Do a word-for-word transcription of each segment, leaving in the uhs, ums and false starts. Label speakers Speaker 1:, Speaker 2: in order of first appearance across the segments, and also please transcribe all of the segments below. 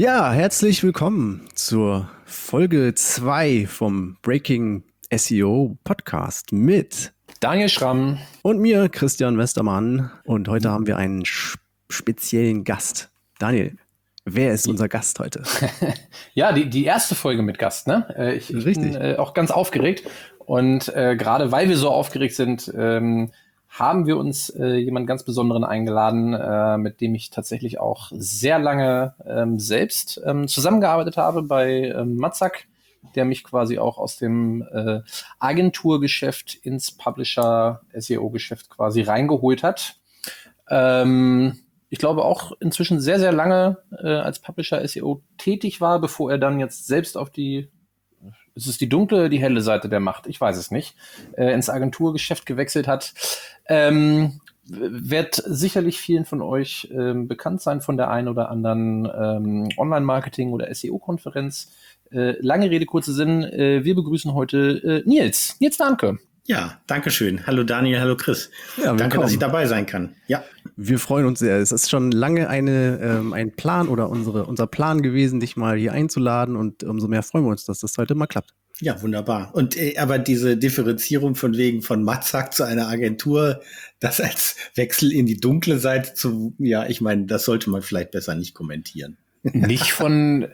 Speaker 1: Ja, herzlich willkommen zur Folge zwei vom Breaking S E O Podcast mit
Speaker 2: Daniel Schramm
Speaker 1: und mir, Christian Westermann. Und heute haben wir einen sch- speziellen Gast. Daniel, wer ist unser Gast heute?
Speaker 2: Ja, die, die erste Folge mit Gast, ne? Äh, ich, ich bin äh, auch ganz aufgeregt. Und äh, gerade weil wir so aufgeregt sind, ähm, haben wir uns äh, jemanden ganz Besonderen eingeladen, äh, mit dem ich tatsächlich auch sehr lange ähm, selbst ähm, zusammengearbeitet habe bei ähm, Matzak, der mich quasi auch aus dem äh, Agenturgeschäft ins Publisher-S E O-Geschäft quasi reingeholt hat. Ähm, ich glaube auch inzwischen sehr, sehr lange äh, als Publisher S E O tätig war, bevor er dann jetzt selbst auf die, ist es die dunkle, die helle Seite der Macht, ich weiß es nicht, äh, ins Agenturgeschäft gewechselt hat. Ähm, wird sicherlich vielen von euch ähm, bekannt sein von der einen oder anderen ähm, Online-Marketing- oder S E O-Konferenz. Äh, lange Rede, kurzer Sinn. Äh, wir begrüßen heute äh, Nils. Nils Dahnke.
Speaker 3: Ja, danke schön. Hallo Daniel, hallo Chris.
Speaker 1: Ja,
Speaker 3: danke, dass ich dabei sein kann. Ja.
Speaker 1: Wir freuen uns sehr. Es ist schon lange eine, ähm, ein Plan oder unsere, unser Plan gewesen, dich mal hier einzuladen, und umso mehr freuen wir uns, dass das heute mal klappt.
Speaker 3: Ja, wunderbar. Und äh, aber diese Differenzierung von wegen von Matzak zu einer Agentur, das als Wechsel in die dunkle Seite zu, ja, ich meine, das sollte man vielleicht besser nicht kommentieren.
Speaker 2: Nicht von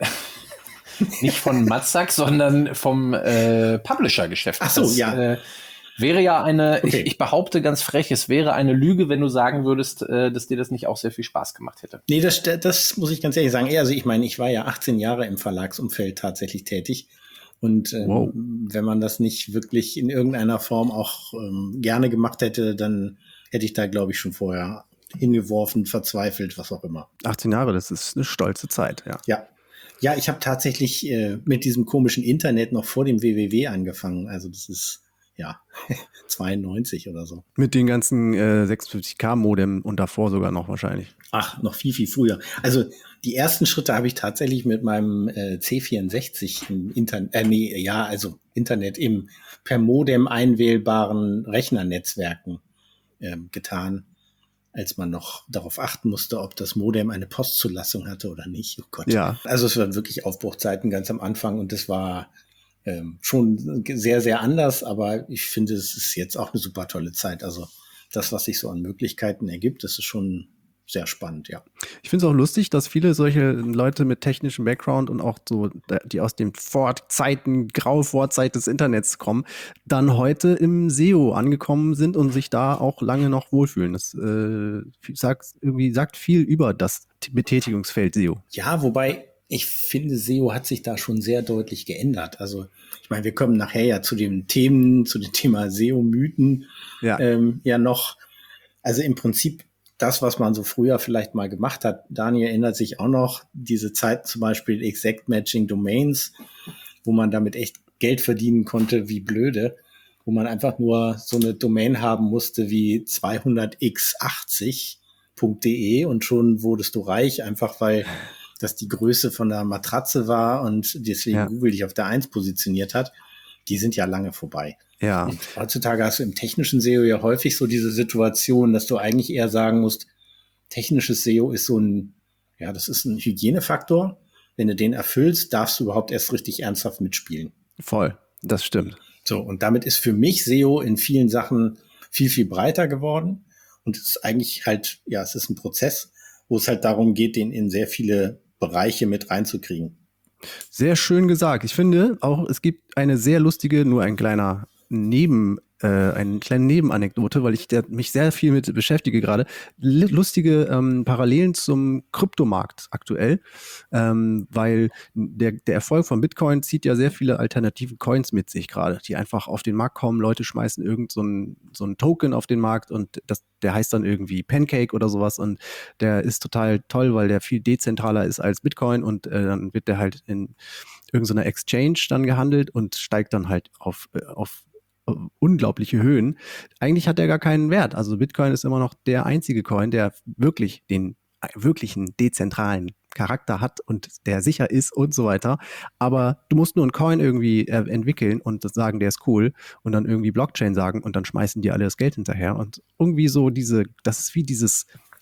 Speaker 2: nicht von Matzak, sondern vom äh, Publisher-Geschäft.
Speaker 3: Ach so,
Speaker 2: das,
Speaker 3: ja.
Speaker 2: Äh, Wäre ja eine,
Speaker 3: Okay.
Speaker 2: ich, ich behaupte ganz frech, es wäre eine Lüge, wenn du sagen würdest, äh, dass dir das nicht auch sehr viel Spaß gemacht hätte.
Speaker 3: Nee, das, das muss ich ganz ehrlich sagen. Also ich meine, ich war ja achtzehn Jahre im Verlagsumfeld tatsächlich tätig. Und ähm,
Speaker 1: Wow.
Speaker 3: wenn man das nicht wirklich in irgendeiner Form auch ähm, gerne gemacht hätte, dann hätte ich da, glaube ich, schon vorher hingeworfen, verzweifelt, was auch immer.
Speaker 1: achtzehn Jahre, das ist eine stolze Zeit, ja.
Speaker 3: Ja. Ja, ich habe tatsächlich äh, mit diesem komischen Internet noch vor dem W W W angefangen. Also das ist, ja, zweiundneunzig oder so.
Speaker 1: Mit den ganzen äh, sechsundfünfzig K Modem und davor sogar noch wahrscheinlich.
Speaker 3: Ach, noch viel, viel früher. Also die ersten Schritte habe ich tatsächlich mit meinem äh, C vierundsechzig im Internet, äh, nee, ja, also Internet im per Modem einwählbaren Rechnernetzwerken ähm, getan, als man noch darauf achten musste, ob das Modem eine Postzulassung hatte oder nicht. Oh Gott.
Speaker 1: Ja.
Speaker 3: Also es waren wirklich Aufbruchzeiten ganz am Anfang, und das war ähm, schon sehr, sehr anders, aber ich finde, es ist jetzt auch eine super tolle Zeit. Also das, was sich so an Möglichkeiten ergibt, das ist schon sehr spannend, ja.
Speaker 1: Ich finde es auch lustig, dass viele solche Leute mit technischem Background und auch so, die aus den Vorzeiten, graue Vorzeit des Internets kommen, dann heute im S E O angekommen sind und sich da auch lange noch wohlfühlen. Das äh, sagt irgendwie sagt viel über das Betätigungsfeld S E O.
Speaker 3: Ja, wobei ich finde, S E O hat sich da schon sehr deutlich geändert. Also ich meine, wir kommen nachher ja zu den Themen, zu dem Thema S E O-Mythen
Speaker 1: Ja.
Speaker 3: ähm, ja noch. Also im Prinzip das, was man so früher vielleicht mal gemacht hat. Daniel erinnert sich auch noch, diese Zeit zum Beispiel Exact Matching Domains, wo man damit echt Geld verdienen konnte, wie blöde, wo man einfach nur so eine Domain haben musste wie zweihundert x achtzig punkt de und schon wurdest du reich, einfach weil das die Größe von der Matratze war und deswegen
Speaker 1: Ja.
Speaker 3: Google dich auf der eins positioniert hat. Die sind ja lange vorbei.
Speaker 1: Ja.
Speaker 3: Und heutzutage hast du im technischen S E O ja häufig so diese Situation, dass du eigentlich eher sagen musst, technisches S E O ist so ein, ja, das ist ein Hygienefaktor. Wenn du den erfüllst, darfst du überhaupt erst richtig ernsthaft mitspielen.
Speaker 1: Voll, das stimmt.
Speaker 3: So, und damit ist für mich S E O in vielen Sachen viel, viel breiter geworden. Und es ist eigentlich halt, ja, es ist ein Prozess, wo es halt darum geht, den in sehr viele Bereiche mit reinzukriegen.
Speaker 1: Sehr schön gesagt. Ich finde auch, es gibt eine sehr lustige, nur ein kleiner Neben, äh, eine kleine Nebenanekdote, weil ich der, mich sehr viel mit beschäftige gerade. L- lustige ähm, Parallelen zum Kryptomarkt aktuell, ähm, weil der, der Erfolg von Bitcoin zieht ja sehr viele alternative Coins mit sich gerade, die einfach auf den Markt kommen. Leute schmeißen irgend so ein, so ein Token auf den Markt und das, der heißt dann irgendwie Pancake oder sowas, und der ist total toll, weil der viel dezentraler ist als Bitcoin, und äh, dann wird der halt in irgendeiner Exchange dann gehandelt und steigt dann halt auf, äh, auf unglaubliche Höhen. Eigentlich hat er gar keinen Wert. Also Bitcoin ist immer noch der einzige Coin, der wirklich den wirklichen dezentralen Charakter hat und der sicher ist und so weiter. Aber du musst nur einen Coin irgendwie äh, entwickeln und das sagen, der ist cool, und dann irgendwie Blockchain sagen und dann schmeißen die alle das Geld hinterher. Und irgendwie so diese, das ist wie dieses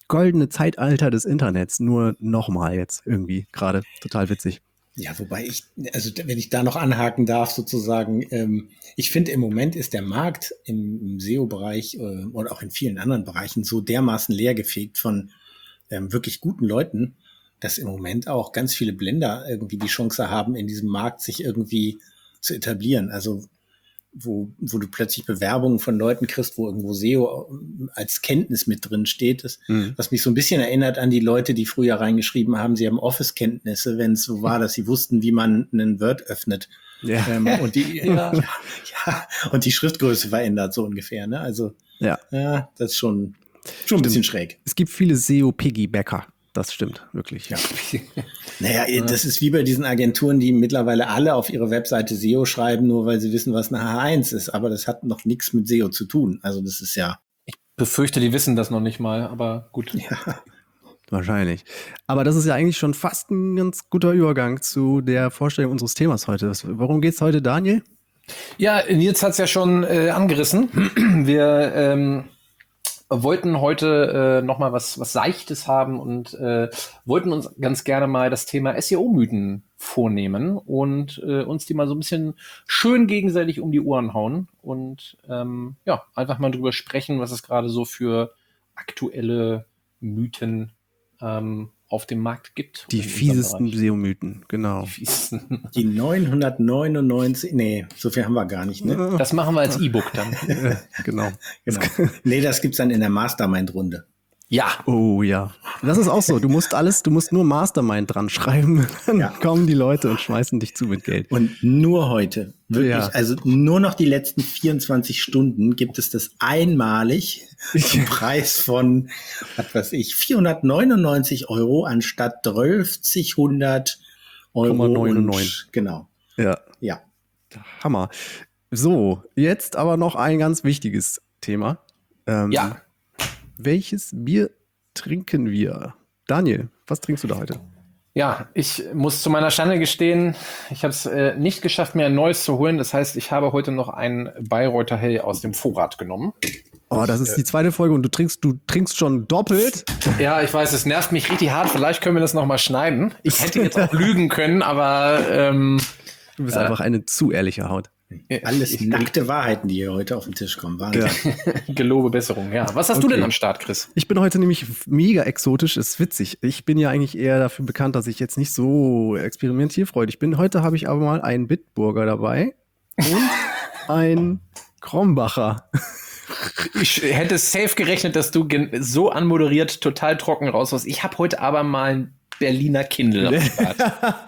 Speaker 1: goldene Zeitalter des Internets, nur nochmal jetzt irgendwie gerade. Total witzig.
Speaker 3: Ja, wobei ich, also wenn ich da noch anhaken darf sozusagen, ähm, ich finde im Moment ist der Markt im, im S E O-Bereich äh, oder auch in vielen anderen Bereichen so dermaßen leergefegt von ähm, wirklich guten Leuten, dass im Moment auch ganz viele Blender irgendwie die Chance haben, in diesem Markt sich irgendwie zu etablieren. Also wo, wo du plötzlich Bewerbungen von Leuten kriegst, wo irgendwo S E O als Kenntnis mit drin steht, ist, mhm. was mich so ein bisschen erinnert an die Leute, die früher reingeschrieben haben, sie haben Office-Kenntnisse, wenn es so war, dass sie wussten, wie man einen Word öffnet. Ja. Ähm, und die, ja. Ja, ja, und die Schriftgröße verändert, so ungefähr, ne? Also,
Speaker 1: ja,
Speaker 3: ja das ist schon, schon ein bisschen schräg.
Speaker 1: Es gibt viele S E O-Piggybacker. Das stimmt, wirklich.
Speaker 3: Ja. Naja, das ist wie bei diesen Agenturen, die mittlerweile alle auf ihre Webseite S E O schreiben, nur weil sie wissen, was eine H eins ist. Aber das hat noch nichts mit S E O zu tun. Also das ist ja...
Speaker 2: Ich befürchte, die wissen das noch nicht mal, aber gut.
Speaker 3: Ja.
Speaker 1: Wahrscheinlich. Aber das ist ja eigentlich schon fast ein ganz guter Übergang zu der Vorstellung unseres Themas heute. Worum geht's heute, Daniel?
Speaker 2: Ja, Nils hat's ja schon äh, angerissen. Wir... Ähm wollten heute äh, noch mal was was Seichtes haben und äh, wollten uns ganz gerne mal das Thema S E O-Mythen vornehmen und äh, uns die mal so ein bisschen schön gegenseitig um die Ohren hauen und ähm, ja, einfach mal drüber sprechen, was es gerade so für aktuelle Mythen ähm, auf dem Markt gibt.
Speaker 1: Die fiesesten S E O-Mythen, genau.
Speaker 2: Die fiesesten.
Speaker 3: Die neunhundertneunundneunzig, nee, so viel haben wir gar nicht, ne?
Speaker 2: Das machen wir als E-Book dann.
Speaker 1: Genau.
Speaker 3: genau. Nee, das gibt's dann in der Mastermind-Runde.
Speaker 2: Ja.
Speaker 1: Oh ja. Das ist auch so. Du musst alles, du musst nur Mastermind dran schreiben. Dann ja. kommen die Leute und schmeißen dich zu mit Geld.
Speaker 3: Und nur heute. Wirklich. Ja. Also nur noch die letzten vierundzwanzig Stunden gibt es das einmalig zum Preis von, was weiß ich, vierhundertneunundneunzig Euro anstatt zwölfhundert Euro.
Speaker 1: neunundneunzig.
Speaker 3: Und, genau.
Speaker 1: Ja.
Speaker 3: Ja.
Speaker 1: Hammer. So, jetzt aber noch ein ganz wichtiges Thema. Ähm,
Speaker 2: ja.
Speaker 1: Welches Bier trinken wir? Daniel, was trinkst du da heute?
Speaker 2: Ja, ich muss zu meiner Schande gestehen, ich habe es äh, nicht geschafft, mir ein neues zu holen. Das heißt, ich habe heute noch ein Bayreuther Hell aus dem Vorrat genommen.
Speaker 1: Oh, das ist die zweite Folge und du trinkst, du trinkst schon doppelt.
Speaker 2: Ja, ich weiß, es nervt mich richtig hart. Vielleicht können wir das noch mal schneiden. Ich hätte jetzt auch lügen können, aber ähm,
Speaker 1: du bist äh, einfach eine zu ehrliche Haut.
Speaker 3: Alles ich, nackte Wahrheiten, die hier heute auf den Tisch kommen. Wahnsinn.
Speaker 2: Ja. Gelobe Besserung, ja. Was hast okay. du denn am Start, Chris?
Speaker 1: Ich bin heute nämlich mega exotisch, ist witzig. Ich bin ja eigentlich eher dafür bekannt, dass ich jetzt nicht so experimentierfreudig bin. Heute habe ich aber mal einen Bitburger dabei und ein Krombacher.
Speaker 2: Ich hätte safe gerechnet, dass du so anmoderiert total trocken raushaust. Ich habe heute aber mal ein Berliner Kindle am Start.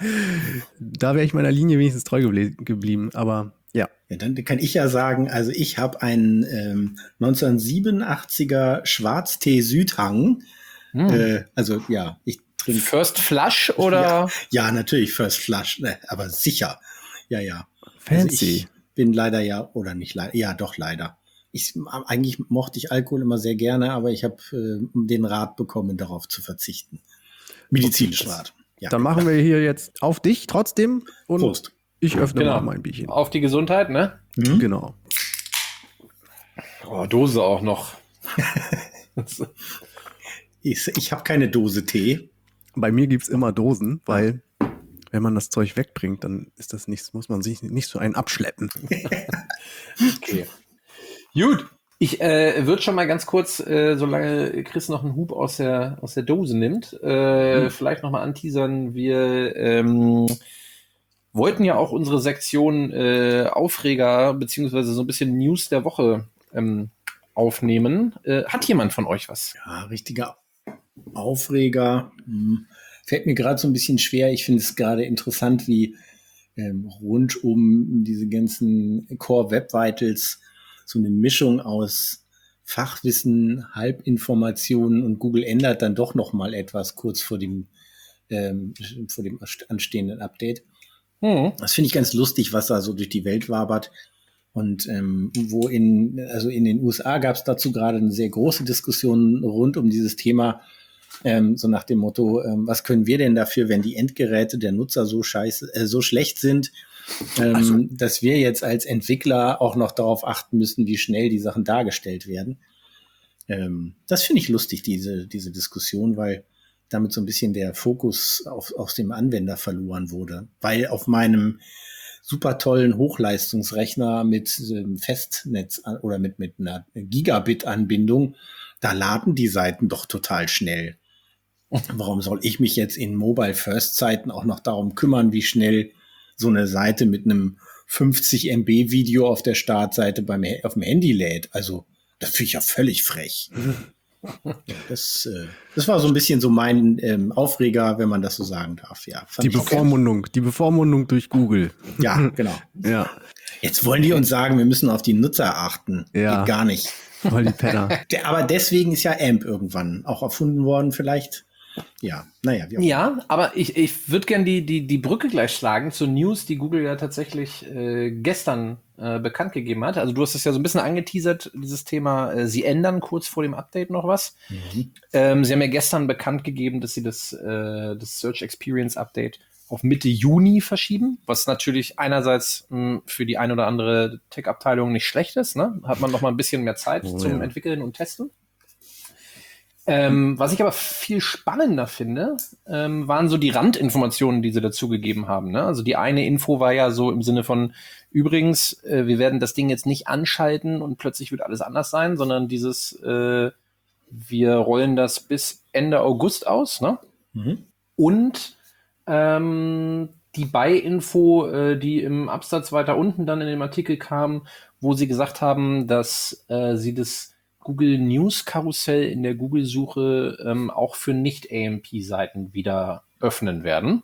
Speaker 1: Da wäre ich meiner Linie wenigstens treu geble- geblieben, aber ja.
Speaker 3: Ja, dann kann ich ja sagen, also ich habe einen ähm, neunzehnhundertsiebenundachtziger Schwarztee Südhang. Hm. Äh, also ja, ich trinke.
Speaker 2: First Flush oder?
Speaker 3: Ja, ja, natürlich First Flush, ne, aber sicher. Ja, ja.
Speaker 1: Fancy.
Speaker 3: Also ich bin leider ja, oder nicht leider, ja doch leider. Ich, eigentlich mochte ich Alkohol immer sehr gerne, aber ich habe äh, den Rat bekommen, darauf zu verzichten. Medizinisch Rat.
Speaker 1: Ja. Dann machen wir hier jetzt auf dich trotzdem und
Speaker 3: Prost.
Speaker 1: Ich öffne
Speaker 2: genau.
Speaker 1: mal mein Bierchen.
Speaker 2: Auf die Gesundheit, ne?
Speaker 1: Mhm. Genau.
Speaker 2: Oh, Dose auch noch.
Speaker 3: ich ich habe keine Dose Tee.
Speaker 1: Bei mir gibt's immer Dosen, weil wenn man das Zeug wegbringt, dann ist das nichts, muss man sich nicht so einen abschleppen.
Speaker 2: Okay. Gut. Ich äh, würde schon mal ganz kurz, äh, solange Chris noch einen Hub aus der aus der Dose nimmt, äh, mhm. vielleicht noch mal anteasern. Wir ähm, wollten ja auch unsere Sektion äh, Aufreger beziehungsweise so ein bisschen News der Woche ähm, aufnehmen. Äh, hat jemand von euch was?
Speaker 3: Ja, richtiger Aufreger. Hm. Fällt mir gerade so ein bisschen schwer. Ich finde es gerade interessant, wie ähm, rund um diese ganzen Core Web Vitals so eine Mischung aus Fachwissen, Halbinformationen und Google ändert dann doch noch mal etwas kurz vor dem ähm, vor dem anstehenden Update. Hm. Das finde ich ganz lustig, was da so durch die Welt wabert. Und ähm, wo in, also in den U S A gab es dazu gerade eine sehr große Diskussion rund um dieses Thema, ähm, so nach dem Motto, ähm, was können wir denn dafür, wenn die Endgeräte der Nutzer so scheiße, äh, so schlecht sind, ähm, also. dass wir jetzt als Entwickler auch noch darauf achten müssen, wie schnell die Sachen dargestellt werden. Ähm, das finde ich lustig, diese, diese Diskussion, weil damit so ein bisschen der Fokus auf, auf dem Anwender verloren wurde. Weil auf meinem super tollen Hochleistungsrechner mit ähm, Festnetz oder mit, mit einer Gigabit-Anbindung, da laden die Seiten doch total schnell. Warum soll ich mich jetzt in Mobile-First-Zeiten auch noch darum kümmern, wie schnell so eine Seite mit einem fünfzig Megabyte Video auf der Startseite beim, auf dem Handy lädt? Also, das finde ich ja völlig frech. Das, äh, das war so ein bisschen so mein ähm, Aufreger, wenn man das so sagen darf. Ja,
Speaker 1: die Bevormundung, die Bevormundung durch Google.
Speaker 3: Ja, genau.
Speaker 1: Ja.
Speaker 3: Jetzt wollen die uns sagen, wir müssen auf die Nutzer achten.
Speaker 1: Ja.
Speaker 3: Geht gar nicht.
Speaker 1: Voll die Penner.
Speaker 3: Aber deswegen ist ja A M P irgendwann auch erfunden worden, vielleicht. Ja, naja. Wie auch
Speaker 2: ja, aber ich, ich würde gerne die, die, die Brücke gleich schlagen zur News, die Google ja tatsächlich äh, gestern äh, bekannt gegeben hat. Also du hast es ja so ein bisschen angeteasert, dieses Thema, äh, sie ändern kurz vor dem Update noch was. Mhm. Ähm, sie haben ja gestern bekannt gegeben, dass sie das, äh, das Search Experience Update auf Mitte Juni verschieben, was natürlich einerseits mh, für die ein oder andere Tech-Abteilung nicht schlecht ist. Ne? Hat man noch mal ein bisschen mehr Zeit oh, zum ja. Entwickeln und Testen. Ähm, was ich aber viel spannender finde, ähm, waren so die Randinformationen, die sie dazu gegeben haben. Ne? Also die eine Info war ja so im Sinne von, übrigens, äh, wir werden das Ding jetzt nicht anschalten und plötzlich wird alles anders sein, sondern dieses, äh, wir rollen das bis Ende August aus. Ne? Mhm. Und ähm, die Bei-Info, äh, die im Absatz weiter unten dann in dem Artikel kam, wo sie gesagt haben, dass äh, sie das Google News Karussell in der Google-Suche ähm, auch für Nicht-A M P-Seiten wieder öffnen werden.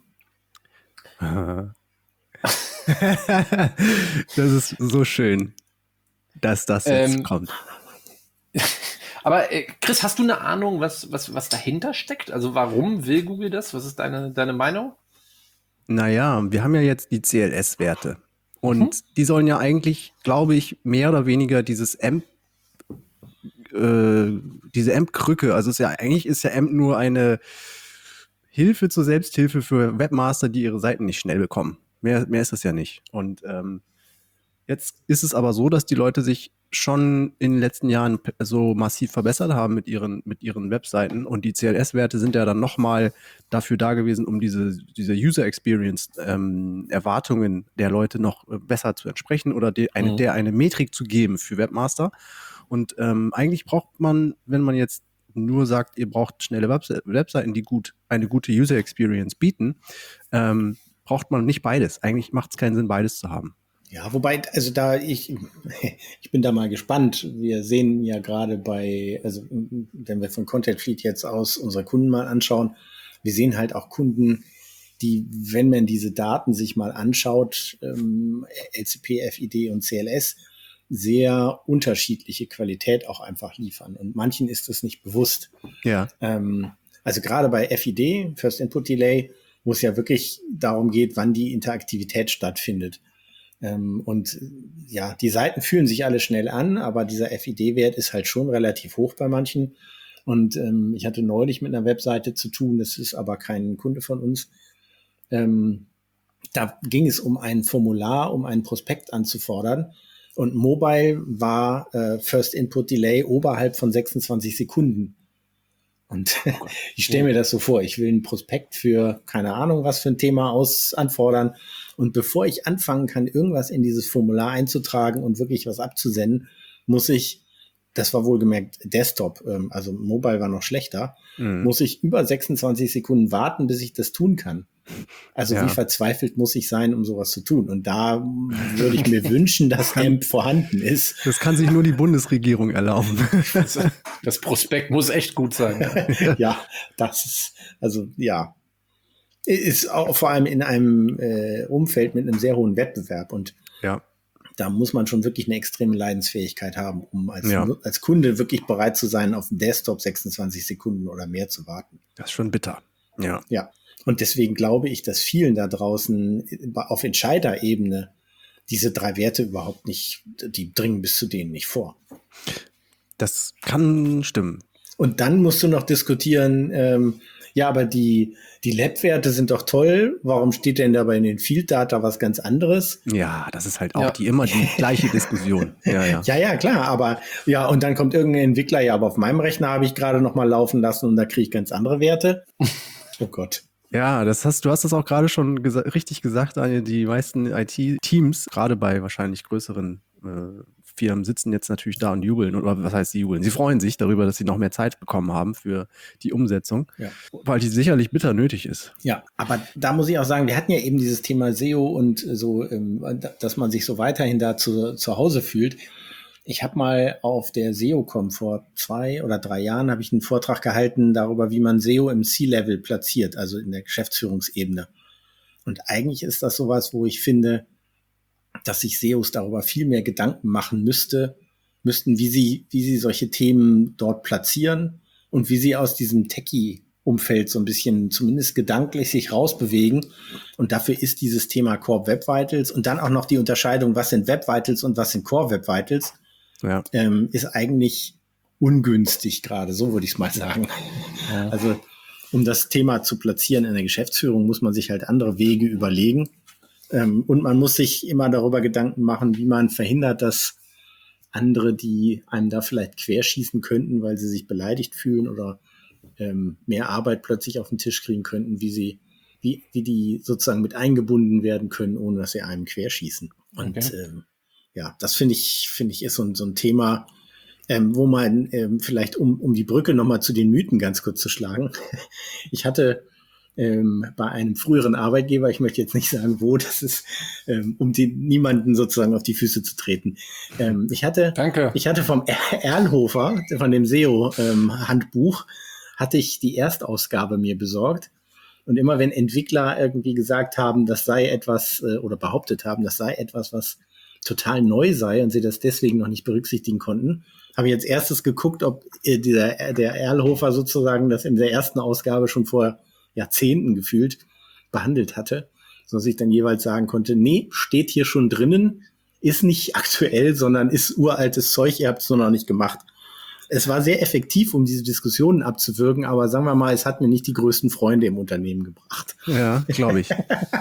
Speaker 1: Das ist so schön, dass das jetzt ähm, kommt.
Speaker 2: Aber äh, Chris, hast du eine Ahnung, was, was, was dahinter steckt? Also warum will Google das? Was ist deine, deine Meinung?
Speaker 1: Naja, wir haben ja jetzt die C L S-Werte. Und mhm. die sollen ja eigentlich, glaube ich, mehr oder weniger dieses A M P diese A M P-Krücke, also es ist ja eigentlich ist ja A M P nur eine Hilfe zur Selbsthilfe für Webmaster, die ihre Seiten nicht schnell bekommen. Mehr, mehr ist es ja nicht. Und ähm, jetzt ist es aber so, dass die Leute sich schon in den letzten Jahren so massiv verbessert haben mit ihren, mit ihren Webseiten und die C L S-Werte sind ja dann nochmal dafür da gewesen, um diese, diese User-Experience ähm, Erwartungen der Leute noch besser zu entsprechen oder de, eine, mhm. der eine Metrik zu geben für Webmaster. Und ähm, eigentlich braucht man, wenn man jetzt nur sagt, ihr braucht schnelle Webse- Webseiten, die gut eine gute User Experience bieten, ähm, braucht man nicht beides. Eigentlich macht es keinen Sinn, beides zu haben.
Speaker 3: Ja, wobei, also da ich, ich bin da mal gespannt. Wir sehen ja gerade bei, also wenn wir von Content Fleet jetzt aus unsere Kunden mal anschauen, wir sehen halt auch Kunden, die, wenn man diese Daten sich mal anschaut, ähm, L C P, F I D und C L S, sehr unterschiedliche Qualität auch einfach liefern. Und manchen ist es nicht bewusst.
Speaker 1: Ja.
Speaker 3: Ähm, also gerade bei F I D, First Input Delay, wo es ja wirklich darum geht, wann die Interaktivität stattfindet. Ähm, und ja, die Seiten fühlen sich alle schnell an, aber dieser F I D-Wert ist halt schon relativ hoch bei manchen. Und ähm, ich hatte neulich mit einer Webseite zu tun, das ist aber kein Kunde von uns. Ähm, da ging es um ein Formular, um einen Prospekt anzufordern. Und Mobile war äh, First Input Delay oberhalb von sechsundzwanzig Sekunden. Und oh ich stelle mir das so vor, ich will einen Prospekt für keine Ahnung was für ein Thema aus anfordern. Und bevor ich anfangen kann, irgendwas in dieses Formular einzutragen und wirklich was abzusenden, muss ich, das war wohlgemerkt Desktop, ähm, also Mobile war noch schlechter, mhm. muss ich über sechsundzwanzig Sekunden warten, bis ich das tun kann. Also ja. Wie verzweifelt muss ich sein, um sowas zu tun? Und da würde ich mir wünschen, dass A M P vorhanden ist.
Speaker 1: Das kann sich nur die Bundesregierung erlauben.
Speaker 2: Das, das Prospekt muss echt gut sein.
Speaker 3: Ja, ja das ist, also ja, ist auch vor allem in einem äh, Umfeld mit einem sehr hohen Wettbewerb. Und
Speaker 1: ja.
Speaker 3: da muss man schon wirklich eine extreme Leidensfähigkeit haben, um als,
Speaker 1: ja.
Speaker 3: als Kunde wirklich bereit zu sein, auf dem Desktop sechsundzwanzig Sekunden oder mehr zu warten.
Speaker 1: Das ist schon bitter. Ja.
Speaker 3: Ja. Und deswegen glaube ich, dass vielen da draußen auf Entscheiderebene diese drei Werte überhaupt nicht, die dringen bis zu denen nicht vor.
Speaker 1: Das kann stimmen.
Speaker 3: Und dann musst du noch diskutieren, ähm, ja, aber die, die Lab-Werte sind doch toll. Warum steht denn dabei in den Field Data was ganz anderes?
Speaker 1: Ja, das ist halt auch
Speaker 2: ja.
Speaker 1: die immer die gleiche Diskussion. Ja, ja.
Speaker 3: ja, ja, klar. Aber ja, und dann kommt irgendein Entwickler, ja, aber auf meinem Rechner habe ich gerade noch mal laufen lassen und da kriege ich ganz andere Werte. Oh Gott.
Speaker 1: Ja, das hast, du hast das auch gerade schon gesa- richtig gesagt, Daniel. Die meisten I T-Teams, gerade bei wahrscheinlich größeren äh, Firmen, sitzen jetzt natürlich da und jubeln. Oder was heißt sie jubeln? Sie freuen sich darüber, dass sie noch mehr Zeit bekommen haben für die Umsetzung, ja. weil die sicherlich bitter nötig ist.
Speaker 3: Ja, aber da muss ich auch sagen, wir hatten ja eben dieses Thema S E O und so, ähm, dass man sich so weiterhin da zu, zu Hause fühlt. Ich habe mal auf der S E O-Com vor zwei oder drei Jahren habe ich einen Vortrag gehalten darüber, wie man S E O im C-Level platziert, also in der Geschäftsführungsebene. Und eigentlich ist das sowas, wo ich finde, dass sich S E Os darüber viel mehr Gedanken machen müsste, müssten, wie sie, wie sie solche Themen dort platzieren und wie sie aus diesem Techie-Umfeld so ein bisschen zumindest gedanklich sich rausbewegen. Und dafür ist dieses Thema Core Web Vitals und dann auch noch die Unterscheidung, was sind Web Vitals und was sind Core Web Vitals, ja. ähm, ist eigentlich ungünstig gerade, so würde ich es mal sagen. Ja. Also um das Thema zu platzieren in der Geschäftsführung, muss man sich halt andere Wege überlegen. Ähm, und man muss sich immer darüber Gedanken machen, wie man verhindert, dass andere, die einem da vielleicht querschießen könnten, weil sie sich beleidigt fühlen oder ähm, mehr Arbeit plötzlich auf den Tisch kriegen könnten, wie sie, wie, wie die sozusagen mit eingebunden werden können, ohne dass sie einem querschießen. Und okay. ähm, ja, das finde ich, finde ich, ist so, so ein Thema, ähm, wo man ähm, vielleicht, um, um die Brücke nochmal zu den Mythen ganz kurz zu schlagen. Ich hatte ähm, bei einem früheren Arbeitgeber, ich möchte jetzt nicht sagen, wo, das ist, ähm, um den, niemanden sozusagen auf die Füße zu treten. Ähm, ich hatte,
Speaker 2: Danke.
Speaker 3: ich hatte vom Erlhofer, von dem S E O-Handbuch, ähm, hatte ich die Erstausgabe mir besorgt. Und immer wenn Entwickler irgendwie gesagt haben, das sei etwas, äh, oder behauptet haben, das sei etwas, was total neu sei und sie das deswegen noch nicht berücksichtigen konnten, habe ich als erstes geguckt, ob äh, dieser, der Erlhofer sozusagen das in der ersten Ausgabe schon vor Jahrzehnten gefühlt behandelt hatte, sodass ich dann jeweils sagen konnte, nee, steht hier schon drinnen, ist nicht aktuell, sondern ist uraltes Zeug, ihr habt es nur noch nicht gemacht. Es war sehr effektiv, um diese Diskussionen abzuwürgen, aber sagen wir mal, es hat mir nicht die größten Freunde im Unternehmen gebracht.
Speaker 1: Ja, glaube ich.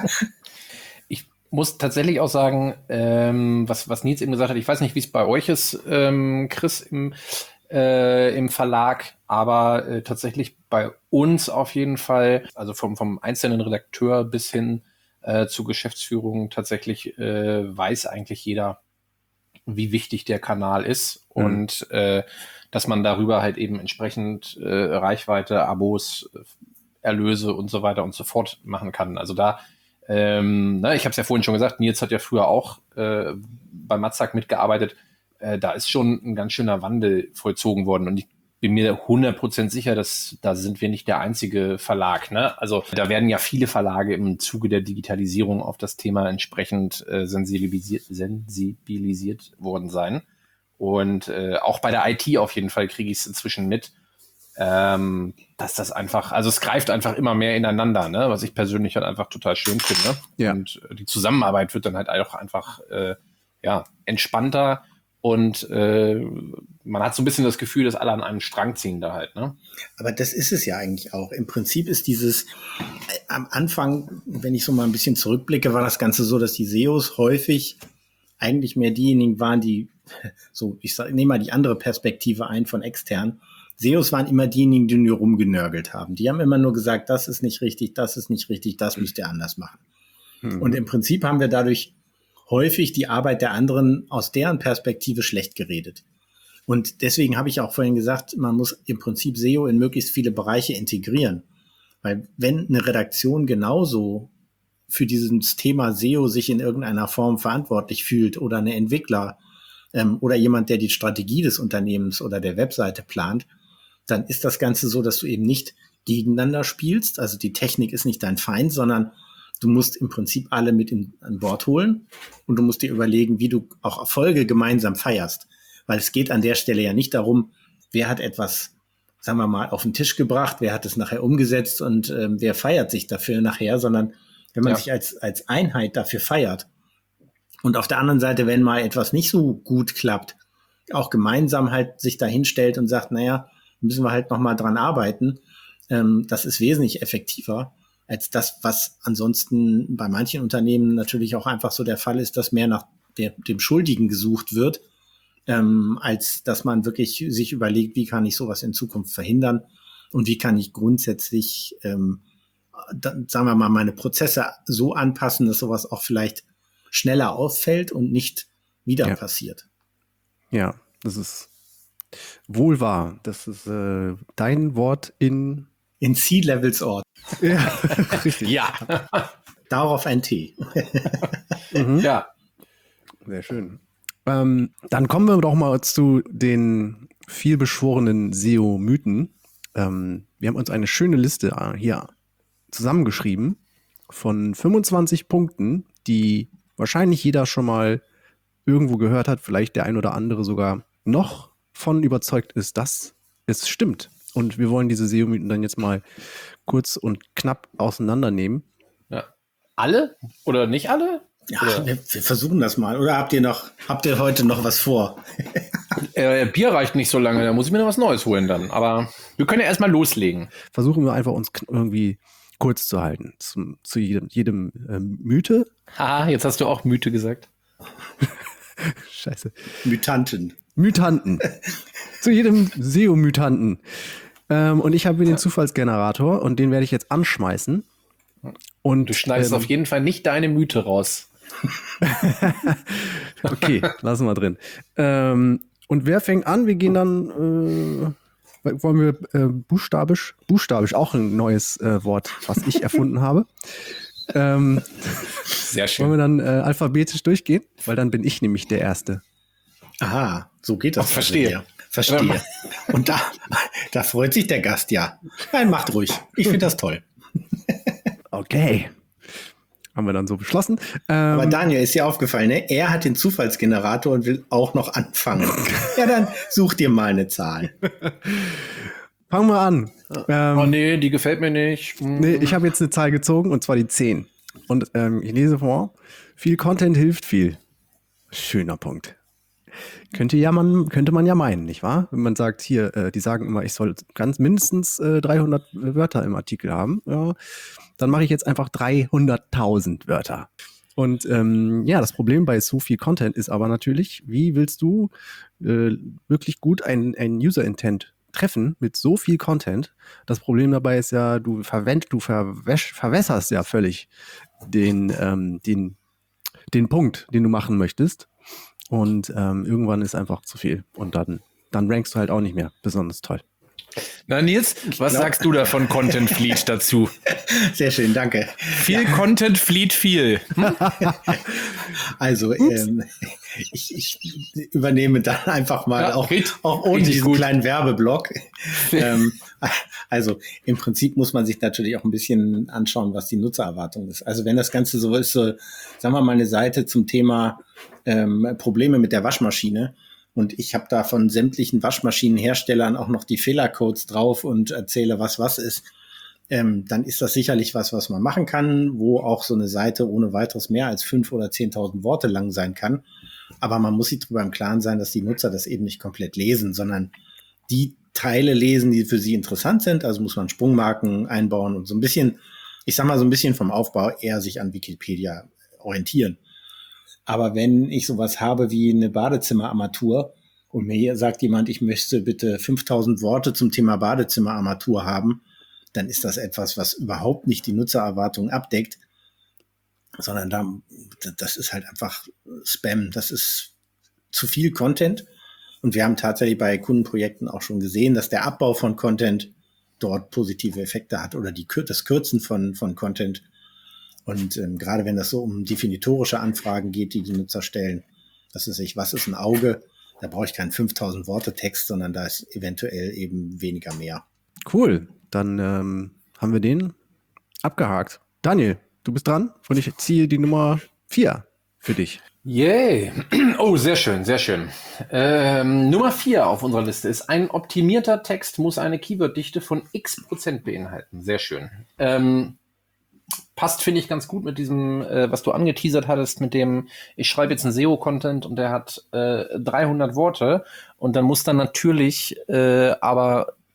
Speaker 2: Ich muss tatsächlich auch sagen, ähm, was, was Nils eben gesagt hat, ich weiß nicht, wie es bei euch ist, ähm, Chris, im, äh, im Verlag, aber äh, tatsächlich bei uns auf jeden Fall, also vom, vom einzelnen Redakteur bis hin äh, zur Geschäftsführung, tatsächlich äh, weiß eigentlich jeder, wie wichtig der Kanal ist mhm. und äh, dass man darüber halt eben entsprechend äh, Reichweite, Abos, Erlöse und so weiter und so fort machen kann. Also da, ähm, na, ich habe es ja vorhin schon gesagt, Nils hat ja früher auch äh, bei Matzak mitgearbeitet. Äh, da ist schon ein ganz schöner Wandel vollzogen worden und ich bin mir hundert Prozent sicher, dass da sind wir nicht der einzige Verlag. Ne? Also da werden ja viele Verlage im Zuge der Digitalisierung auf das Thema entsprechend äh, sensibilisiert, sensibilisiert worden sein. Und äh, auch bei der I T auf jeden Fall kriege ich es inzwischen mit, ähm, dass das einfach, also es greift einfach immer mehr ineinander, ne? Was ich persönlich halt einfach total schön finde. Ja. Und äh, die Zusammenarbeit wird dann halt auch einfach äh, ja entspannter und äh, man hat so ein bisschen das Gefühl, dass alle an einem Strang ziehen da halt, ne?
Speaker 3: Aber das ist es ja eigentlich auch. Im Prinzip ist dieses, äh, am Anfang, wenn ich so mal ein bisschen zurückblicke, war das Ganze so, dass die S E Os häufig eigentlich mehr diejenigen waren, die, so, ich sag, nehme mal die andere Perspektive ein von extern. S E Os waren immer diejenigen, die nur rumgenörgelt haben. Die haben immer nur gesagt, das ist nicht richtig, das ist nicht richtig, das müsst ihr anders machen. Mhm. Und im Prinzip haben wir dadurch häufig die Arbeit der anderen aus deren Perspektive schlecht geredet. Und deswegen habe ich auch vorhin gesagt, man muss im Prinzip S E O in möglichst viele Bereiche integrieren. Weil wenn eine Redaktion genauso für dieses Thema S E O sich in irgendeiner Form verantwortlich fühlt oder eine Entwickler ähm, oder jemand, der die Strategie des Unternehmens oder der Webseite plant, dann ist das Ganze so, dass du eben nicht gegeneinander spielst. Also die Technik ist nicht dein Feind, sondern du musst im Prinzip alle mit in, an Bord holen und du musst dir überlegen, wie du auch Erfolge gemeinsam feierst. Weil es geht an der Stelle ja nicht darum, wer hat etwas, sagen wir mal, auf den Tisch gebracht, wer hat es nachher umgesetzt und ähm, wer feiert sich dafür nachher, sondern wenn man ja. sich als, als Einheit dafür feiert und auf der anderen Seite, wenn mal etwas nicht so gut klappt, auch gemeinsam halt sich dahin stellt und sagt, naja, müssen wir halt nochmal dran arbeiten. Ähm, das ist wesentlich effektiver als das, was ansonsten bei manchen Unternehmen natürlich auch einfach so der Fall ist, dass mehr nach der, dem Schuldigen gesucht wird, ähm, als dass man wirklich sich überlegt, wie kann ich sowas in Zukunft verhindern und wie kann ich grundsätzlich, ähm, da, sagen wir mal, meine Prozesse so anpassen, dass sowas auch vielleicht schneller auffällt und nicht wieder
Speaker 1: ja.
Speaker 3: passiert.
Speaker 1: Ja, das ist wohl wahr. Das ist äh, dein Wort in
Speaker 3: In C-Levels Ort.
Speaker 1: Ja, richtig.
Speaker 2: Ja.
Speaker 3: Darauf ein T.
Speaker 1: mhm.
Speaker 2: Ja.
Speaker 1: Sehr schön. Ähm, dann kommen wir doch mal zu den vielbeschworenen S E O-Mythen. Ähm, wir haben uns eine schöne Liste hier zusammengeschrieben von fünfundzwanzig Punkten, die wahrscheinlich jeder schon mal irgendwo gehört hat, vielleicht der ein oder andere sogar noch von überzeugt ist, dass es stimmt. Und wir wollen diese S E O-Mythen dann jetzt mal kurz und knapp auseinandernehmen.
Speaker 2: Ja. Alle? Oder nicht alle?
Speaker 3: Ja, wir, wir versuchen das mal. Oder habt ihr noch, habt ihr heute noch was vor?
Speaker 2: äh, Bier reicht nicht so lange, da muss ich mir noch was Neues holen dann. Aber wir können ja erstmal loslegen.
Speaker 1: Versuchen wir einfach uns irgendwie kurz zu halten. Zum, zu jedem, jedem ähm, Mythe.
Speaker 2: Haha, jetzt hast du auch Mythe gesagt.
Speaker 1: Scheiße.
Speaker 3: Mythanten.
Speaker 1: Mythanten. Zu jedem S E O-Mythanten. Ähm, und ich habe hier den Zufallsgenerator und den werde ich jetzt anschmeißen. Und
Speaker 2: du schneidest ähm, auf jeden Fall nicht deine Mythe raus.
Speaker 1: Okay, lassen wir drin. Ähm, und wer fängt an? Wir gehen dann, äh, wollen wir äh, buchstabisch, buchstabisch auch ein neues äh, Wort, was ich erfunden habe. Ähm,
Speaker 2: Sehr schön.
Speaker 1: Wollen wir dann äh, alphabetisch durchgehen? Weil dann bin ich nämlich der Erste.
Speaker 3: Aha, so geht das.
Speaker 2: Oh, verstehe.
Speaker 3: Also, verstehe. Und da, da freut sich der Gast ja. Nein, macht ruhig. Ich finde das toll.
Speaker 1: Okay. Haben wir dann so beschlossen. Ähm,
Speaker 3: Aber Daniel, ist dir aufgefallen, ne? Er hat den Zufallsgenerator und will auch noch anfangen. Ja, dann such dir mal eine Zahl.
Speaker 1: Fangen wir an. Ähm,
Speaker 2: oh nee, die gefällt mir nicht. Hm.
Speaker 1: Nee, ich habe jetzt eine Zahl gezogen und zwar die zehn. Und ähm, ich lese vor. Viel Content hilft viel. Schöner Punkt. Könnte, ja man, könnte man ja meinen, nicht wahr? Wenn man sagt, hier, äh, die sagen immer, ich soll ganz mindestens äh, dreihundert Wörter im Artikel haben. Ja, dann mache ich jetzt einfach dreihunderttausend Wörter. Und ähm, ja, das Problem bei so viel Content ist aber natürlich, wie willst du äh, wirklich gut ein, ein User-Intent treffen mit so viel Content? Das Problem dabei ist ja, du verwend, du verwäsch, verwässerst ja völlig den, ähm, den, den Punkt, den du machen möchtest. Und ähm, irgendwann ist einfach zu viel. Und dann, dann rankst du halt auch nicht mehr besonders toll.
Speaker 2: Na Nils, was sagst du da von Content Fleet dazu?
Speaker 3: Sehr schön, danke.
Speaker 2: Viel ja. Content Fleet viel. Hm?
Speaker 3: Also ähm, ich, ich übernehme dann einfach mal ja, auch, auch ohne diesen gut. kleinen Werbeblock. ähm, also im Prinzip muss man sich natürlich auch ein bisschen anschauen, was die Nutzererwartung ist. Also wenn das Ganze so ist, so, sagen wir mal eine Seite zum Thema ähm, Probleme mit der Waschmaschine, und ich habe da von sämtlichen Waschmaschinenherstellern auch noch die Fehlercodes drauf und erzähle, was was ist, ähm, dann ist das sicherlich was, was man machen kann, wo auch so eine Seite ohne weiteres mehr als fünf oder zehntausend Worte lang sein kann. Aber man muss sich darüber im Klaren sein, dass die Nutzer das eben nicht komplett lesen, sondern die Teile lesen, die für sie interessant sind. Also muss man Sprungmarken einbauen und so ein bisschen, ich sag mal so ein bisschen vom Aufbau eher sich an Wikipedia orientieren. Aber wenn ich sowas habe wie eine Badezimmerarmatur und mir hier sagt jemand, ich möchte bitte fünftausend Worte zum Thema Badezimmerarmatur haben, dann ist das etwas, was überhaupt nicht die Nutzererwartungen abdeckt, sondern da, das ist halt einfach Spam. Das ist zu viel Content. Und wir haben tatsächlich bei Kundenprojekten auch schon gesehen, dass der Abbau von Content dort positive Effekte hat oder die, das Kürzen von, von Content. Und ähm, gerade wenn das so um definitorische Anfragen geht, die die Nutzer stellen, das ist ich, was ist ein Auge? Da brauche ich keinen fünftausend Worte Text, sondern da ist eventuell eben weniger mehr.
Speaker 1: Cool, dann ähm, haben wir den abgehakt. Daniel, du bist dran und ich ziehe die Nummer vier für dich.
Speaker 2: Yay! Oh, sehr schön, sehr schön. Ähm, Nummer vier auf unserer Liste ist: Ein optimierter Text muss eine Keyworddichte von x Prozent beinhalten. Sehr schön. Ähm, Passt, finde ich, ganz gut mit diesem, äh, was du angeteasert hattest, mit dem, ich schreibe jetzt einen S E O-Content und der hat äh, dreihundert Worte und dann muss dann natürlich äh, aber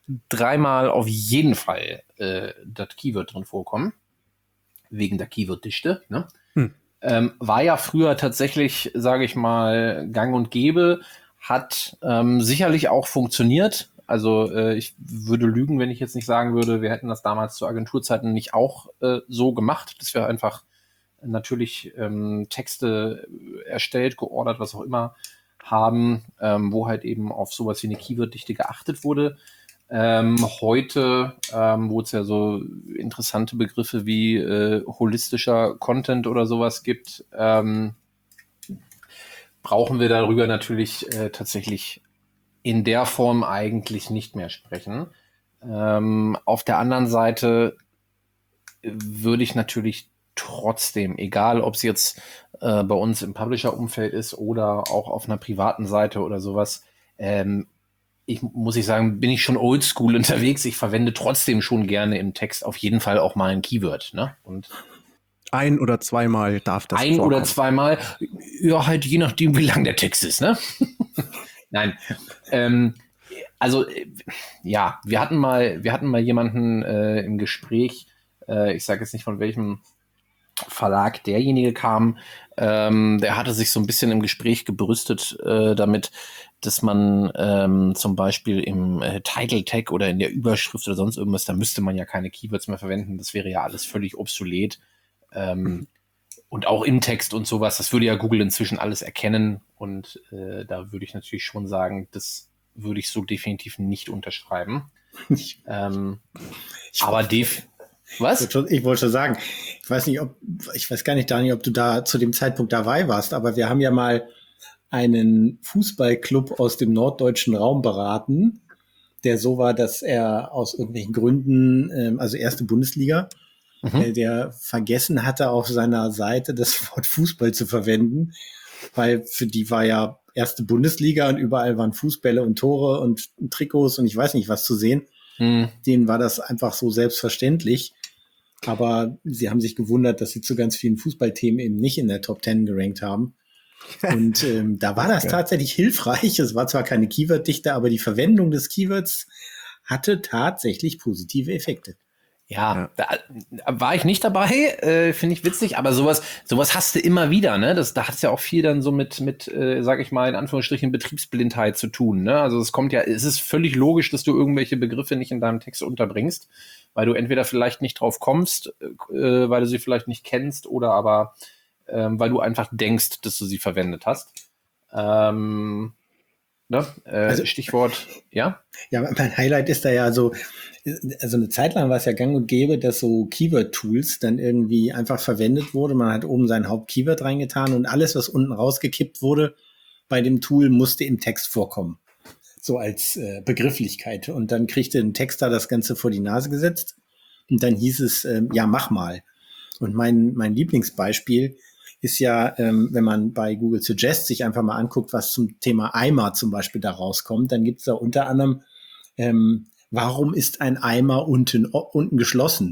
Speaker 2: dreimal auf jeden Fall äh, das Keyword drin vorkommen. Wegen der Keyword-Dichte. Ne? Hm. Ähm, war ja früher tatsächlich, sage ich mal, gang und gäbe, hat ähm, sicherlich auch funktioniert. Also äh, ich würde lügen, wenn ich jetzt nicht sagen würde, wir hätten das damals zu Agenturzeiten nicht auch äh, so gemacht, dass wir einfach natürlich ähm, Texte erstellt, geordert, was auch immer haben, ähm, wo halt eben auf sowas wie eine Keyword-Dichte geachtet wurde. Ähm, heute, ähm, wo es ja so interessante Begriffe wie äh, holistischer Content oder sowas gibt, ähm, brauchen wir darüber natürlich äh, tatsächlich in der Form eigentlich nicht mehr sprechen. Ähm, auf der anderen Seite würde ich natürlich trotzdem, egal ob es jetzt äh, bei uns im Publisher-Umfeld ist oder auch auf einer privaten Seite oder sowas, ähm, ich muss ich sagen, bin ich schon oldschool unterwegs. Ich verwende trotzdem schon gerne im Text auf jeden Fall auch mal ein Keyword. Ne? Und
Speaker 1: ein oder zweimal darf das
Speaker 2: Ein
Speaker 1: vorkommen.
Speaker 2: oder zweimal, ja, halt je nachdem, wie lang der Text ist. Ne? Nein. Ähm, also, äh, ja, wir hatten mal, wir hatten mal jemanden äh, im Gespräch, äh, ich sage jetzt nicht von welchem Verlag derjenige kam, ähm, der hatte sich so ein bisschen im Gespräch gebrüstet äh, damit, dass man ähm, zum Beispiel im äh, Title Tag oder in der Überschrift oder sonst irgendwas, da müsste man ja keine Keywords mehr verwenden, das wäre ja alles völlig obsolet. Ähm, und auch im Text und sowas, das würde ja Google inzwischen alles erkennen und äh, da würde ich natürlich schon sagen, das würde ich so definitiv nicht unterschreiben. ähm,
Speaker 3: ich
Speaker 2: aber def Was?
Speaker 3: Ich wollte, schon, ich wollte schon sagen, ich weiß nicht, ob, ich weiß gar nicht, Daniel, ob du da zu dem Zeitpunkt dabei warst, aber wir haben ja mal einen Fußballclub aus dem norddeutschen Raum beraten, der so war, dass er aus irgendwelchen Gründen, ähm, also erste Bundesliga, mhm. äh, der vergessen hatte, auf seiner Seite das Wort Fußball zu verwenden, weil für die war ja erste Bundesliga und überall waren Fußbälle und Tore und Trikots und ich weiß nicht was zu sehen. Mhm. Denen war das einfach so selbstverständlich. Aber sie haben sich gewundert, dass sie zu ganz vielen Fußballthemen eben nicht in der Top Ten gerankt haben. Und ähm, da war das okay. tatsächlich hilfreich. Es war zwar keine Keyword-Dichte, aber die Verwendung des Keywords hatte tatsächlich positive Effekte.
Speaker 2: Ja, ja. Da war ich nicht dabei, äh, finde ich witzig, aber sowas, sowas hast du immer wieder, ne? Das, da hat es ja auch viel dann so mit, mit, äh, sag ich mal, in Anführungsstrichen Betriebsblindheit zu tun, ne? Also es kommt ja, es ist völlig logisch, dass du irgendwelche Begriffe nicht in deinem Text unterbringst, weil du entweder vielleicht nicht drauf kommst, äh, weil du sie vielleicht nicht kennst oder aber äh, weil du einfach denkst, dass du sie verwendet hast. Ähm, ne? äh, also, Stichwort, ja?
Speaker 3: Ja, mein Highlight ist da ja so, also eine Zeit lang war es ja gang und gäbe, dass so Keyword-Tools dann irgendwie einfach verwendet wurde. Man hat oben sein Haupt-Keyword reingetan und alles, was unten rausgekippt wurde bei dem Tool, musste im Text vorkommen. So als äh, Begrifflichkeit. Und dann kriegte ein Texter das Ganze vor die Nase gesetzt und dann hieß es, ähm, ja, mach mal. Und mein, mein Lieblingsbeispiel ist ja, ähm, wenn man bei Google Suggest sich einfach mal anguckt, was zum Thema Eimer zum Beispiel da rauskommt, dann gibt es da unter anderem ähm, warum ist ein Eimer unten, unten geschlossen?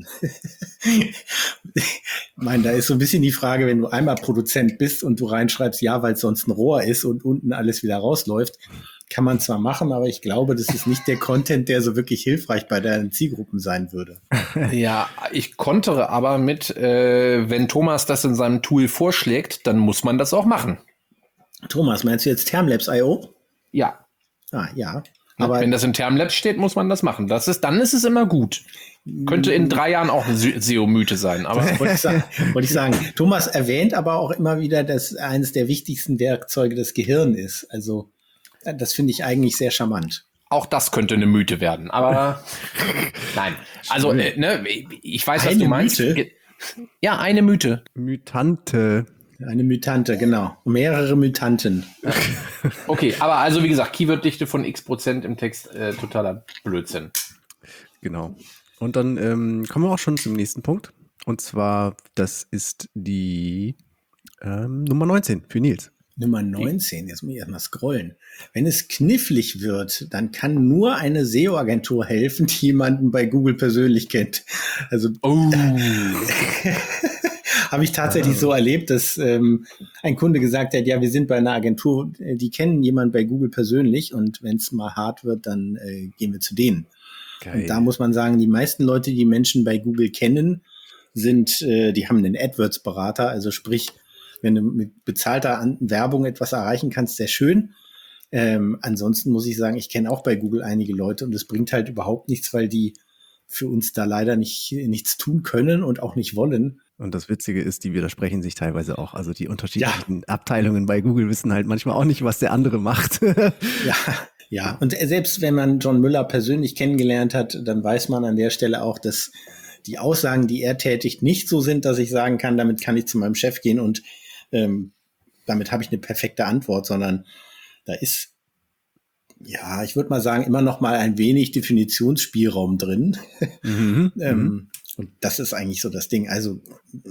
Speaker 3: Ich meine, da ist so ein bisschen die Frage, wenn du Eimerproduzent bist und du reinschreibst, ja, weil es sonst ein Rohr ist und unten alles wieder rausläuft, kann man zwar machen, aber ich glaube, das ist nicht der Content, der so wirklich hilfreich bei deinen Zielgruppen sein würde.
Speaker 2: Ja, ich kontere aber mit, äh, wenn Thomas das in seinem Tool vorschlägt, dann muss man das auch machen.
Speaker 3: Thomas, meinst du jetzt Termlabs Punkt io?
Speaker 2: Ja.
Speaker 3: Ah, ja.
Speaker 2: Aber wenn das in Termlabs steht, muss man das machen. Das ist, dann ist es immer gut. Könnte in drei Jahren auch eine S E O-Mythe sein. Aber
Speaker 3: wollte ich, sagen, wollte ich sagen. Thomas erwähnt aber auch immer wieder, dass eines der wichtigsten Werkzeuge das Gehirn ist. Also das finde ich eigentlich sehr charmant.
Speaker 2: Auch das könnte eine Mythe werden. Aber nein. Also äh, ne, ich weiß,
Speaker 3: eine
Speaker 2: was du meinst.
Speaker 3: Mythe?
Speaker 2: Ja, eine Mythe.
Speaker 1: Mythante.
Speaker 3: Eine Mythante, genau. Mehrere Mythanten.
Speaker 2: Okay, aber also wie gesagt, Keyworddichte von x Prozent im Text, äh, totaler Blödsinn.
Speaker 1: Genau. Und dann ähm, kommen wir auch schon zum nächsten Punkt. Und zwar, das ist die ähm, Nummer neunzehn für Nils.
Speaker 3: Nummer neunzehn, jetzt muss ich erstmal scrollen. Wenn es knifflig wird, dann kann nur eine S E O-Agentur helfen, die jemanden bei Google persönlich kennt. Also
Speaker 2: oh.
Speaker 3: Habe ich tatsächlich ah. so erlebt, dass ähm, ein Kunde gesagt hat, ja, wir sind bei einer Agentur, die kennen jemanden bei Google persönlich und wenn es mal hart wird, dann äh, gehen wir zu denen. Geil. Und da muss man sagen, die meisten Leute, die Menschen bei Google kennen, sind, äh, die haben einen AdWords-Berater, also sprich, wenn du mit bezahlter An- Werbung etwas erreichen kannst, sehr schön. Ähm, ansonsten muss ich sagen, ich kenne auch bei Google einige Leute und es bringt halt überhaupt nichts, weil die für uns da leider nicht nichts tun können und auch nicht wollen.
Speaker 1: Und das Witzige ist, die widersprechen sich teilweise auch. Also die unterschiedlichen ja. Abteilungen bei Google wissen halt manchmal auch nicht, was der andere macht.
Speaker 3: ja, ja. Und selbst wenn man John Müller persönlich kennengelernt hat, dann weiß man an der Stelle auch, dass die Aussagen, die er tätigt, nicht so sind, dass ich sagen kann, damit kann ich zu meinem Chef gehen und ähm, damit habe ich eine perfekte Antwort, sondern da ist, ja, ich würde mal sagen, immer noch mal ein wenig Definitionsspielraum drin. Mhm, ähm, und das ist eigentlich so das Ding. Also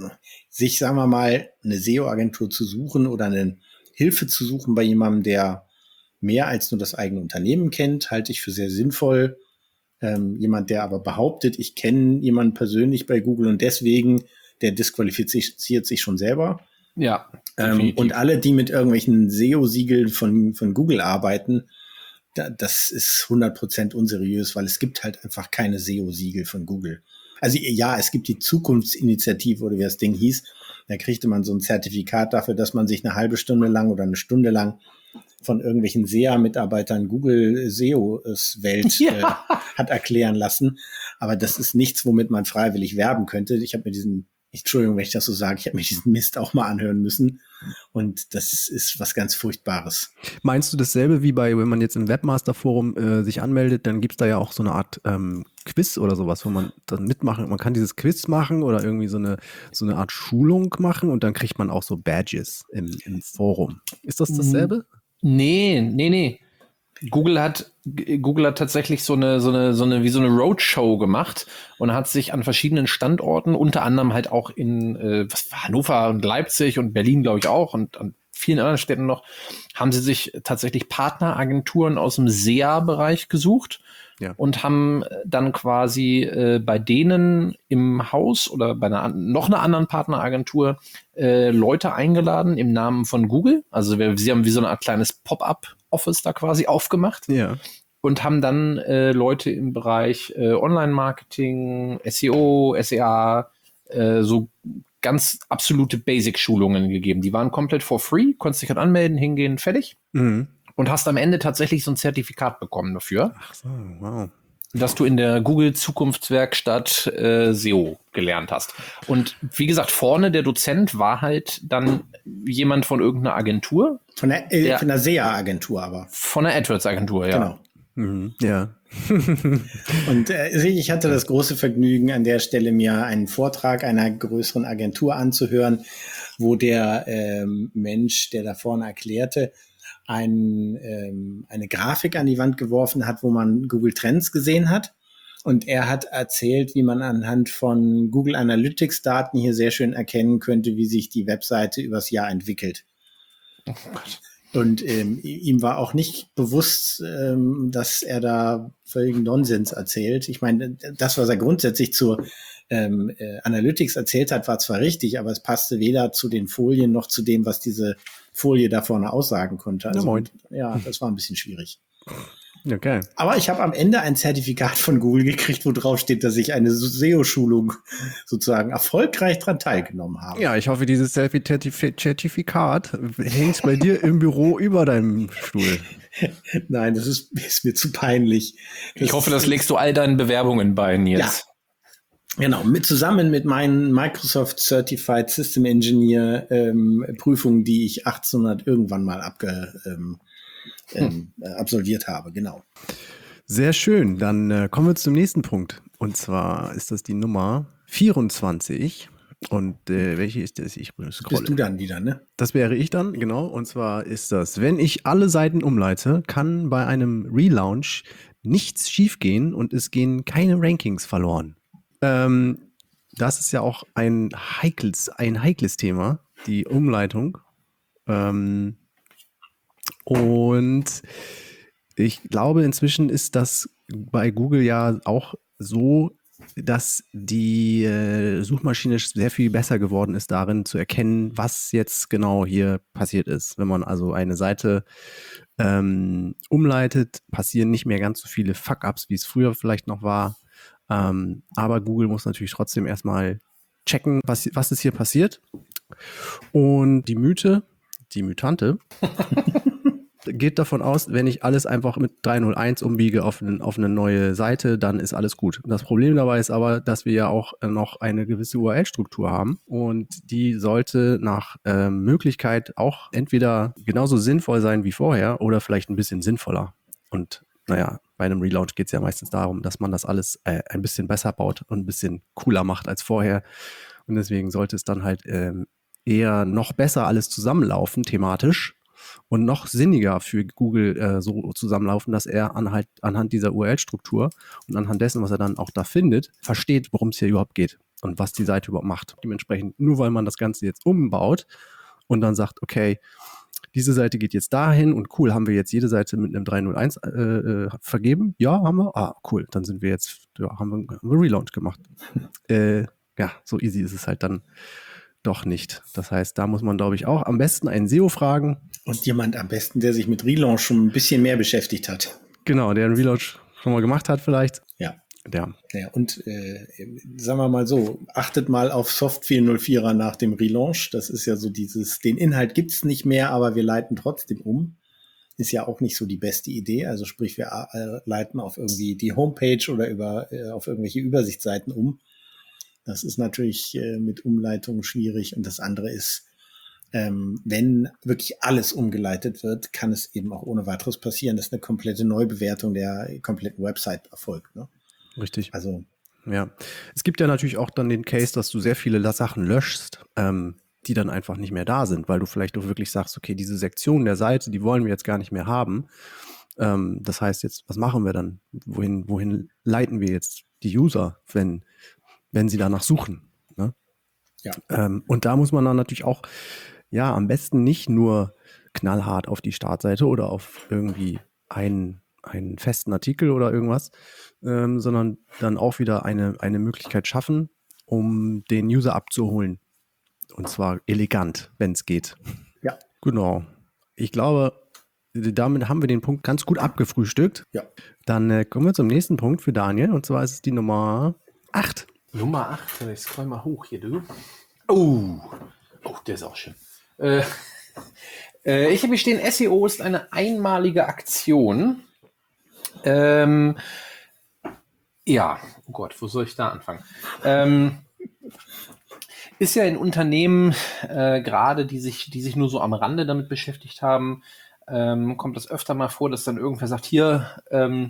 Speaker 3: sich, sagen wir mal, eine S E O-Agentur zu suchen oder eine Hilfe zu suchen bei jemandem, der mehr als nur das eigene Unternehmen kennt, halte ich für sehr sinnvoll. Ähm, jemand, der aber behauptet, ich kenne jemanden persönlich bei Google und deswegen, der disqualifiziert sich schon selber.
Speaker 2: Ja.
Speaker 3: Ähm, und alle, die mit irgendwelchen S E O-Siegeln von, von Google arbeiten, da, das ist hundert Prozent unseriös, weil es gibt halt einfach keine S E O-Siegel von Google. Also ja, es gibt die Zukunftsinitiative oder wie das Ding hieß. Da kriegte man so ein Zertifikat dafür, dass man sich eine halbe Stunde lang oder eine Stunde lang von irgendwelchen S E A-Mitarbeitern Google S E O-Welt ja. äh, hat erklären lassen. Aber das ist nichts, womit man freiwillig werben könnte. Ich habe mir diesen Entschuldigung, wenn ich das so sage, ich habe mir diesen Mist auch mal anhören müssen und das ist was ganz Furchtbares.
Speaker 1: Meinst du dasselbe wie bei, wenn man jetzt im Webmaster-Forum äh, sich anmeldet, dann gibt es da ja auch so eine Art ähm, Quiz oder sowas, wo man dann mitmachen, man kann dieses Quiz machen oder irgendwie so eine, so eine Art Schulung machen und dann kriegt man auch so Badges im, im Forum. Ist das dasselbe?
Speaker 2: Nee, nee, nee. Google hat Google hat tatsächlich so eine so eine so eine wie so eine Roadshow gemacht und hat sich an verschiedenen Standorten, unter anderem halt auch in äh, was war Hannover und Leipzig und Berlin, glaube ich auch und an vielen anderen Städten noch, haben sie sich tatsächlich Partneragenturen aus dem S E A-Bereich gesucht ja. und haben dann quasi äh, bei denen im Haus oder bei einer noch einer anderen Partneragentur äh, Leute eingeladen im Namen von Google. Also wir, sie haben wie so eine Art kleines Pop-up Office da quasi aufgemacht
Speaker 1: ja.
Speaker 2: und haben dann äh, Leute im Bereich äh, Online-Marketing, S E O, S E A, äh, so ganz absolute Basic-Schulungen gegeben. Die waren komplett for free, konntest dich halt anmelden, hingehen, fertig. Mhm. Und hast am Ende tatsächlich so ein Zertifikat bekommen dafür.
Speaker 1: Ach so, wow.
Speaker 2: Dass du in der Google Zukunftswerkstatt äh, S E O gelernt hast. Und wie gesagt, vorne der Dozent war halt dann jemand von irgendeiner Agentur.
Speaker 3: Von der, äh, der, von der S E A-Agentur aber.
Speaker 2: Von der AdWords-Agentur, ja.
Speaker 3: Genau.
Speaker 1: Mhm, ja.
Speaker 3: Und äh, ich hatte das große Vergnügen, an der Stelle mir einen Vortrag einer größeren Agentur anzuhören, wo der ähm, Mensch, der da vorne erklärte, ein, ähm, eine Grafik an die Wand geworfen hat, wo man Google Trends gesehen hat. Und er hat erzählt, wie man anhand von Google Analytics Daten hier sehr schön erkennen könnte, wie sich die Webseite übers Jahr entwickelt. Oh Gott. Und ähm, ihm war auch nicht bewusst, ähm, dass er da völligen Nonsens erzählt. Ich meine, das, was er grundsätzlich zur ähm, äh, Analytics erzählt hat, war zwar richtig, aber es passte weder zu den Folien noch zu dem, was diese Folie da vorne aussagen konnte. Also,
Speaker 1: ja,
Speaker 3: ja, das war ein bisschen schwierig.
Speaker 1: Okay.
Speaker 3: Aber ich habe am Ende ein Zertifikat von Google gekriegt, wo drauf steht, dass ich eine S E O-Schulung sozusagen erfolgreich dran teilgenommen habe.
Speaker 1: Ja, ich hoffe, dieses Zertifikat hängt bei dir im Büro über deinem Stuhl.
Speaker 3: Nein, das ist, ist mir zu peinlich.
Speaker 2: Das ich hoffe, das legst du all deinen Bewerbungen bei, Nils.
Speaker 3: Ja. Genau, mit, zusammen mit meinen Microsoft Certified System Engineer ähm, Prüfungen, die ich achtzehnhundert irgendwann mal abge, ähm, ähm, hm. absolviert habe, genau.
Speaker 1: Sehr schön, dann äh, kommen wir zum nächsten Punkt. Und zwar ist das die Nummer vierundzwanzig. Und äh, welche ist das? Ich scrolle.
Speaker 3: Bist du dann wieder, ne?
Speaker 1: Das wäre ich dann, genau. Und zwar ist das, wenn ich alle Seiten umleite, kann bei einem Relaunch nichts schiefgehen und es gehen keine Rankings verloren. Ähm, das ist ja auch ein heikles, ein heikles Thema, die Umleitung. Ähm, und ich glaube, inzwischen ist das bei Google ja auch so dass die äh, Suchmaschine sehr viel besser geworden ist darin zu erkennen, was jetzt genau hier passiert ist. Wenn man also eine Seite ähm, umleitet, passieren nicht mehr ganz so viele Fuck-ups, wie es früher vielleicht noch war. Ähm, aber Google muss natürlich trotzdem erstmal checken, was, was ist hier passiert. Und die Mythe, die Mythante, geht davon aus, wenn ich alles einfach mit drei null eins umbiege auf, ein, auf eine neue Seite, dann ist alles gut. Das Problem dabei ist aber, dass wir ja auch noch eine gewisse U R L-Struktur haben und die sollte nach äh, Möglichkeit auch entweder genauso sinnvoll sein wie vorher oder vielleicht ein bisschen sinnvoller. Und naja, bei einem Relaunch geht es ja meistens darum, dass man das alles äh, ein bisschen besser baut und ein bisschen cooler macht als vorher. Und deswegen sollte es dann halt ähm, eher noch besser alles zusammenlaufen, thematisch. Und noch sinniger für Google äh, so zusammenlaufen, dass er anhand, anhand dieser U R L-Struktur und anhand dessen, was er dann auch da findet, versteht, worum es hier überhaupt geht und was die Seite überhaupt macht. Dementsprechend, nur weil man das Ganze jetzt umbaut und dann sagt, okay, diese Seite geht jetzt dahin und cool, haben wir jetzt jede Seite mit einem drei null eins äh, äh, vergeben? Ja, haben wir. Ah, cool, dann sind wir jetzt, ja, haben wir, haben wir Relaunch gemacht. äh, ja, so easy ist es halt dann doch nicht. Das heißt, da muss man, glaube ich, auch am besten einen S E O fragen.
Speaker 3: Und jemand am besten, der sich mit Relaunch schon ein bisschen mehr beschäftigt hat.
Speaker 1: Genau, der einen Relaunch schon mal gemacht hat vielleicht.
Speaker 3: Ja.
Speaker 1: Ja.
Speaker 3: Ja, und äh, sagen wir mal so, achtet mal auf Soft vier null vierer nach dem Relaunch. Das ist ja so dieses, den Inhalt gibt's nicht mehr, aber wir leiten trotzdem um. Ist ja auch nicht so die beste Idee. Also sprich, wir äh, leiten auf irgendwie die Homepage oder über äh, auf irgendwelche Übersichtsseiten um. Das ist natürlich äh, mit Umleitung schwierig. Und das andere ist, ähm, wenn wirklich alles umgeleitet wird, kann es eben auch ohne weiteres passieren, dass eine komplette Neubewertung der kompletten Website erfolgt. Ne?
Speaker 1: Richtig.
Speaker 3: Also
Speaker 1: ja, es gibt ja natürlich auch dann den Case, dass du sehr viele Sachen löschst, ähm, die dann einfach nicht mehr da sind, weil du vielleicht auch wirklich sagst, okay, diese Sektion der Seite, die wollen wir jetzt gar nicht mehr haben. Ähm, das heißt jetzt, was machen wir dann? Wohin, wohin leiten wir jetzt die User, wenn, wenn sie danach suchen? Ne?
Speaker 3: Ja.
Speaker 1: Ähm, und da muss man dann natürlich auch, ja, am besten nicht nur knallhart auf die Startseite oder auf irgendwie einen, einen festen Artikel oder irgendwas, ähm, sondern dann auch wieder eine, eine Möglichkeit schaffen, um den User abzuholen. Und zwar elegant, wenn es geht.
Speaker 3: Ja.
Speaker 1: Genau. Ich glaube, damit haben wir den Punkt ganz gut abgefrühstückt.
Speaker 3: Ja.
Speaker 1: Dann äh, kommen wir zum nächsten Punkt für Daniel. Und zwar ist es die Nummer acht.
Speaker 2: Nummer acht. Ich scroll mal hoch hier, du. Oh, oh, der ist auch schön. Äh, äh, ich habe hier stehen, S E O ist eine einmalige Aktion. Ähm, ja, oh Gott, wo soll ich da anfangen? Ähm, ist ja in Unternehmen, äh, gerade die sich, die sich nur so am Rande damit beschäftigt haben, ähm, kommt das öfter mal vor, dass dann irgendwer sagt, hier, ähm,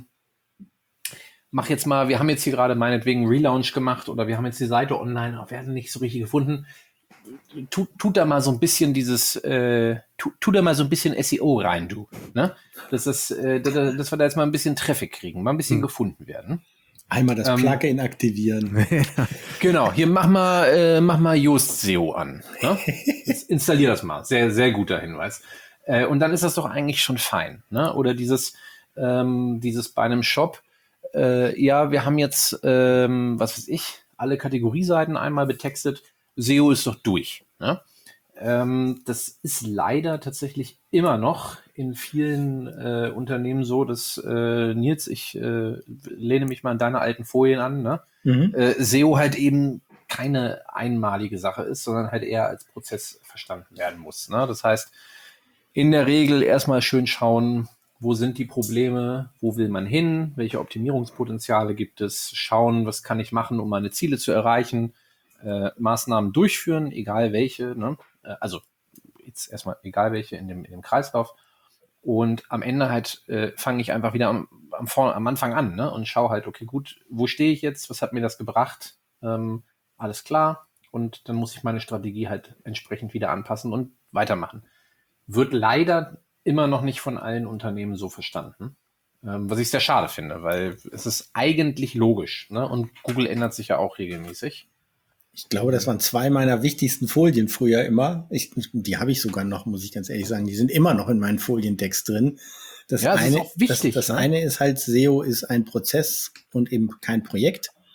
Speaker 2: mach jetzt mal, wir haben jetzt hier gerade meinetwegen einen Relaunch gemacht oder wir haben jetzt die Seite online, aber werden nicht so richtig gefunden. Tut, tut da mal so ein bisschen dieses, äh, tu, tu da mal so ein bisschen S E O rein, du. Ne? Das ist, äh, dass wir da jetzt mal ein bisschen Traffic kriegen, mal ein bisschen hm. gefunden werden.
Speaker 3: Einmal das ähm, Plugin aktivieren.
Speaker 2: Genau, hier mach mal, äh, mach mal Yoast S E O an. Ne? Jetzt installier das mal. Sehr, sehr guter Hinweis. Äh, und dann ist das doch eigentlich schon fein. Ne? Oder dieses, ähm, dieses bei einem Shop, äh, ja, wir haben jetzt, ähm, was weiß ich, alle Kategorieseiten einmal betextet. S E O ist doch durch. Ne? Ähm, das ist leider tatsächlich immer noch in vielen äh, Unternehmen so, dass äh, Nils, ich äh, lehne mich mal an deine alten Folien an, ne? Mhm. Äh, S E O halt eben keine einmalige Sache ist, sondern halt eher als Prozess verstanden werden muss. Ne? Das heißt, in der Regel erstmal schön schauen, wo sind die Probleme, wo will man hin, welche Optimierungspotenziale gibt es, schauen, was kann ich machen, um meine Ziele zu erreichen, äh, Maßnahmen durchführen, egal welche, ne? äh, also jetzt erstmal egal welche in dem, in dem Kreislauf und am Ende halt äh, fange ich einfach wieder am, am, Vor- am Anfang an, ne? Und schaue halt, okay, gut, wo stehe ich jetzt, was hat mir das gebracht, ähm, alles klar und dann muss ich meine Strategie halt entsprechend wieder anpassen und weitermachen. Wird leider immer noch nicht von allen Unternehmen so verstanden, ähm, was ich sehr schade finde, weil es ist eigentlich logisch, ne? Und Google ändert sich ja auch regelmäßig.
Speaker 3: Ich glaube, das waren zwei meiner wichtigsten Folien früher immer. Ich, die habe ich sogar noch, muss ich ganz ehrlich sagen. Die sind immer noch in meinen Foliendecks drin. Das,
Speaker 2: ja, das
Speaker 3: eine,
Speaker 2: ist auch wichtig,
Speaker 3: das, das
Speaker 2: ne?
Speaker 3: eine ist halt, S E O ist ein Prozess und eben kein Projekt.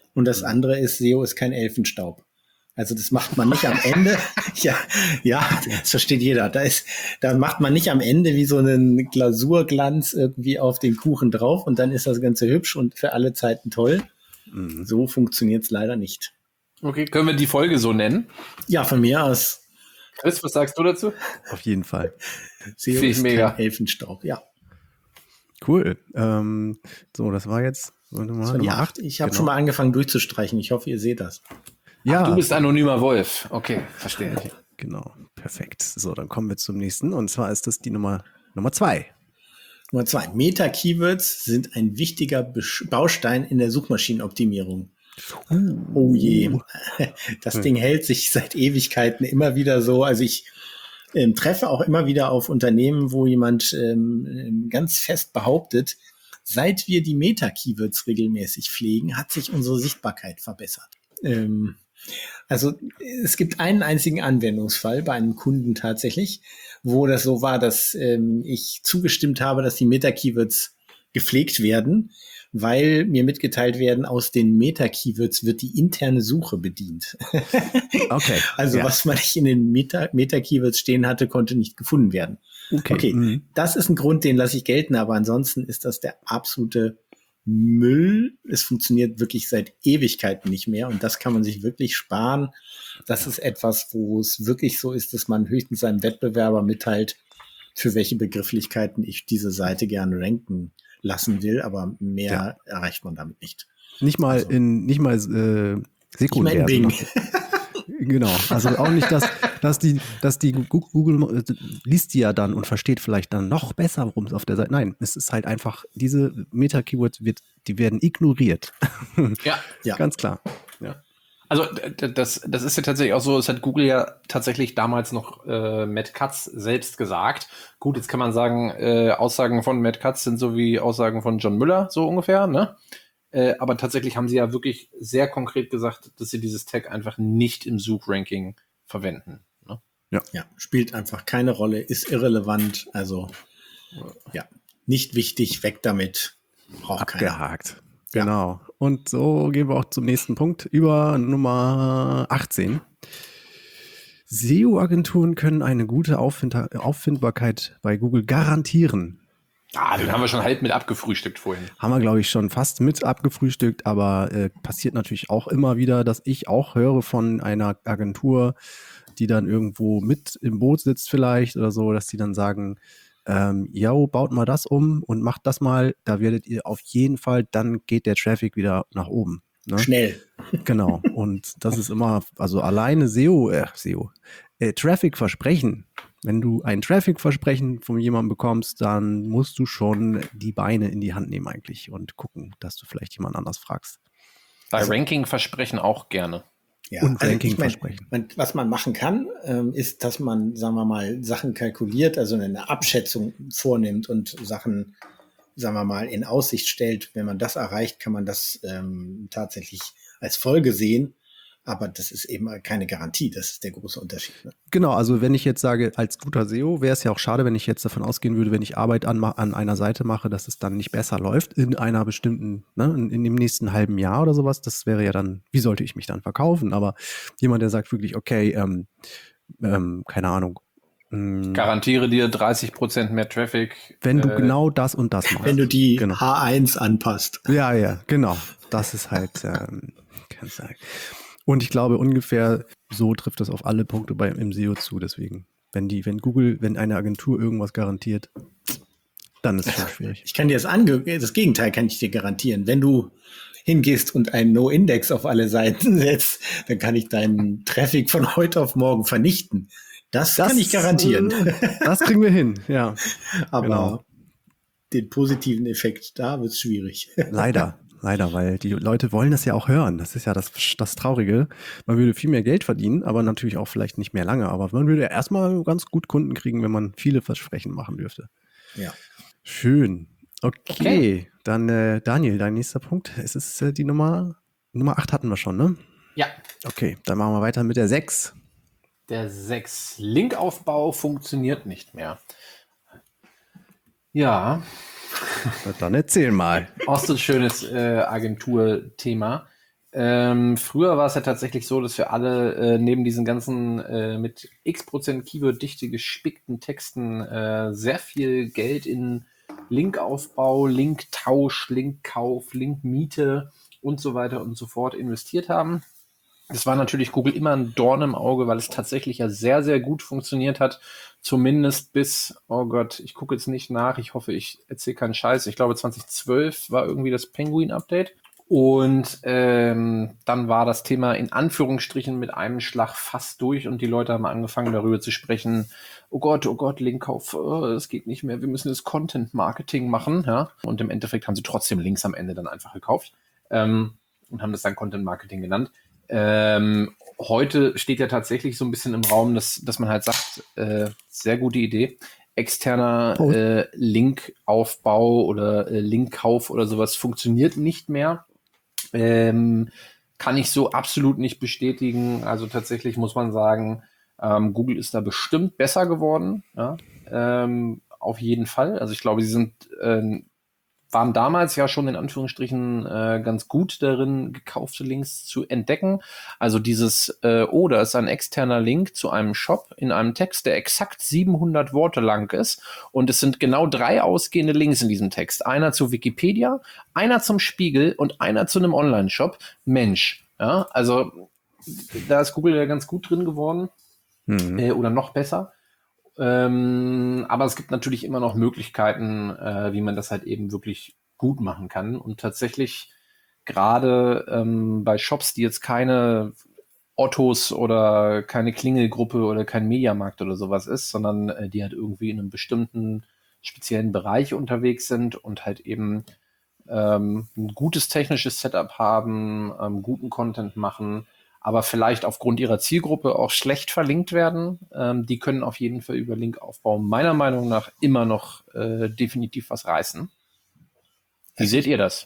Speaker 3: Und das andere ist, S E O ist kein Elfenstaub. Also das macht man nicht am Ende. ja, ja, das versteht jeder. Da ist, da macht man nicht am Ende wie so einen Glasurglanz irgendwie auf den Kuchen drauf und dann ist das Ganze hübsch und für alle Zeiten toll. Mhm. So funktioniert es leider nicht.
Speaker 2: Okay, können wir die Folge so nennen?
Speaker 3: Ja, von mir aus.
Speaker 2: Chris, was sagst du dazu?
Speaker 1: Auf jeden Fall.
Speaker 3: S E O ist mega. Kein Elfenstaub, ja.
Speaker 1: Cool. Ähm, so, das war jetzt
Speaker 3: Nummer, das war die acht. Ich habe genau. schon mal angefangen durchzustreichen. Ich hoffe, ihr seht das.
Speaker 2: Ja. Ach, du bist anonymer Wolf. Okay, verstehe.
Speaker 1: Okay, genau, perfekt. So, dann kommen wir zum nächsten. Und zwar ist das die Nummer Nummer zwei.
Speaker 3: Nummer zwei. Meta-Keywords sind ein wichtiger Baustein in der Suchmaschinenoptimierung. Uh, oh je. Das hm. Ding hält sich seit Ewigkeiten immer wieder so. Also ich ähm, treffe auch immer wieder auf Unternehmen, wo jemand ähm, ganz fest behauptet, seit wir die Meta-Keywords regelmäßig pflegen, hat sich unsere Sichtbarkeit verbessert. Ähm, also es gibt einen einzigen Anwendungsfall bei einem Kunden tatsächlich, wo das so war, dass ähm, ich zugestimmt habe, dass die Meta-Keywords gepflegt werden, weil mir mitgeteilt werden, aus den Meta-Keywords wird die interne Suche bedient.
Speaker 1: Okay.
Speaker 3: Also ja. Was man nicht in den Meta- Meta-Keywords stehen hatte, konnte nicht gefunden werden. Okay, okay. Mhm. Das ist ein Grund, den lasse ich gelten, aber ansonsten ist das der absolute Müll. Es funktioniert wirklich seit Ewigkeiten nicht mehr und das kann man sich wirklich sparen. Das ist etwas, wo es wirklich so ist, dass man höchstens seinem Wettbewerber mitteilt, für welche Begrifflichkeiten ich diese Seite gerne ranken lassen will, aber mehr ja. erreicht man damit nicht.
Speaker 1: Nicht mal also, in, nicht mal äh, sekundär.
Speaker 3: Ich mein
Speaker 1: Genau, also auch nicht, dass, dass die, dass die Google äh, liest die ja dann und versteht vielleicht dann noch besser, worum es auf der Seite. Nein, es ist halt einfach, diese Meta-Keywords wird, die werden ignoriert.
Speaker 2: Ja,
Speaker 1: ja. Ganz klar.
Speaker 2: Ja. Also das, das ist ja tatsächlich auch so, es hat Google ja tatsächlich damals noch äh, Matt Cutts selbst gesagt. Gut, jetzt kann man sagen, äh, Aussagen von Matt Cutts sind so wie Aussagen von John Müller, so ungefähr, ne? Äh, aber tatsächlich haben sie ja wirklich sehr konkret gesagt, dass sie dieses Tag einfach nicht im Suchranking verwenden. Ne?
Speaker 3: Ja. ja, spielt einfach keine Rolle, ist irrelevant, also ja, nicht wichtig, weg damit.
Speaker 1: Braucht abgehakt. Keiner. Genau. Ja. Und so gehen wir auch zum nächsten Punkt über Nummer achtzehn. S E O-Agenturen können eine gute Auffind- Auffindbarkeit bei Google garantieren.
Speaker 2: Ah, den haben wir schon halb mit abgefrühstückt vorhin.
Speaker 1: Haben wir, glaube ich, schon fast mit abgefrühstückt, aber äh, passiert natürlich auch immer wieder, dass ich auch höre von einer Agentur, die dann irgendwo mit im Boot sitzt vielleicht oder so, dass die dann sagen, ähm, yo, baut mal das um und macht das mal, da werdet ihr auf jeden Fall, dann geht der Traffic wieder nach oben. Ne?
Speaker 3: Schnell.
Speaker 1: Genau, und das ist immer, also alleine S E O, äh, S E O, äh, Traffic-Versprechen. Wenn du ein Traffic-Versprechen von jemandem bekommst, dann musst du schon die Beine in die Hand nehmen eigentlich und gucken, dass du vielleicht jemand anders fragst.
Speaker 2: Bei also, Ranking-Versprechen auch gerne.
Speaker 3: Ja, und also Ranking-Versprechen. Ich mein, was man machen kann, ähm, ist, dass man, sagen wir mal, Sachen kalkuliert, also eine Abschätzung vornimmt und Sachen, sagen wir mal, in Aussicht stellt. Wenn man das erreicht, kann man das ähm, tatsächlich als Folge sehen. Aber das ist eben keine Garantie, das ist der große Unterschied. Ne?
Speaker 1: Genau, also wenn ich jetzt sage, als guter S E O, wäre es ja auch schade, wenn ich jetzt davon ausgehen würde, wenn ich Arbeit an, an einer Seite mache, dass es dann nicht besser läuft in einer bestimmten, ne, in, in dem nächsten halben Jahr oder sowas. Das wäre ja dann, wie sollte ich mich dann verkaufen? Aber jemand, der sagt wirklich, okay, ähm, ähm, keine Ahnung.
Speaker 2: Ich garantiere dir dreißig Prozent mehr Traffic.
Speaker 1: Wenn du äh, genau das und das machst.
Speaker 3: Wenn du die
Speaker 1: genau.
Speaker 3: H eins anpasst.
Speaker 1: Ja, ja, genau. Das ist halt, ähm, kann ich sagen. Und ich glaube, ungefähr so trifft das auf alle Punkte bei, im S E O zu. Deswegen, wenn die, wenn Google, wenn eine Agentur irgendwas garantiert, dann ist es schon schwierig.
Speaker 3: Ich kann dir das, ange- das Gegenteil kann ich dir garantieren. Wenn du hingehst und einen No-Index auf alle Seiten setzt, dann kann ich deinen Traffic von heute auf morgen vernichten. Das, das kann ich garantieren.
Speaker 1: Äh, das kriegen wir hin, ja.
Speaker 3: Aber genau. Den positiven Effekt, da wird es schwierig.
Speaker 1: Leider. Leider, weil die Leute wollen das ja auch hören. Das ist ja das, das Traurige. Man würde viel mehr Geld verdienen, aber natürlich auch vielleicht nicht mehr lange. Aber man würde erstmal ganz gut Kunden kriegen, wenn man viele Versprechen machen dürfte.
Speaker 3: Ja.
Speaker 1: Schön. Okay, okay. Dann äh, Daniel, dein nächster Punkt. Es ist äh, die Nummer, Nummer acht hatten wir schon, ne?
Speaker 2: Ja.
Speaker 1: Okay, dann machen wir weiter mit der sechs.
Speaker 2: Der sechs. Linkaufbau funktioniert nicht mehr. Ja.
Speaker 1: Dann erzähl mal.
Speaker 2: Auch so ein schönes äh, Agenturthema. Ähm, früher war es ja tatsächlich so, dass wir alle äh, neben diesen ganzen äh, mit x Prozent Keyword-Dichte gespickten Texten äh, sehr viel Geld in Linkaufbau, Linktausch, Linkkauf, Linkmiete und so weiter und so fort investiert haben. Das war natürlich Google immer ein Dorn im Auge, weil es tatsächlich ja sehr, sehr gut funktioniert hat. Zumindest bis, oh Gott, ich gucke jetzt nicht nach. Ich hoffe, ich erzähle keinen Scheiß. Ich glaube, zwanzig zwölf war irgendwie das Penguin-Update. Und ähm, dann war das Thema in Anführungsstrichen mit einem Schlag fast durch und die Leute haben angefangen darüber zu sprechen, oh Gott, oh Gott, Linkkauf, oh, das geht nicht mehr, wir müssen das Content-Marketing machen. Ja? Und im Endeffekt haben sie trotzdem Links am Ende dann einfach gekauft ähm, und haben das dann Content-Marketing genannt. Ähm, heute steht ja tatsächlich so ein bisschen im Raum, dass, dass man halt sagt, äh, sehr gute Idee, externer
Speaker 1: Oh.
Speaker 2: äh, Linkaufbau oder äh, Linkkauf oder sowas funktioniert nicht mehr. Ähm, kann ich so absolut nicht bestätigen. Also tatsächlich muss man sagen, ähm, Google ist da bestimmt besser geworden. Ja? Ähm, auf jeden Fall. Also ich glaube, sie sind äh, waren damals ja schon in Anführungsstrichen äh, ganz gut darin, gekaufte Links zu entdecken. Also dieses, äh, oh, da ist ein externer Link zu einem Shop in einem Text, der exakt siebenhundert Worte lang ist. Und es sind genau drei ausgehende Links in diesem Text. Einer zu Wikipedia, einer zum Spiegel und einer zu einem Online-Shop. Mensch, ja, also da ist Google ja ganz gut drin geworden. Mhm. Äh, oder noch besser. Ähm, aber es gibt natürlich immer noch Möglichkeiten, äh, wie man das halt eben wirklich gut machen kann. Und tatsächlich gerade ähm, bei Shops, die jetzt keine Ottos oder keine Klingelgruppe oder kein Mediamarkt oder sowas ist, sondern äh, die halt irgendwie in einem bestimmten speziellen Bereich unterwegs sind und halt eben ähm, ein gutes technisches Setup haben, ähm, guten Content machen, aber vielleicht aufgrund ihrer Zielgruppe auch schlecht verlinkt werden. Ähm, die können auf jeden Fall über Linkaufbau meiner Meinung nach immer noch äh, definitiv was reißen. Wie seht ihr das?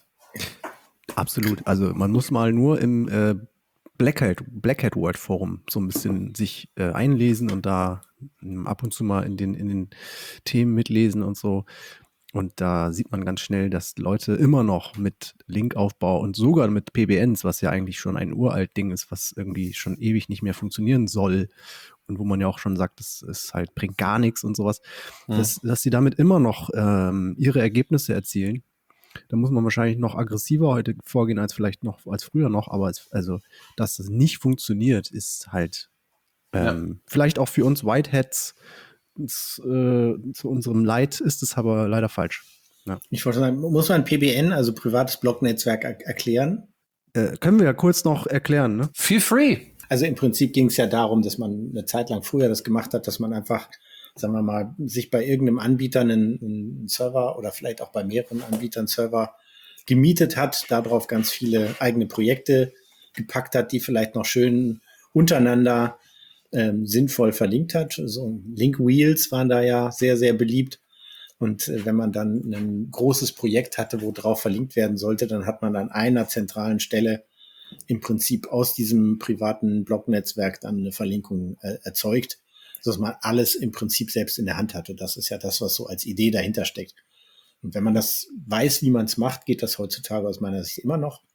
Speaker 1: Absolut. Also man muss mal nur im äh, Black Hat, Black Hat Word Forum so ein bisschen sich äh, einlesen und da ähm, ab und zu mal in den, in den Themen mitlesen und so. Und da sieht man ganz schnell, dass Leute immer noch mit Linkaufbau und sogar mit P B Ns, was ja eigentlich schon ein uralt Ding ist, was irgendwie schon ewig nicht mehr funktionieren soll und wo man ja auch schon sagt, das ist halt, bringt gar nichts und sowas, ja. dass, dass sie damit immer noch ähm, ihre Ergebnisse erzielen. Da muss man wahrscheinlich noch aggressiver heute vorgehen als vielleicht noch, als früher noch, aber es, also, dass das nicht funktioniert, ist halt ähm, ja. vielleicht auch für uns Whiteheads ins, äh, zu unserem Leid ist es aber leider falsch. Ja.
Speaker 3: Ich wollte sagen, muss man P B N, also privates Blognetzwerk, er- erklären?
Speaker 1: Äh, können wir ja kurz noch erklären, ne?
Speaker 2: Feel free!
Speaker 3: Also im Prinzip ging es ja darum, dass man eine Zeit lang früher das gemacht hat, dass man einfach, sagen wir mal, sich bei irgendeinem Anbieter einen, einen Server oder vielleicht auch bei mehreren Anbietern Server gemietet hat, darauf ganz viele eigene Projekte gepackt hat, die vielleicht noch schön untereinander ähm, sinnvoll verlinkt hat. So Link-Wheels waren da ja sehr, sehr beliebt. Und äh, wenn man dann ein großes Projekt hatte, wo drauf verlinkt werden sollte, dann hat man an einer zentralen Stelle im Prinzip aus diesem privaten Blognetzwerk dann eine Verlinkung äh, erzeugt, sodass man alles im Prinzip selbst in der Hand hatte. Das ist ja das, was so als Idee dahinter steckt. Und wenn man das weiß, wie man es macht, geht das heutzutage aus meiner Sicht immer noch.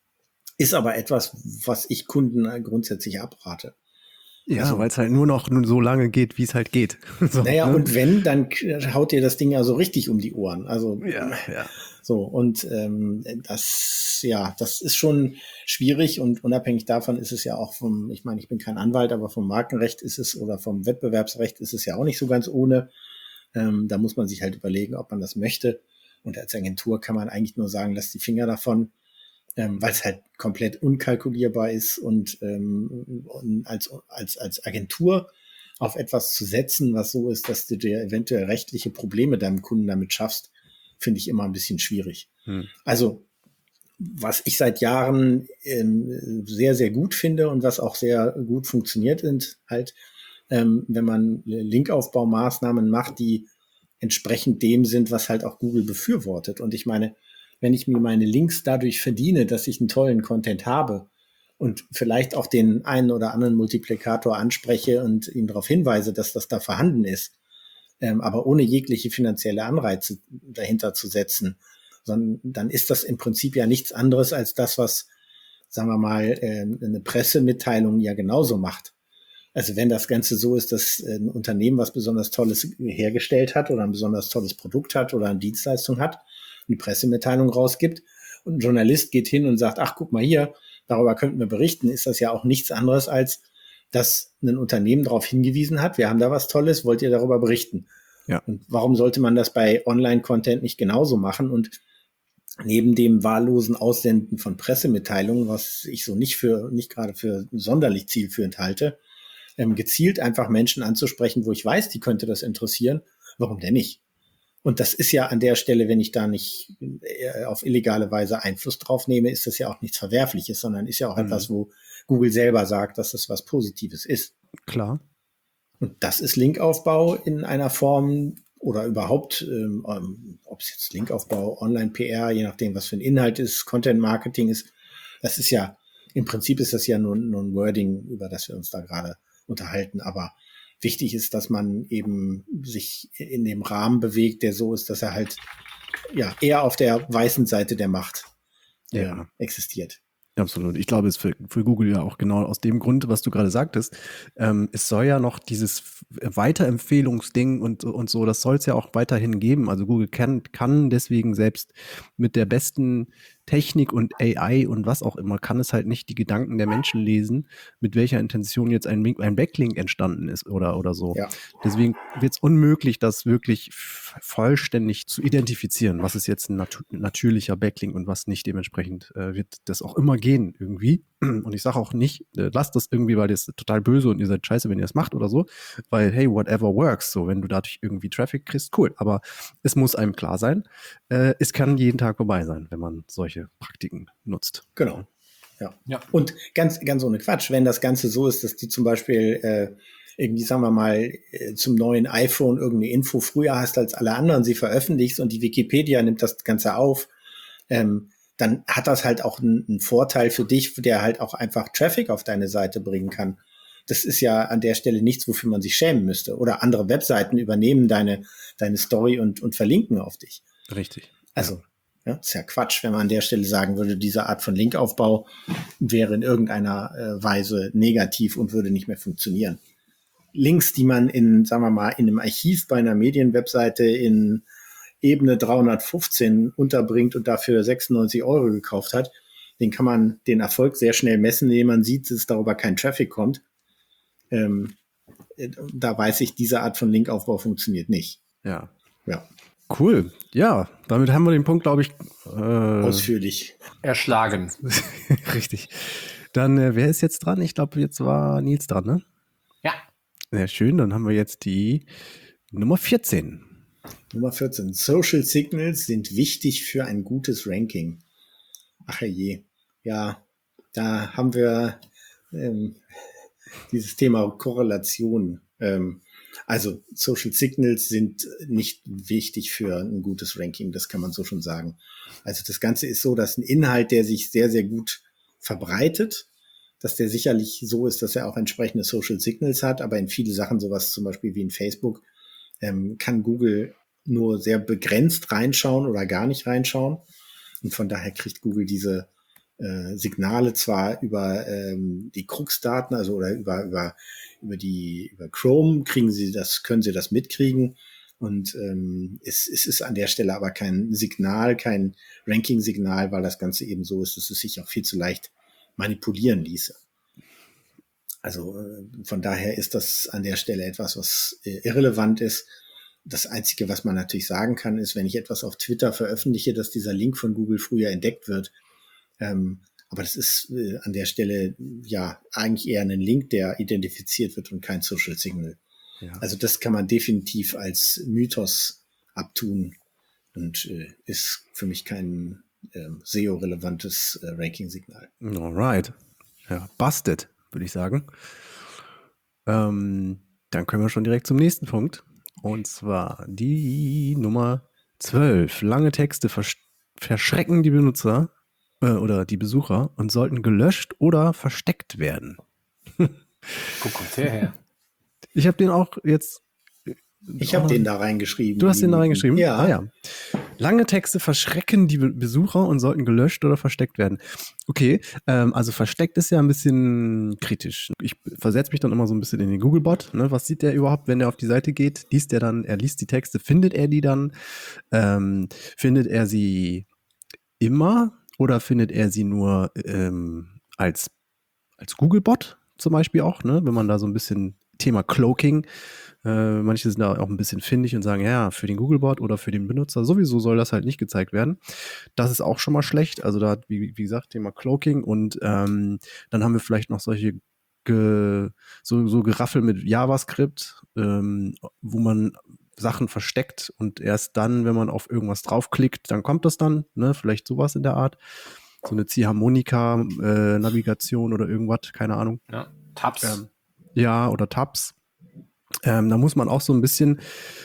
Speaker 3: Ist aber etwas, was ich Kunden grundsätzlich abrate.
Speaker 1: Ja, also, weil es halt nur noch so lange geht, wie es halt geht. So,
Speaker 3: naja,
Speaker 1: ne?
Speaker 3: Und wenn, dann haut dir das Ding ja so richtig um die Ohren. Also
Speaker 1: ja, ja.
Speaker 3: So, und ähm, das, ja, das ist schon schwierig und unabhängig davon ist es ja auch vom, ich meine, ich bin kein Anwalt, aber vom Markenrecht ist es oder vom Wettbewerbsrecht ist es ja auch nicht so ganz ohne. Ähm, da muss man sich halt überlegen, ob man das möchte. Und als Agentur kann man eigentlich nur sagen, lass die Finger davon, ähm, weil es halt komplett unkalkulierbar ist und, ähm, und als, als, als Agentur auf etwas zu setzen, was so ist, dass du dir eventuell rechtliche Probleme deinem Kunden damit schaffst, finde ich immer ein bisschen schwierig. Hm. Also, was ich seit Jahren ähm, sehr, sehr gut finde und was auch sehr gut funktioniert, sind halt, ähm, wenn man Linkaufbaumaßnahmen macht, die entsprechend dem sind, was halt auch Google befürwortet. Und ich meine, wenn ich mir meine Links dadurch verdiene, dass ich einen tollen Content habe und vielleicht auch den einen oder anderen Multiplikator anspreche und ihn darauf hinweise, dass das da vorhanden ist, ähm, aber ohne jegliche finanzielle Anreize dahinter zu setzen, sondern dann ist das im Prinzip ja nichts anderes als das, was sagen wir mal, äh, eine Pressemitteilung ja genauso macht. Also wenn das Ganze so ist, dass ein Unternehmen was besonders Tolles hergestellt hat oder ein besonders tolles Produkt hat oder eine Dienstleistung hat, eine Pressemitteilung rausgibt und ein Journalist geht hin und sagt, ach, guck mal hier, darüber könnten wir berichten, ist das ja auch nichts anderes als, dass ein Unternehmen darauf hingewiesen hat, wir haben da was Tolles, wollt ihr darüber berichten?
Speaker 1: Ja.
Speaker 3: Und warum sollte man das bei Online-Content nicht genauso machen? Und neben dem wahllosen Aussenden von Pressemitteilungen, was ich so nicht für, nicht gerade für sonderlich zielführend halte, ähm, gezielt einfach Menschen anzusprechen, wo ich weiß, die könnte das interessieren, warum denn nicht? Und das ist ja an der Stelle, wenn ich da nicht äh, auf illegale Weise Einfluss drauf nehme, ist das ja auch nichts Verwerfliches, sondern ist ja auch mhm. etwas, wo Google selber sagt, dass das was Positives ist.
Speaker 1: Klar.
Speaker 3: Und das ist Linkaufbau in einer Form oder überhaupt, ähm, ob es jetzt Linkaufbau, Online-P R, je nachdem, was für ein Inhalt ist, Content-Marketing ist, das ist ja, im Prinzip ist das ja nur, nur ein Wording, über das wir uns da gerade unterhalten, aber wichtig ist, dass man eben sich in dem Rahmen bewegt, der so ist, dass er halt ja eher auf der weißen Seite der Macht äh,
Speaker 1: ja.
Speaker 3: existiert.
Speaker 1: Absolut. Ich glaube, es ist für, für Google ja auch genau aus dem Grund, was du gerade sagtest. Ähm, es soll ja noch dieses Weiterempfehlungsding und, und so, das soll es ja auch weiterhin geben. Also Google kann, kann deswegen selbst mit der besten Technik und A I und was auch immer, kann es halt nicht die Gedanken der Menschen lesen, mit welcher Intention jetzt ein, ein Backlink entstanden ist oder, oder so.
Speaker 3: Ja.
Speaker 1: Deswegen wird es unmöglich, das wirklich vollständig zu identifizieren, was ist jetzt ein nat- natürlicher Backlink und was nicht. Dementsprechend äh, wird das auch immer gehen irgendwie. Und ich sage auch nicht, äh, lasst das irgendwie, weil das ist total böse und ihr seid scheiße, wenn ihr das macht oder so, weil hey, whatever works, so, wenn du dadurch irgendwie Traffic kriegst, cool. Aber es muss einem klar sein, äh, es kann jeden Tag vorbei sein, wenn man solche Praktiken nutzt.
Speaker 3: Genau. Ja.
Speaker 2: ja.
Speaker 3: Und ganz, ganz ohne Quatsch, wenn das Ganze so ist, dass du zum Beispiel äh, irgendwie, sagen wir mal, äh, zum neuen iPhone irgendeine Info früher hast als alle anderen, sie veröffentlichst und die Wikipedia nimmt das Ganze auf, ähm, dann hat das halt auch einen, einen Vorteil für dich, der halt auch einfach Traffic auf deine Seite bringen kann. Das ist ja an der Stelle nichts, wofür man sich schämen müsste. Oder andere Webseiten übernehmen deine, deine Story und, und verlinken auf dich.
Speaker 1: Richtig.
Speaker 3: Also, ja, ist ja Quatsch, wenn man an der Stelle sagen würde, diese Art von Linkaufbau wäre in irgendeiner äh, Weise negativ und würde nicht mehr funktionieren. Links, die man in, sagen wir mal, in einem Archiv bei einer Medienwebseite in Ebene dreihundertfünfzehn unterbringt und dafür sechsundneunzig Euro gekauft hat, den kann man den Erfolg sehr schnell messen, indem man sieht, dass darüber kein Traffic kommt. Ähm, da weiß ich, diese Art von Linkaufbau funktioniert nicht.
Speaker 1: Ja.
Speaker 3: Ja.
Speaker 1: Cool. Ja, damit haben wir den Punkt, glaube ich, äh,
Speaker 3: ausführlich
Speaker 2: erschlagen.
Speaker 1: Richtig. Dann, äh, wer ist jetzt dran? Ich glaube, jetzt war Nils dran, ne?
Speaker 2: Ja.
Speaker 1: Sehr schön. Dann haben wir jetzt die Nummer vierzehn.
Speaker 3: Nummer vierzehn. Social Signals sind wichtig für ein gutes Ranking. Ach je. Ja, da haben wir ähm, dieses Thema Korrelation. Ähm, also Social Signals sind nicht wichtig für ein gutes Ranking, das kann man so schon sagen. Also das Ganze ist so, dass ein Inhalt, der sich sehr, sehr gut verbreitet, dass der sicherlich so ist, dass er auch entsprechende Social Signals hat, aber in viele Sachen, sowas zum Beispiel wie in Facebook, ähm, kann Google nur sehr begrenzt reinschauen oder gar nicht reinschauen. Und von daher kriegt Google diese äh, Signale zwar über ähm, die Krux-Daten, also oder über über über die über Chrome kriegen sie das, können sie das mitkriegen. Und ähm, es, es ist an der Stelle aber kein Signal, kein Ranking-Signal, weil das Ganze eben so ist, dass es sich auch viel zu leicht manipulieren ließe. Also äh, von daher ist das an der Stelle etwas, was äh, irrelevant ist. Das Einzige, was man natürlich sagen kann, ist, wenn ich etwas auf Twitter veröffentliche, dass dieser Link von Google früher entdeckt wird. Ähm, aber das ist äh, an der Stelle ja eigentlich eher ein Link, der identifiziert wird und kein Social Signal. Ja. Also das kann man definitiv als Mythos abtun und äh, ist für mich kein äh, S E O-relevantes äh, Ranking-Signal.
Speaker 1: Alright. Ja, busted, würde ich sagen. Ähm, dann können wir schon direkt zum nächsten Punkt. Und zwar die Nummer zwölf. Lange Texte versch- verschrecken die Benutzer äh, oder die Besucher und sollten gelöscht oder versteckt werden.
Speaker 2: Wo kommt der her?
Speaker 1: Ich habe den auch jetzt...
Speaker 3: Ich habe den da reingeschrieben.
Speaker 1: Du hast den da reingeschrieben?
Speaker 3: Ja.
Speaker 1: Ah, ja. Lange Texte verschrecken die Besucher und sollten gelöscht oder versteckt werden. Okay, ähm, also versteckt ist ja ein bisschen kritisch. Ich versetze mich dann immer so ein bisschen in den Googlebot. Ne? Was sieht der überhaupt, wenn er auf die Seite geht? Liest er dann, er liest die Texte, findet er die dann? Ähm, findet er sie immer oder findet er sie nur ähm, als, als Googlebot zum Beispiel auch, ne? Wenn man da so ein bisschen Thema Cloaking, äh, manche sind da auch ein bisschen findig und sagen, ja, für den Googlebot oder für den Benutzer sowieso soll das halt nicht gezeigt werden. Das ist auch schon mal schlecht. Also da, wie, wie gesagt, Thema Cloaking und ähm, dann haben wir vielleicht noch solche ge, so, so Geraffel mit JavaScript, ähm, wo man Sachen versteckt und erst dann, wenn man auf irgendwas draufklickt, dann kommt das dann, ne? Vielleicht sowas in der Art. So eine Ziehharmonika-Navigation äh, oder irgendwas, keine Ahnung.
Speaker 2: Ja, Tabs.
Speaker 1: Ähm, ja, oder Tabs. Ähm, da muss man auch so ein bisschen,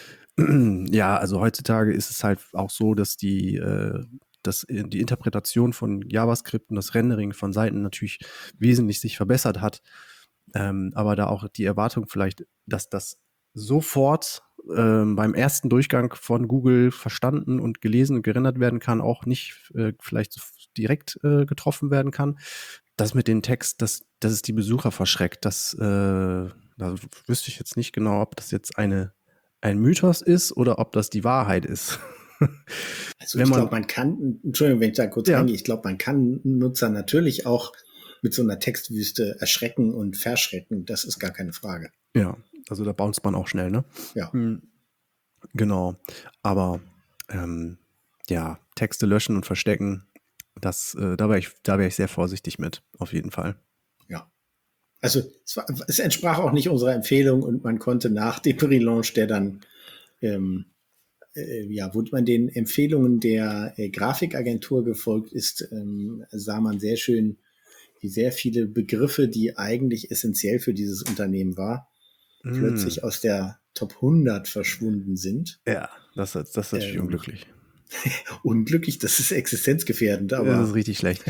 Speaker 1: ja, also heutzutage ist es halt auch so, dass die, äh, dass die Interpretation von JavaScript und das Rendering von Seiten natürlich wesentlich sich verbessert hat. Ähm, aber da auch die Erwartung vielleicht, dass das sofort ähm, beim ersten Durchgang von Google verstanden und gelesen und gerendert werden kann, auch nicht äh, vielleicht so direkt äh, getroffen werden kann. Das mit dem Text, dass, dass es die Besucher verschreckt, das, äh, da wüsste ich jetzt nicht genau, ob das jetzt eine, ein Mythos ist oder ob das die Wahrheit ist.
Speaker 3: Also ich glaube, man kann, Entschuldigung, wenn ich da kurz
Speaker 1: ja.
Speaker 3: reingehe, ich glaube, man kann Nutzer natürlich auch mit so einer Textwüste erschrecken und verschrecken. Das ist gar keine Frage.
Speaker 1: Ja, also da bounced man auch schnell, ne?
Speaker 3: Ja.
Speaker 1: Hm, genau. Aber ähm, ja, Texte löschen und verstecken, das, äh, da wäre ich, da wäre ich sehr vorsichtig mit, auf jeden Fall.
Speaker 3: Ja. Also es, war, es entsprach auch nicht unserer Empfehlung und man konnte nach dem Relaunch, der dann ähm, äh, ja, wo man den Empfehlungen der äh, Grafikagentur gefolgt ist, ähm, sah man sehr schön, wie sehr viele Begriffe, die eigentlich essentiell für dieses Unternehmen war, mm. plötzlich aus der Top hundert verschwunden sind.
Speaker 1: Ja, das, das ist natürlich ähm, unglücklich.
Speaker 3: Unglücklich, das ist existenzgefährdend, aber.
Speaker 1: Das ist richtig schlecht.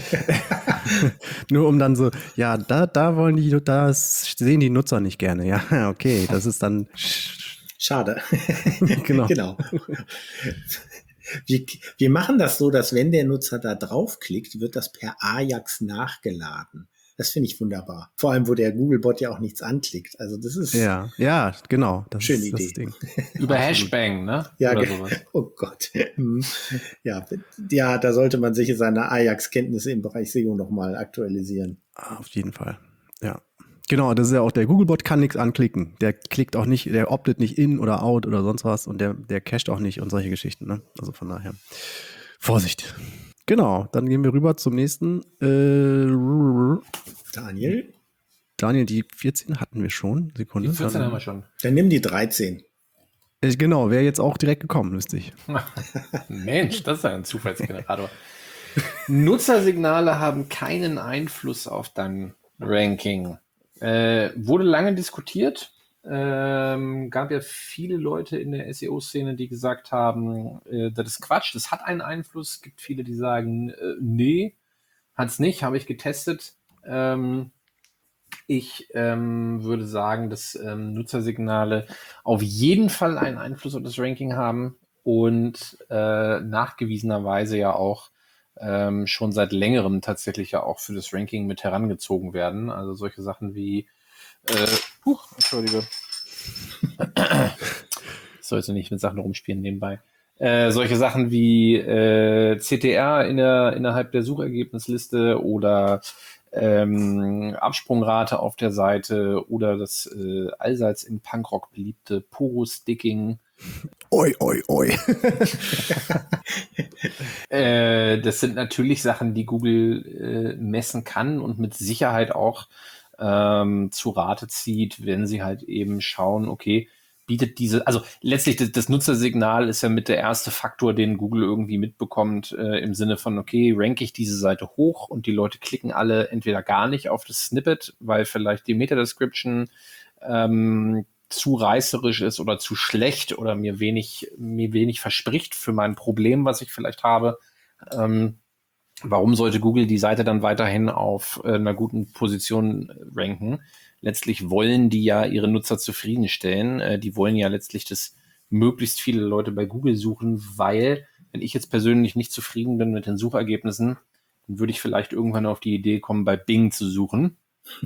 Speaker 1: Nur um dann so, ja, da, da wollen die, das sehen die Nutzer nicht gerne. Ja, okay, das ist dann.
Speaker 3: Schade.
Speaker 1: Genau.
Speaker 3: Genau. Wir, wir machen das so, dass wenn der Nutzer da draufklickt, wird das per Ajax nachgeladen. Das finde ich wunderbar. Vor allem, wo der Googlebot ja auch nichts anklickt. Also das ist
Speaker 1: ja, ja, genau.
Speaker 3: Das schöne
Speaker 1: ist
Speaker 3: Idee.
Speaker 1: Das Ding.
Speaker 2: Über Hashbang, ne?
Speaker 3: Ja,
Speaker 2: oder
Speaker 3: sowas. Oh Gott. Ja, ja, da sollte man sich seine Ajax-Kenntnisse im Bereich S E O nochmal aktualisieren.
Speaker 1: Auf jeden Fall. Ja. Genau, das ist ja auch, der Googlebot kann nichts anklicken. Der klickt auch nicht, der optet nicht in oder out oder sonst was und der, der cached auch nicht und solche Geschichten, ne? Also von daher. Vorsicht. Genau, dann gehen wir rüber zum nächsten. Äh,
Speaker 3: Daniel?
Speaker 1: Daniel, die vierzehn hatten wir schon. Sekunde.
Speaker 2: Die vierzehn
Speaker 1: dann,
Speaker 2: haben wir schon.
Speaker 3: Dann nimm die dreizehn.
Speaker 1: Äh, genau, wäre jetzt auch direkt gekommen, wüsste ich.
Speaker 2: Mensch, das ist ein Zufallsgenerator. Nutzersignale haben keinen Einfluss auf dein Ranking. Äh, wurde lange diskutiert. Ähm, gab ja viele Leute in der S E O-Szene, die gesagt haben, äh, das ist Quatsch, das hat einen Einfluss. Es gibt viele, die sagen, äh, nee, hat's nicht, habe ich getestet. Ähm, ich ähm, würde sagen, dass ähm, Nutzersignale auf jeden Fall einen Einfluss auf das Ranking haben und äh, nachgewiesenerweise ja auch ähm, schon seit längerem tatsächlich ja auch für das Ranking mit herangezogen werden. Also solche Sachen wie äh, huch, Entschuldige. Ich sollte nicht mit Sachen rumspielen nebenbei. Äh, solche Sachen wie äh, C T R in der, innerhalb der Suchergebnisliste oder ähm, Absprungrate auf der Seite oder das äh, allseits im Punkrock beliebte Puro-Sticking.
Speaker 1: Oi, oi, oi.
Speaker 2: äh, das sind natürlich Sachen, die Google äh, messen kann und mit Sicherheit auch ähm, zu Rate zieht, wenn sie halt eben schauen, okay, bietet diese, also letztlich das, das Nutzersignal ist ja mit der erste Faktor, den Google irgendwie mitbekommt, äh, im Sinne von, okay, ranke ich diese Seite hoch und die Leute klicken alle entweder gar nicht auf das Snippet, weil vielleicht die Meta-Description ähm, zu reißerisch ist oder zu schlecht oder mir wenig, mir wenig verspricht für mein Problem, was ich vielleicht habe. Ähm, warum sollte Google die Seite dann weiterhin auf äh, einer guten Position ranken? Letztlich wollen die ja ihre Nutzer zufriedenstellen. Äh, die wollen ja letztlich, dass möglichst viele Leute bei Google suchen, weil wenn ich jetzt persönlich nicht zufrieden bin mit den Suchergebnissen, dann würde ich vielleicht irgendwann auf die Idee kommen, bei Bing zu suchen.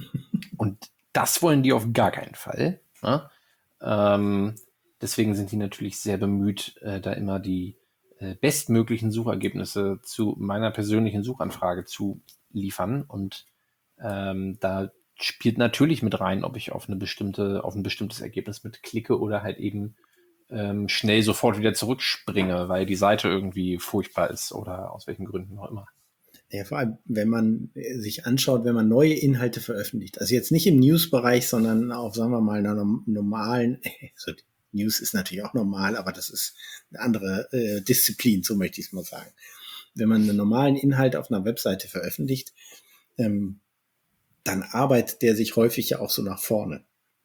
Speaker 2: Und das wollen die auf gar keinen Fall. Ne? Ähm, deswegen sind die natürlich sehr bemüht, äh, da immer die äh, bestmöglichen Suchergebnisse zu meiner persönlichen Suchanfrage zu liefern. Und ähm, da spielt natürlich mit rein, ob ich auf eine bestimmte, auf ein bestimmtes Ergebnis mit klicke oder halt eben ähm, schnell sofort wieder zurückspringe, weil die Seite irgendwie furchtbar ist oder aus welchen Gründen auch immer.
Speaker 3: Ja, vor allem, wenn man sich anschaut, wenn man neue Inhalte veröffentlicht, also jetzt nicht im News-Bereich, sondern auf, sagen wir mal, einer normalen, also News ist natürlich auch normal, aber das ist eine andere äh, Disziplin, so möchte ich es mal sagen. Wenn man einen normalen Inhalt auf einer Webseite veröffentlicht, ähm, dann arbeitet der sich häufig ja auch so nach vorne.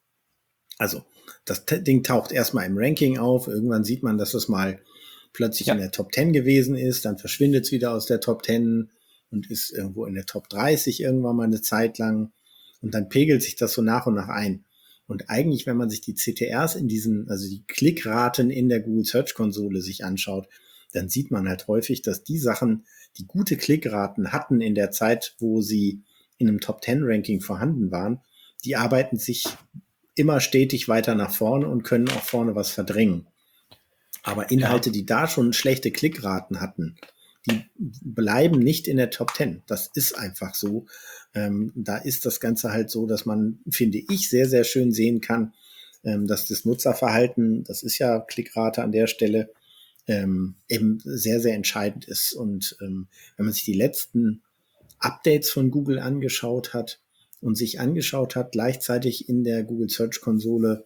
Speaker 3: Also das Ding taucht erstmal im Ranking auf, irgendwann sieht man, dass es mal plötzlich ja. in der Top zehn gewesen ist, dann verschwindet es wieder aus der Top zehn und ist irgendwo in der Top dreißig irgendwann mal eine Zeit lang und dann pegelt sich das so nach und nach ein. Und eigentlich, wenn man sich die C T Rs in diesen, also die Klickraten in der Google Search Konsole sich anschaut, dann sieht man halt häufig, dass die Sachen, die gute Klickraten hatten in der Zeit, wo sie in einem Top zehn Ranking vorhanden waren, die arbeiten sich immer stetig weiter nach vorne und können auch vorne was verdrängen. Aber Inhalte, ja. die da schon schlechte Klickraten hatten, die bleiben nicht in der Top zehn. Das ist einfach so. Ähm, da ist das Ganze halt so, dass man, finde ich, sehr, sehr schön sehen kann, ähm, dass das Nutzerverhalten, das ist ja Klickrate an der Stelle, ähm, eben sehr, sehr entscheidend ist. Und ähm, wenn man sich die letzten Updates von Google angeschaut hat und sich angeschaut hat, gleichzeitig in der Google Search Konsole,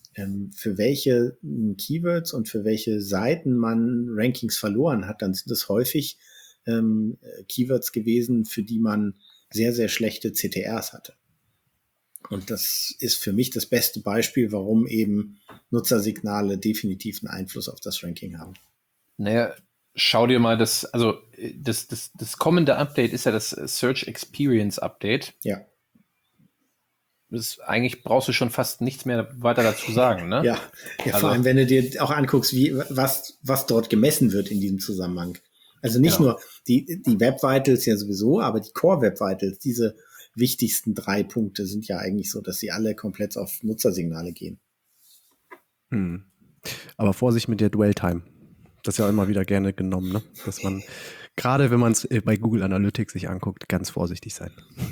Speaker 3: für welche Keywords und für welche Seiten man Rankings verloren hat, dann sind es häufig ähm, Keywords gewesen, für die man sehr, sehr schlechte C T Rs hatte. Und das ist für mich das beste Beispiel, warum eben Nutzersignale definitiv einen Einfluss auf das Ranking haben.
Speaker 2: Naja, schau dir mal das, also das, das, das kommende Update ist ja das Search Experience Update.
Speaker 3: Ja.
Speaker 2: Das, eigentlich brauchst du schon fast nichts mehr weiter dazu sagen, ne?
Speaker 3: ja, ja also, vor allem, wenn du dir auch anguckst, wie, was, was dort gemessen wird in diesem Zusammenhang. Also nicht genau. nur die, die Web Vitals ja sowieso, aber die Core Web Vitals, diese wichtigsten drei Punkte sind ja eigentlich so, dass sie alle komplett auf Nutzersignale gehen.
Speaker 1: Hm. Aber Vorsicht mit der Dwell Time. Das ist ja immer wieder gerne genommen, ne? Dass man, gerade wenn man es bei Google Analytics sich anguckt, ganz vorsichtig sein.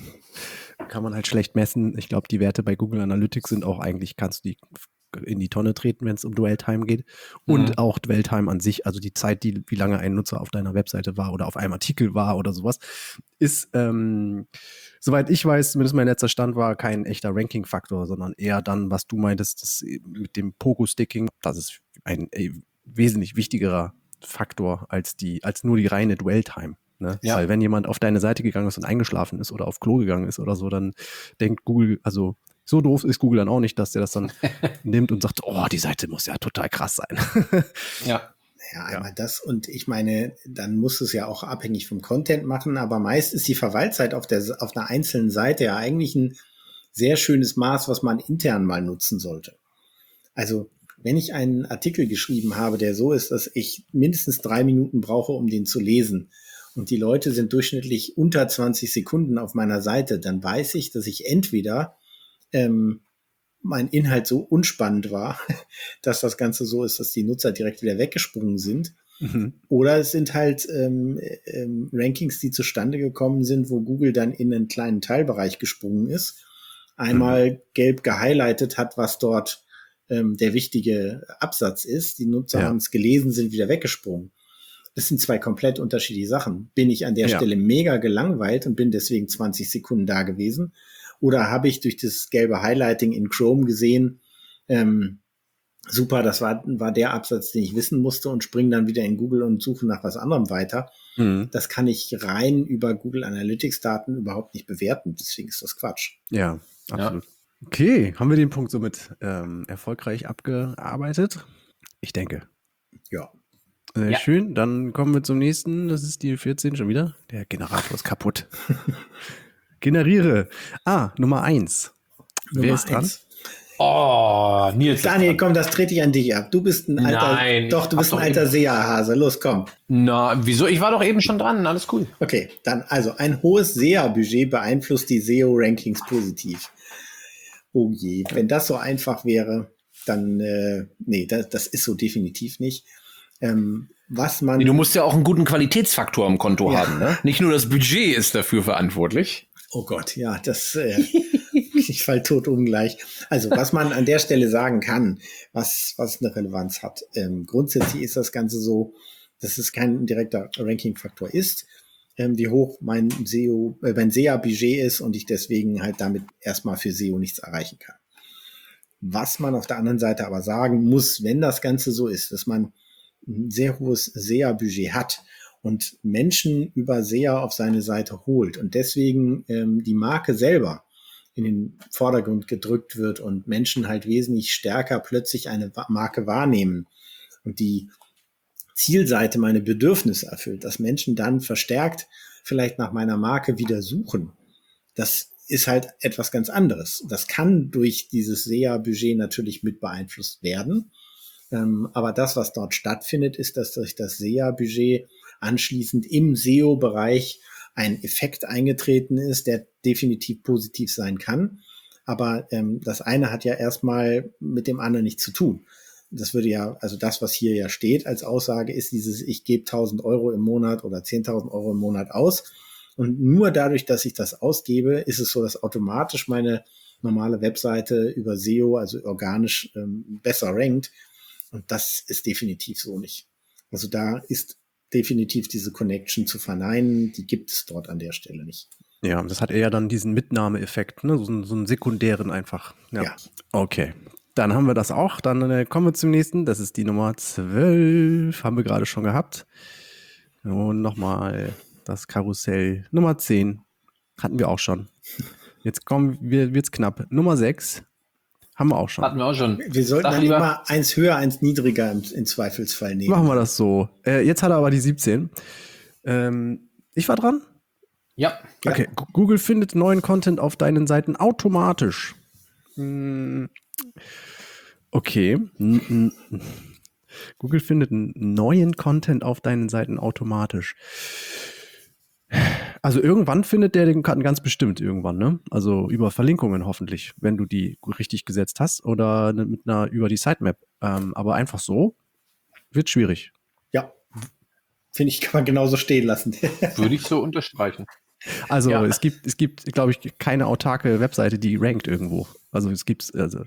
Speaker 1: Kann man halt schlecht messen. Ich glaube, die Werte bei Google Analytics sind auch eigentlich, kannst du die in die Tonne treten, wenn es um Dwell Time geht. Und mhm. auch Dwell Time an sich, also die Zeit, die, wie lange ein Nutzer auf deiner Webseite war oder auf einem Artikel war oder sowas, ist, ähm, soweit ich weiß, zumindest mein letzter Stand war, kein echter Ranking-Faktor, sondern eher dann, was du meintest, das mit dem Pogo-Sticking, das ist ein ey, wesentlich wichtigerer Faktor als die, als nur die reine Dwell Time. Ne? Ja. Weil wenn jemand auf deine Seite gegangen ist und eingeschlafen ist oder auf Klo gegangen ist oder so, dann denkt Google, also so doof ist Google dann auch nicht, dass der das dann nimmt und sagt, oh, die Seite muss ja total krass sein.
Speaker 3: ja. Ja, einmal ja. das und ich meine, dann muss es ja auch abhängig vom Content machen, aber meist ist die Verweilzeit auf der auf einer einzelnen Seite ja eigentlich ein sehr schönes Maß, was man intern mal nutzen sollte. Also wenn ich einen Artikel geschrieben habe, der so ist, dass ich mindestens drei Minuten brauche, um den zu lesen, und die Leute sind durchschnittlich unter zwanzig Sekunden auf meiner Seite, dann weiß ich, dass ich entweder ähm, mein Inhalt so unspannend war, dass das Ganze so ist, dass die Nutzer direkt wieder weggesprungen sind. Mhm. Oder es sind halt ähm, ähm, Rankings, die zustande gekommen sind, wo Google dann in einen kleinen Teilbereich gesprungen ist, einmal mhm. gelb gehighlightet hat, was dort ähm, der wichtige Absatz ist. Die Nutzer ja. haben es gelesen, sind wieder weggesprungen. Das sind zwei komplett unterschiedliche Sachen. Bin ich an der ja. Stelle mega gelangweilt und bin deswegen zwanzig Sekunden da gewesen? Oder habe ich durch das gelbe Highlighting in Chrome gesehen, ähm, super, das war, war der Absatz, den ich wissen musste und springe dann wieder in Google und suche nach was anderem weiter. Mhm. Das kann ich rein über Google Analytics Daten überhaupt nicht bewerten. Deswegen ist das Quatsch.
Speaker 1: Ja, absolut. Ja. Okay, haben wir den Punkt somit ähm, erfolgreich abgearbeitet? Ich denke.
Speaker 3: Ja.
Speaker 1: Sehr ja. schön, dann kommen wir zum nächsten. Das ist die vierzehn schon wieder. Der Generator ist kaputt. Generiere. Ah, Nummer eins.
Speaker 3: Nummer Wer ist dran? Eins.
Speaker 2: Oh, Nils.
Speaker 3: Daniel, komm, das trete ich an dich ab. Du bist ein alter,
Speaker 2: Nein,
Speaker 3: doch, du bist ein alter S E A-Hase. Los, komm.
Speaker 2: Na, wieso? Ich war doch eben schon dran. Alles cool.
Speaker 3: Okay, dann also ein hohes S E A-Budget beeinflusst die S E O-Rankings positiv. Oh je, wenn das so einfach wäre, dann, äh, nee, das, das ist so definitiv nicht. Ähm, was man.
Speaker 2: Du musst ja auch einen guten Qualitätsfaktor im Konto ja. haben, ne? Nicht nur das Budget ist dafür verantwortlich.
Speaker 3: Oh Gott, ja, das, äh, ich fall tot ungleich. Also, was man an der Stelle sagen kann, was, was eine Relevanz hat. Ähm, grundsätzlich ist das Ganze so, dass es kein direkter Ranking-Faktor ist, ähm, wie hoch mein S E O, äh, mein S E A-Budget ist und ich deswegen halt damit erstmal für S E O nichts erreichen kann. Was man auf der anderen Seite aber sagen muss, wenn das Ganze so ist, dass man ein sehr hohes S E A-Budget hat und Menschen über S E A auf seine Seite holt und deswegen ähm, die Marke selber in den Vordergrund gedrückt wird und Menschen halt wesentlich stärker plötzlich eine Marke wahrnehmen und die Zielseite meine Bedürfnisse erfüllt, dass Menschen dann verstärkt vielleicht nach meiner Marke wieder suchen. Das ist halt etwas ganz anderes. Das kann durch dieses S E A-Budget natürlich mit beeinflusst werden. Ähm, aber das, was dort stattfindet, ist, dass durch das S E A-Budget anschließend im S E O-Bereich ein Effekt eingetreten ist, der definitiv positiv sein kann. Aber ähm, das eine hat ja erstmal mit dem anderen nichts zu tun. Das würde ja, also das, was hier ja steht als Aussage, ist dieses, ich gebe tausend Euro im Monat oder zehntausend Euro im Monat aus. Und nur dadurch, dass ich das ausgebe, ist es so, dass automatisch meine normale Webseite über S E O, also organisch, ähm, besser rankt. Und das ist definitiv so nicht. Also da ist definitiv diese Connection zu verneinen, die gibt es dort an der Stelle nicht.
Speaker 1: Ja, das hat eher dann diesen Mitnahmeeffekt, ne? so, so einen sekundären einfach. Ja. ja. Okay, dann haben wir das auch. Dann äh, kommen wir zum nächsten. Das ist die Nummer zwölf, haben wir gerade schon gehabt. Und nochmal das Karussell. Nummer zehn hatten wir auch schon. Jetzt kommen wir, wird's knapp. Nummer sechs haben wir auch schon.
Speaker 2: Hatten wir auch schon.
Speaker 3: Wir sollten Sag dann lieber. immer eins höher, eins niedriger im, im Zweifelsfall nehmen.
Speaker 1: Machen wir das so. Äh, jetzt hat er aber die siebzehn. Ähm, ich war dran?
Speaker 2: Ja.
Speaker 1: Okay. Ja. Google findet neuen Content auf deinen Seiten automatisch. Hm. Okay. Google findet neuen Content auf deinen Seiten automatisch. Also irgendwann findet der den ganz bestimmt irgendwann, ne? Also über Verlinkungen hoffentlich, wenn du die richtig gesetzt hast oder mit einer über die Sitemap. Ähm, aber einfach so wird schwierig.
Speaker 3: Ja, finde ich, kann man genauso stehen lassen.
Speaker 2: Würde ich so unterstreichen.
Speaker 1: Also
Speaker 2: ja.
Speaker 1: es gibt, es gibt, glaube ich, keine autarke Webseite, die rankt irgendwo. Also es gibt, also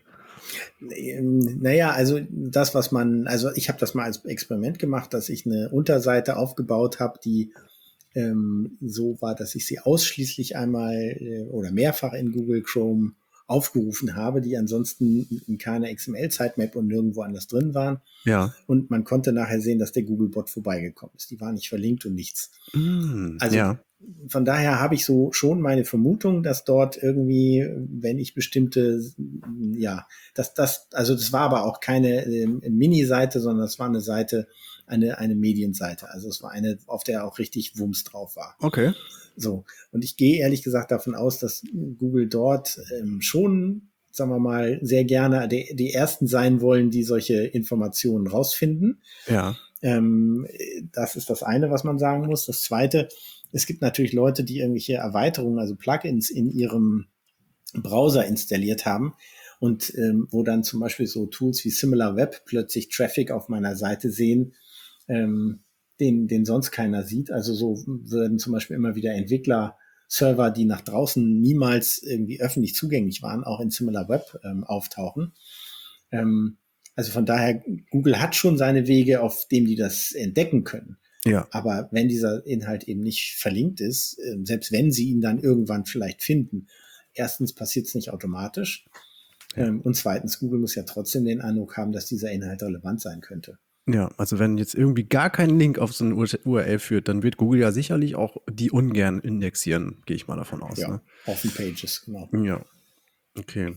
Speaker 3: Naja, also das, was man, also ich habe das mal als Experiment gemacht, dass ich eine Unterseite aufgebaut habe, die ähm, so war, dass ich sie ausschließlich einmal äh, oder mehrfach in Google Chrome aufgerufen habe, die ansonsten in keiner X M L-Sitemap und nirgendwo anders drin waren.
Speaker 1: Ja.
Speaker 3: Und man konnte nachher sehen, dass der Google-Bot vorbeigekommen ist. Die war nicht verlinkt und nichts.
Speaker 1: Mm,
Speaker 3: also
Speaker 1: ja.
Speaker 3: Von daher habe ich so schon meine Vermutung, dass dort irgendwie, wenn ich bestimmte, ja, dass das, also das war aber auch keine äh, Mini-Seite, sondern das war eine Seite, eine, eine Medienseite. Also es war eine, auf der auch richtig Wumms drauf war.
Speaker 1: Okay.
Speaker 3: So. Und ich gehe ehrlich gesagt davon aus, dass Google dort ähm, schon, sagen wir mal, sehr gerne die, die Ersten sein wollen, die solche Informationen rausfinden.
Speaker 1: Ja.
Speaker 3: Ähm, das ist das eine, was man sagen muss. Das zweite, es gibt natürlich Leute, die irgendwelche Erweiterungen, also Plugins in ihrem Browser installiert haben und ähm, wo dann zum Beispiel so Tools wie SimilarWeb plötzlich Traffic auf meiner Seite sehen, ähm, den, den sonst keiner sieht. Also so würden zum Beispiel immer wieder Entwickler-Server, die nach draußen niemals irgendwie öffentlich zugänglich waren, auch in SimilarWeb ähm, auftauchen. Ähm, also von daher, Google hat schon seine Wege, auf dem die das entdecken können.
Speaker 1: Ja.
Speaker 3: Aber wenn dieser Inhalt eben nicht verlinkt ist, äh, selbst wenn sie ihn dann irgendwann vielleicht finden, erstens passiert es nicht automatisch. Ja. Ähm, und zweitens, Google muss ja trotzdem den Eindruck haben, dass dieser Inhalt relevant sein könnte.
Speaker 1: Ja, also wenn jetzt irgendwie gar kein Link auf so eine U R L führt, dann wird Google ja sicherlich auch die ungern indexieren, gehe ich mal davon aus.
Speaker 3: Ja,
Speaker 1: ne?
Speaker 3: Open Pages, genau.
Speaker 1: Ja, okay.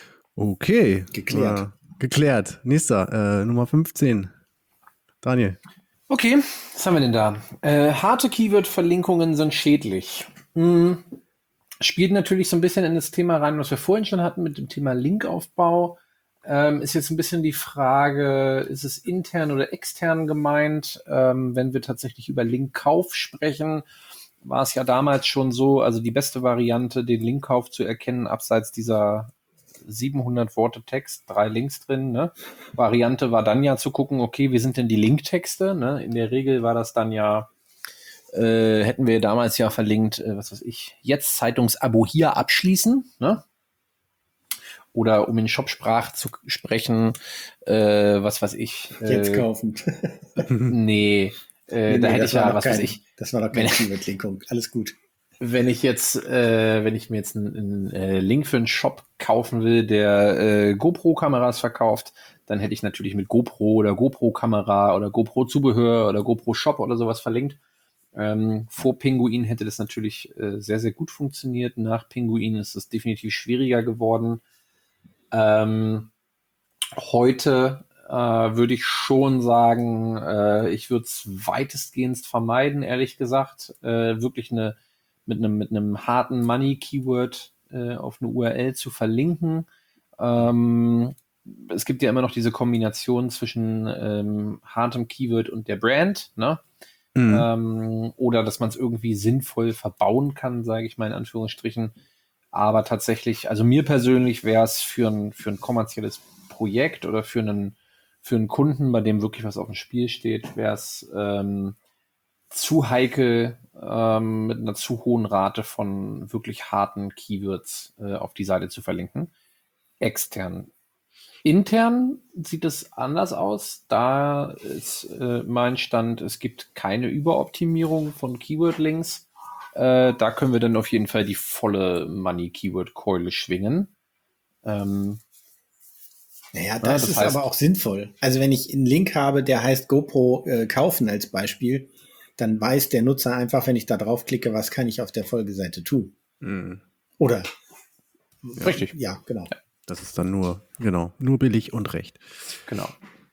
Speaker 1: Okay.
Speaker 3: Geklärt.
Speaker 1: Äh, geklärt. Nächster, äh, Nummer fünfzehn. Daniel.
Speaker 2: Okay, was haben wir denn da? Äh, harte Keyword-Verlinkungen sind schädlich. Hm. Spielt natürlich so ein bisschen in das Thema rein, was wir vorhin schon hatten mit dem Thema Linkaufbau. Ähm, ist jetzt ein bisschen die Frage, ist es intern oder extern gemeint? Ähm, wenn wir tatsächlich über Linkkauf sprechen, war es ja damals schon so, also die beste Variante, den Linkkauf zu erkennen, abseits dieser siebenhundert Worte Text, drei Links drin, ne? Variante war dann ja zu gucken, okay, wie sind denn die Linktexte, ne? In der Regel war das dann ja, äh, hätten wir damals ja verlinkt, äh, was weiß ich, jetzt Zeitungsabo hier abschließen, ne? Oder um in Shopsprache zu sprechen, äh, was weiß ich.
Speaker 3: Äh, jetzt kaufen.
Speaker 2: nee, äh, nee, da nee, hätte ich ja, was
Speaker 3: kein,
Speaker 2: weiß ich.
Speaker 3: Das war doch keine Keyword-Linkung, alles gut.
Speaker 2: Wenn ich jetzt, äh, wenn ich mir jetzt einen, einen äh, Link für einen Shop kaufen will, der äh, GoPro-Kameras verkauft, dann hätte ich natürlich mit GoPro oder GoPro-Kamera oder GoPro-Zubehör oder GoPro-Shop oder sowas verlinkt. Ähm, vor Pinguin hätte das natürlich äh, sehr, sehr gut funktioniert. Nach Pinguin ist es definitiv schwieriger geworden. Ähm, heute äh, würde ich schon sagen, äh, ich würde es weitestgehend vermeiden, ehrlich gesagt, äh, wirklich eine mit einem mit einem harten Money-Keyword äh, auf eine U R L zu verlinken. Ähm, es gibt ja immer noch diese Kombination zwischen ähm, hartem Keyword und der Brand, ne? Mhm. Ähm, oder dass man es irgendwie sinnvoll verbauen kann, sage ich mal in Anführungsstrichen. Aber tatsächlich, also mir persönlich wäre es für ein, für ein kommerzielles Projekt oder für einen, für einen Kunden, bei dem wirklich was auf dem Spiel steht, wäre es ähm, zu heikel, ähm, mit einer zu hohen Rate von wirklich harten Keywords äh, auf die Seite zu verlinken. Extern. Intern sieht es anders aus. Da ist äh, mein Stand, es gibt keine Überoptimierung von Keyword-Links. Äh, da können wir dann auf jeden Fall die volle Money-Keyword-Keule schwingen. Ähm,
Speaker 3: naja, das, das ist heißt, aber auch sinnvoll. Also wenn ich einen Link habe, der heißt GoPro äh, kaufen als Beispiel, dann weiß der Nutzer einfach, wenn ich da draufklicke, was kann ich auf der Folgeseite tun. Mhm. Oder?
Speaker 2: Ja, richtig.
Speaker 3: Ja, genau. Ja.
Speaker 1: Das ist dann nur, genau, nur billig und recht.
Speaker 2: Genau.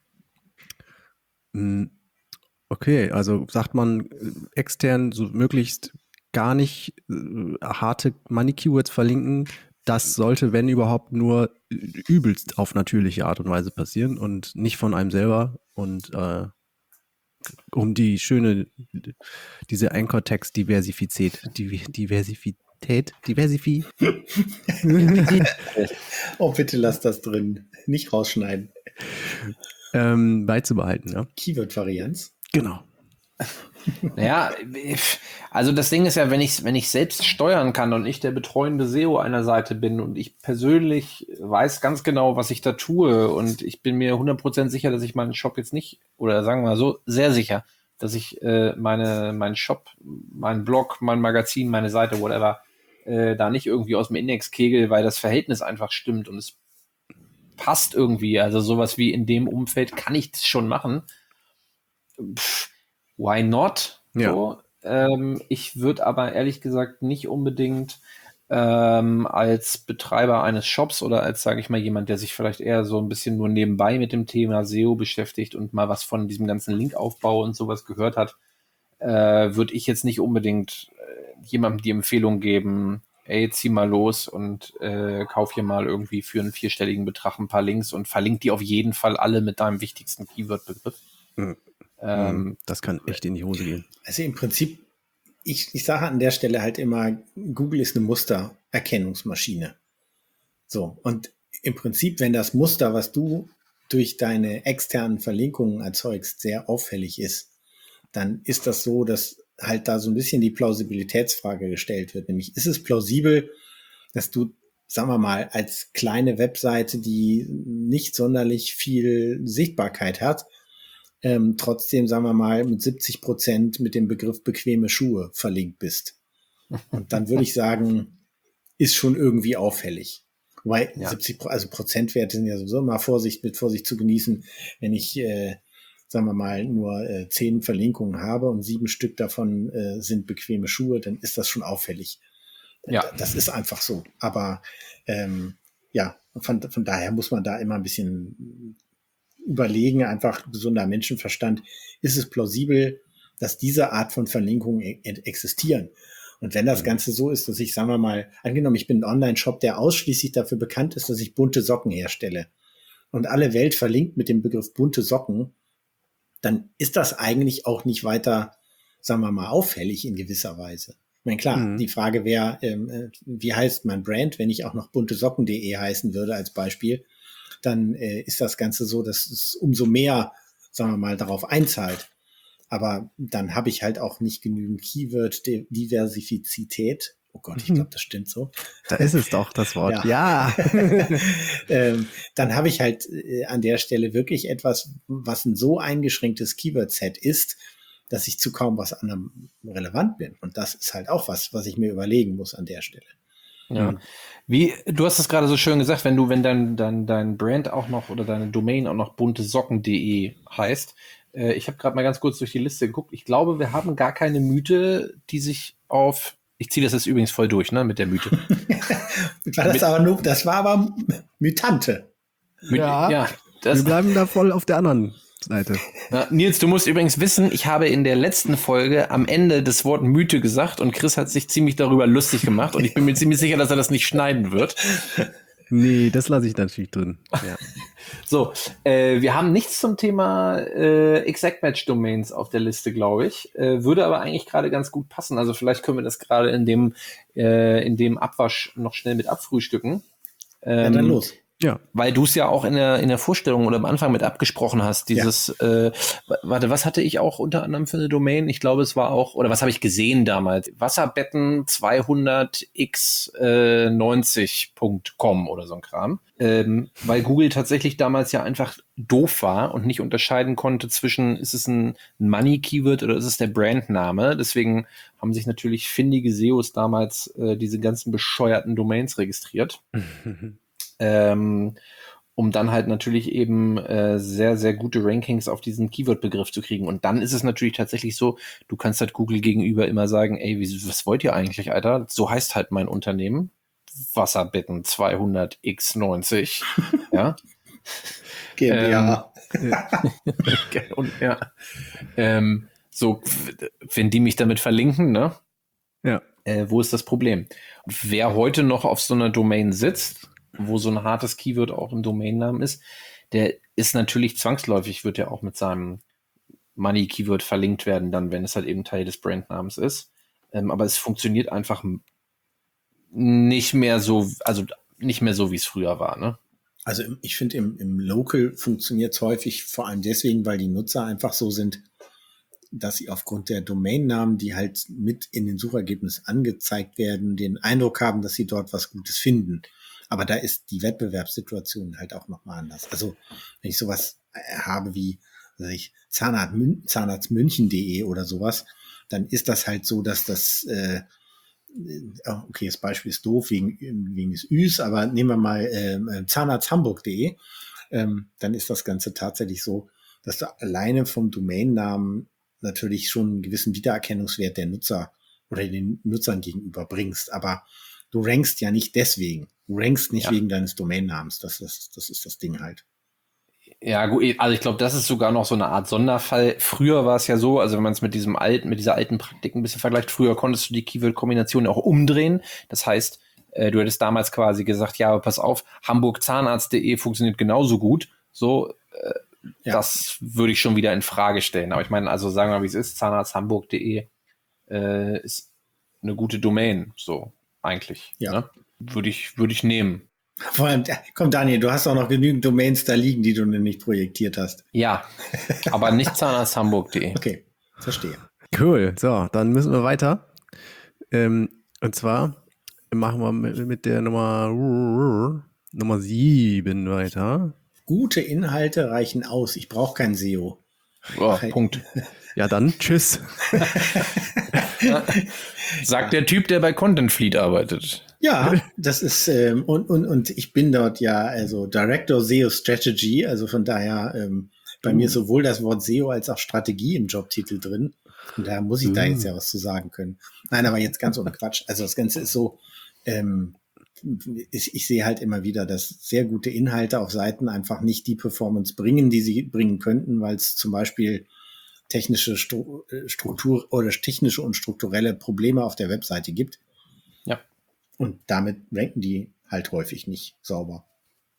Speaker 1: Okay, also sagt man extern so möglichst gar nicht äh, harte Money-Keywords verlinken. Das sollte, wenn überhaupt, nur übelst auf natürliche Art und Weise passieren und nicht von einem selber. Und äh, um die schöne, diese Anchor-Text-Diversifizität, Diversifität, Diversifi.
Speaker 3: Oh, bitte lass das drin. Nicht rausschneiden.
Speaker 1: Ähm, beizubehalten, ja.
Speaker 3: Keyword-Varianz.
Speaker 1: Genau.
Speaker 2: Naja, also das Ding ist ja, wenn ich wenn ich selbst steuern kann und ich der betreuende S E O einer Seite bin und ich persönlich weiß ganz genau, was ich da tue und ich bin mir hundert Prozent sicher, dass ich meinen Shop jetzt nicht, oder sagen wir mal so, sehr sicher, dass ich äh, meine meinen Shop, meinen Blog, mein Magazin, meine Seite, whatever, äh, da nicht irgendwie aus dem Index kegel, weil das Verhältnis einfach stimmt und es passt irgendwie. Also sowas wie in dem Umfeld kann ich das schon machen. Pff, why not?
Speaker 1: Ja.
Speaker 2: So. Ähm, ich würde aber ehrlich gesagt nicht unbedingt ähm, als Betreiber eines Shops oder als, sage ich mal, jemand, der sich vielleicht eher so ein bisschen nur nebenbei mit dem Thema S E O beschäftigt und mal was von diesem ganzen Linkaufbau und sowas gehört hat, äh, würde ich jetzt nicht unbedingt äh, jemandem die Empfehlung geben, ey, zieh mal los und äh, kauf hier mal irgendwie für einen vierstelligen Betrag ein paar Links und verlink die auf jeden Fall alle mit deinem wichtigsten Keyword-Begriff.
Speaker 1: Mhm. Ähm, das kann echt in die Hose gehen.
Speaker 3: Also im Prinzip, ich, ich sage an der Stelle halt immer, Google ist eine Mustererkennungsmaschine. So, und im Prinzip, wenn das Muster, was du durch deine externen Verlinkungen erzeugst, sehr auffällig ist, dann ist das so, dass halt da so ein bisschen die Plausibilitätsfrage gestellt wird. Nämlich, ist es plausibel, dass du, sagen wir mal, als kleine Webseite, die nicht sonderlich viel Sichtbarkeit hat, Ähm, trotzdem, sagen wir mal, mit siebzig Prozent mit dem Begriff bequeme Schuhe verlinkt bist. Und dann würde ich sagen, ist schon irgendwie auffällig. Wobei ja. siebzig, also Prozentwerte sind ja sowieso immer Vorsicht, mit Vorsicht zu genießen. Wenn ich, äh, sagen wir mal, nur äh, zehn Verlinkungen habe und sieben Stück davon äh, sind bequeme Schuhe, dann ist das schon auffällig. Ja. Das ist einfach so. Aber ähm, ja, von, von daher muss man da immer ein bisschen überlegen, einfach gesunder Menschenverstand, ist es plausibel, dass diese Art von Verlinkungen e- existieren. Und wenn das Ganze so ist, dass ich, sagen wir mal, angenommen, ich bin ein Online-Shop, der ausschließlich dafür bekannt ist, dass ich bunte Socken herstelle. und alle Welt verlinkt mit dem Begriff bunte Socken, dann ist das eigentlich auch nicht weiter, sagen wir mal, auffällig in gewisser Weise. Ich meine, klar, mhm. die Frage wäre, ähm, wie heißt mein Brand, wenn ich auch noch buntesocken punkt de heißen würde als Beispiel, dann äh, ist das Ganze so, dass es umso mehr, sagen wir mal, darauf einzahlt. Aber dann habe ich halt auch nicht genügend Keyword-Diversifizität. Oh Gott, ich glaube, das stimmt so.
Speaker 1: Da ist es doch, das Wort. Ja. ja.
Speaker 3: ähm, dann habe ich halt äh, an der Stelle wirklich etwas, was ein so eingeschränktes Keyword-Set ist, dass ich zu kaum was anderem relevant bin. Und das ist halt auch was, was ich mir überlegen muss an der Stelle.
Speaker 2: Ja. Mhm. Wie, du hast es gerade so schön gesagt, wenn du, wenn dein, dein, dein Brand auch noch oder deine Domain auch noch buntesocken punkt de heißt, äh, ich habe gerade mal ganz kurz durch die Liste geguckt. Ich glaube, wir haben gar keine Mythe, die sich auf, ich ziehe das jetzt übrigens voll durch, ne, mit der Mythe.
Speaker 3: war das, aber nur, das war aber Mythante.
Speaker 1: My- ja, ja das, wir bleiben da voll auf der anderen Seite.
Speaker 2: Ja, Nils, du musst übrigens wissen, ich habe in der letzten Folge am Ende das Wort Mythe gesagt und Chris hat sich ziemlich darüber lustig gemacht und ich bin mir ziemlich sicher, dass er das nicht schneiden wird.
Speaker 1: Nee, das lasse ich natürlich drin. Ja.
Speaker 2: So, äh, wir haben nichts zum Thema äh, Exact-Match-Domains auf der Liste, glaube ich. Äh, würde aber eigentlich gerade ganz gut passen. Also vielleicht können wir das gerade in dem äh, in dem Abwasch noch schnell mit abfrühstücken.
Speaker 3: Ähm, ja, dann los.
Speaker 2: Ja. Weil du es ja auch in der in der Vorstellung oder am Anfang mit abgesprochen hast, dieses, ja. äh, warte, was hatte ich auch unter anderem für eine Domain? Ich glaube, es war auch, oder was habe ich gesehen damals? Wasserbetten zweihundert x neunzig punkt com oder so ein Kram. Ähm, weil Google tatsächlich damals ja einfach doof war und nicht unterscheiden konnte zwischen, ist es ein Money-Keyword oder ist es der Brandname? Deswegen haben sich natürlich findige S E Os damals äh, diese ganzen bescheuerten Domains registriert. Ähm, um dann halt natürlich eben äh, sehr, sehr gute Rankings auf diesen Keyword-Begriff zu kriegen. Und dann ist es natürlich tatsächlich so, du kannst halt Google gegenüber immer sagen, ey, wie, was wollt ihr eigentlich, Alter? So heißt halt mein Unternehmen. Wasserbetten zweihundert x neunzig. Ja.
Speaker 3: GmbH.
Speaker 2: Ähm, und, ja. Ähm, so, wenn die mich damit verlinken, ne?
Speaker 1: Ja.
Speaker 2: Äh, wo ist das Problem? Und wer heute noch auf so einer Domain sitzt, wo so ein hartes Keyword auch im Domainnamen ist, der ist natürlich zwangsläufig, wird ja auch mit seinem Money-Keyword verlinkt werden, dann, wenn es halt eben Teil des Brandnamens ist. Ähm, aber es funktioniert einfach nicht mehr so, also nicht mehr so, wie es früher war, ne?
Speaker 3: Also ich finde, im, im Local funktioniert es häufig vor allem deswegen, weil die Nutzer einfach so sind, dass sie aufgrund der Domainnamen, die halt mit in den Suchergebnissen angezeigt werden, den Eindruck haben, dass sie dort was Gutes finden. Aber da ist die Wettbewerbssituation halt auch nochmal anders. Also wenn ich sowas habe wie also ich, Zahnarzt, Zahnarztmünchen punkt de oder sowas, dann ist das halt so, dass das, äh, okay, das Beispiel ist doof wegen, wegen des Üs, aber nehmen wir mal äh, Zahnarzt Hamburg punkt de, ähm, dann ist das Ganze tatsächlich so, dass du alleine vom Domainnamen natürlich schon einen gewissen Wiedererkennungswert der Nutzer oder den Nutzern gegenüber bringst. Aber du rankst ja nicht deswegen. Du rankst nicht ja. wegen deines Domainnamens. Das ist, das ist das Ding halt.
Speaker 2: Ja, gut, also ich glaube, das ist sogar noch so eine Art Sonderfall. Früher war es ja so, also wenn man es mit diesem alten, mit dieser alten Praktik ein bisschen vergleicht, früher konntest du die Keyword-Kombination auch umdrehen. Das heißt, äh, du hättest damals quasi gesagt, ja, aber pass auf, Hamburg Zahnarzt punkt de funktioniert genauso gut. So, äh, ja. Das würde ich schon wieder in Frage stellen. Aber ich meine, also sagen wir mal, wie es ist, Zahnarzt Hamburg punkt de äh, ist eine gute Domain, so eigentlich.
Speaker 3: Ja.
Speaker 2: Ne? Würde ich, würde ich nehmen.
Speaker 3: Vor allem, komm Daniel, du hast auch noch genügend Domains da liegen, die du nicht projektiert hast.
Speaker 2: Ja, aber nicht Zahnarzt Hamburg punkt de.
Speaker 3: Okay, verstehe.
Speaker 1: Cool, so, dann müssen wir weiter. Ähm, und zwar machen wir mit, mit der Nummer, Nummer sieben weiter.
Speaker 3: Gute Inhalte reichen aus, ich brauche kein S E O.
Speaker 2: Oh, Punkt.
Speaker 1: Ja, dann tschüss.
Speaker 2: Sagt der Typ, der bei Content Fleet arbeitet.
Speaker 3: Ja, das ist, ähm, und, und, und ich bin dort ja also Director S E O Strategy, also von daher ähm, bei uh. mir sowohl das Wort S E O als auch Strategie im Jobtitel drin. Und daher muss ich uh. da jetzt ja was zu sagen können. Nein, aber jetzt ganz ohne Quatsch. Also das Ganze ist so, ähm, ich, ich sehe halt immer wieder, dass sehr gute Inhalte auf Seiten einfach nicht die Performance bringen, die sie bringen könnten, weil es zum Beispiel technische Struktur oder technische und strukturelle Probleme auf der Webseite gibt.
Speaker 2: Ja.
Speaker 3: Und damit ranken die halt häufig nicht sauber.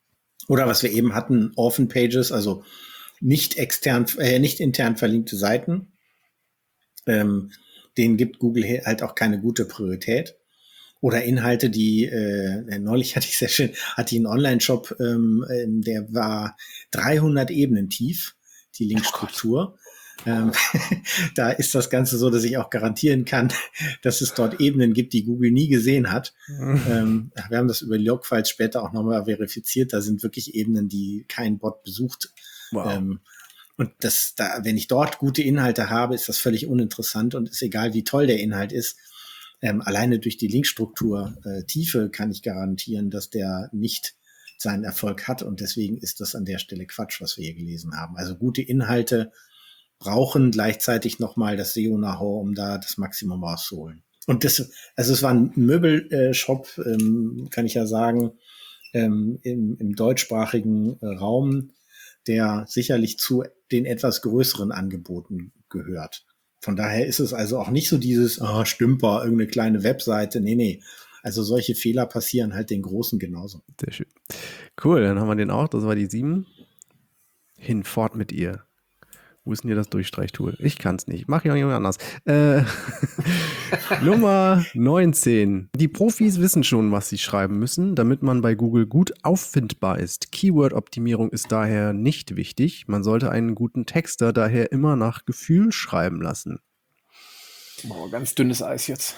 Speaker 3: Oder was wir eben hatten, Orphan Pages, also nicht extern, äh, nicht intern verlinkte Seiten. Ähm, denen gibt Google halt auch keine gute Priorität. Oder Inhalte, die, äh, neulich hatte ich sehr schön, hatte ich einen Online-Shop, ähm, der war dreihundert Ebenen tief, die Linkstruktur. Oh ähm, da ist das Ganze so, dass ich auch garantieren kann, dass es dort Ebenen gibt, die Google nie gesehen hat. ähm, wir haben das über Logfiles später auch nochmal verifiziert. Da sind wirklich Ebenen, die kein Bot besucht.
Speaker 1: Wow.
Speaker 3: Ähm, und das, da, wenn ich dort gute Inhalte habe, ist das völlig uninteressant und ist egal, wie toll der Inhalt ist. Ähm, alleine durch die Linkstruktur äh, Tiefe kann ich garantieren, dass der nicht seinen Erfolg hat. Und deswegen ist das an der Stelle Quatsch, was wir hier gelesen haben. Also gute Inhalte brauchen gleichzeitig nochmal das S E O-Know-how, um da das Maximum rauszuholen. Und das, also es war ein Möbelshop, ähm, kann ich ja sagen, ähm, im, im deutschsprachigen äh, Raum, der sicherlich zu den etwas größeren Angeboten gehört. Von daher ist es also auch nicht so dieses, ah, oh, Stümper, irgendeine kleine Webseite. Nee, nee. Also solche Fehler passieren halt den Großen genauso.
Speaker 1: Sehr schön. Cool, dann haben wir den auch. Das war die sieben. Hinfort mit ihr. Wo ist denn hier das Durchstreichtool? Ich kann es nicht. Mach ich auch jemand anders. Äh, Nummer neunzehn. Die Profis wissen schon, was sie schreiben müssen, damit man bei Google gut auffindbar ist. Keyword-Optimierung ist daher nicht wichtig. Man sollte einen guten Texter daher immer nach Gefühl schreiben lassen.
Speaker 2: Boah, ganz dünnes Eis jetzt.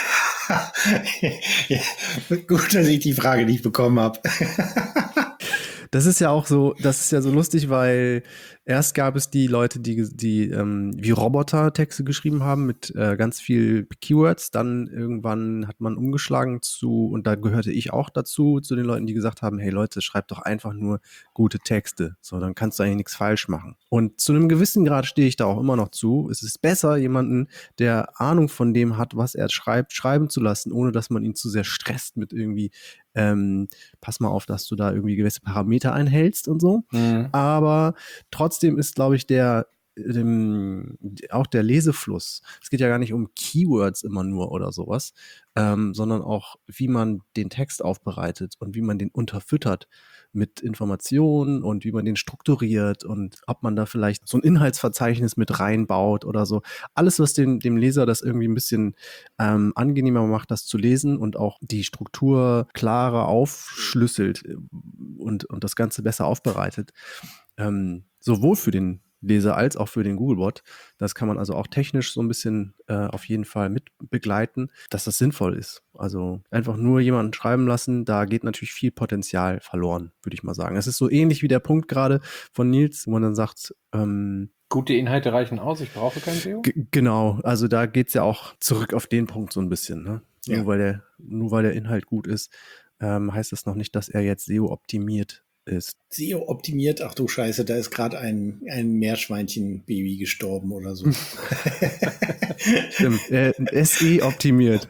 Speaker 3: Ja, gut, dass ich die Frage nicht bekommen habe.
Speaker 1: Das ist ja auch so, das ist ja so lustig, weil erst gab es die Leute, die, die ähm, wie Roboter Texte geschrieben haben mit äh, ganz viel Keywords. Dann irgendwann hat man umgeschlagen zu, und da gehörte ich auch dazu, zu den Leuten, die gesagt haben, hey Leute, schreibt doch einfach nur gute Texte. So, dann kannst du eigentlich nichts falsch machen. Und zu einem gewissen Grad stehe ich da auch immer noch zu. Es ist besser, jemanden, der Ahnung von dem hat, was er schreibt, schreiben zu lassen, ohne dass man ihn zu sehr stresst mit irgendwie Ähm, pass mal auf, dass du da irgendwie gewisse Parameter einhältst und so. Mhm. Aber trotzdem ist, glaube ich, der dem, auch der Lesefluss. Es geht ja gar nicht um Keywords immer nur oder sowas, ähm, sondern auch, wie man den Text aufbereitet und wie man den unterfüttert mit Informationen und wie man den strukturiert und ob man da vielleicht so ein Inhaltsverzeichnis mit reinbaut oder so. Alles, was dem, dem Leser das irgendwie ein bisschen ähm, angenehmer macht, das zu lesen und auch die Struktur klarer aufschlüsselt und, und das Ganze besser aufbereitet. Ähm, sowohl für den Leser als auch für den Googlebot. Das kann man also auch technisch so ein bisschen äh, auf jeden Fall mit begleiten, dass das sinnvoll ist. Also einfach nur jemanden schreiben lassen, da geht natürlich viel Potenzial verloren, würde ich mal sagen. Es ist so ähnlich wie der Punkt gerade von Nils, wo man dann sagt, ähm,
Speaker 2: gute Inhalte reichen aus, ich brauche kein S E O?
Speaker 1: G- genau, also da geht es ja auch zurück auf den Punkt so ein bisschen. Ne?
Speaker 3: Ja.
Speaker 1: Nur, weil der, nur weil der Inhalt gut ist, ähm, heißt das noch nicht, dass er jetzt S E O optimiert ist.
Speaker 3: S E O optimiert, ach du Scheiße, da ist gerade ein, ein Meerschweinchen-Baby gestorben oder so.
Speaker 1: Stimmt, äh, S E optimiert.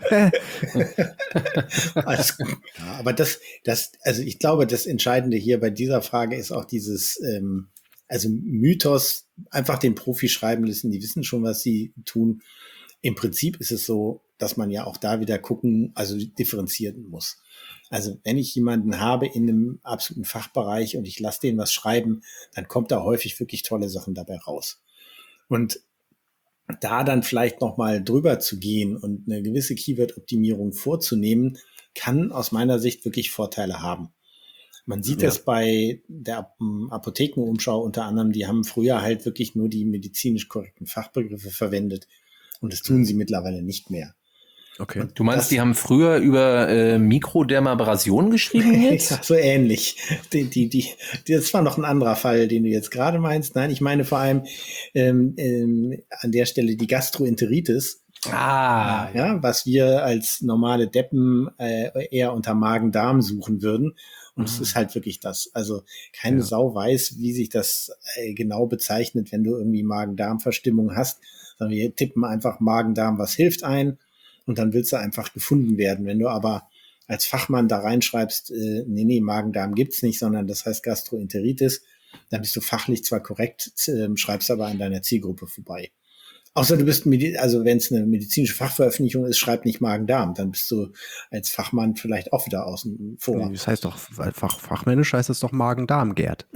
Speaker 3: Alles gut. Ja, aber das, das, also ich glaube, das Entscheidende hier bei dieser Frage ist auch dieses, ähm, also Mythos, einfach den Profi schreiben lassen, die wissen schon, was sie tun. Im Prinzip ist es so, dass man ja auch da wieder gucken, also differenzieren muss. Also wenn ich jemanden habe in einem absoluten Fachbereich und ich lasse den was schreiben, dann kommt da häufig wirklich tolle Sachen dabei raus. Und da dann vielleicht nochmal drüber zu gehen und eine gewisse Keyword-Optimierung vorzunehmen, kann aus meiner Sicht wirklich Vorteile haben. Man sieht ja. das bei der Apothekenumschau unter anderem, die haben früher halt wirklich nur die medizinisch korrekten Fachbegriffe verwendet und das tun sie mittlerweile nicht mehr.
Speaker 2: Okay. Und du meinst, das, die haben früher über äh, Mikrodermabrasion geschrieben jetzt?
Speaker 3: Ja, so ähnlich. Die, die, die, das war noch ein anderer Fall, den du jetzt gerade meinst. Nein, ich meine vor allem ähm, ähm, an der Stelle die Gastroenteritis.
Speaker 2: Ah.
Speaker 3: Ja, ja, was wir als normale Deppen äh, eher unter Magen-Darm suchen würden. Und es mhm. ist halt wirklich das. Also keine ja. Sau weiß, wie sich das äh, genau bezeichnet, wenn du irgendwie Magen-Darm-Verstimmung hast. Sondern wir tippen einfach Magen-Darm, was hilft ein. Und dann willst du einfach gefunden werden. Wenn du aber als Fachmann da reinschreibst, äh, nee, nee, Magen-Darm gibt's nicht, sondern das heißt Gastroenteritis, dann bist du fachlich zwar korrekt, äh, schreibst aber an deiner Zielgruppe vorbei. Außer du bist, also wenn es eine medizinische Fachveröffentlichung ist, schreib nicht Magen-Darm. Dann bist du als Fachmann vielleicht auch wieder außen vor.
Speaker 1: Das heißt doch, Fach, fachmännisch heißt es doch Magen-Darm, Gerd.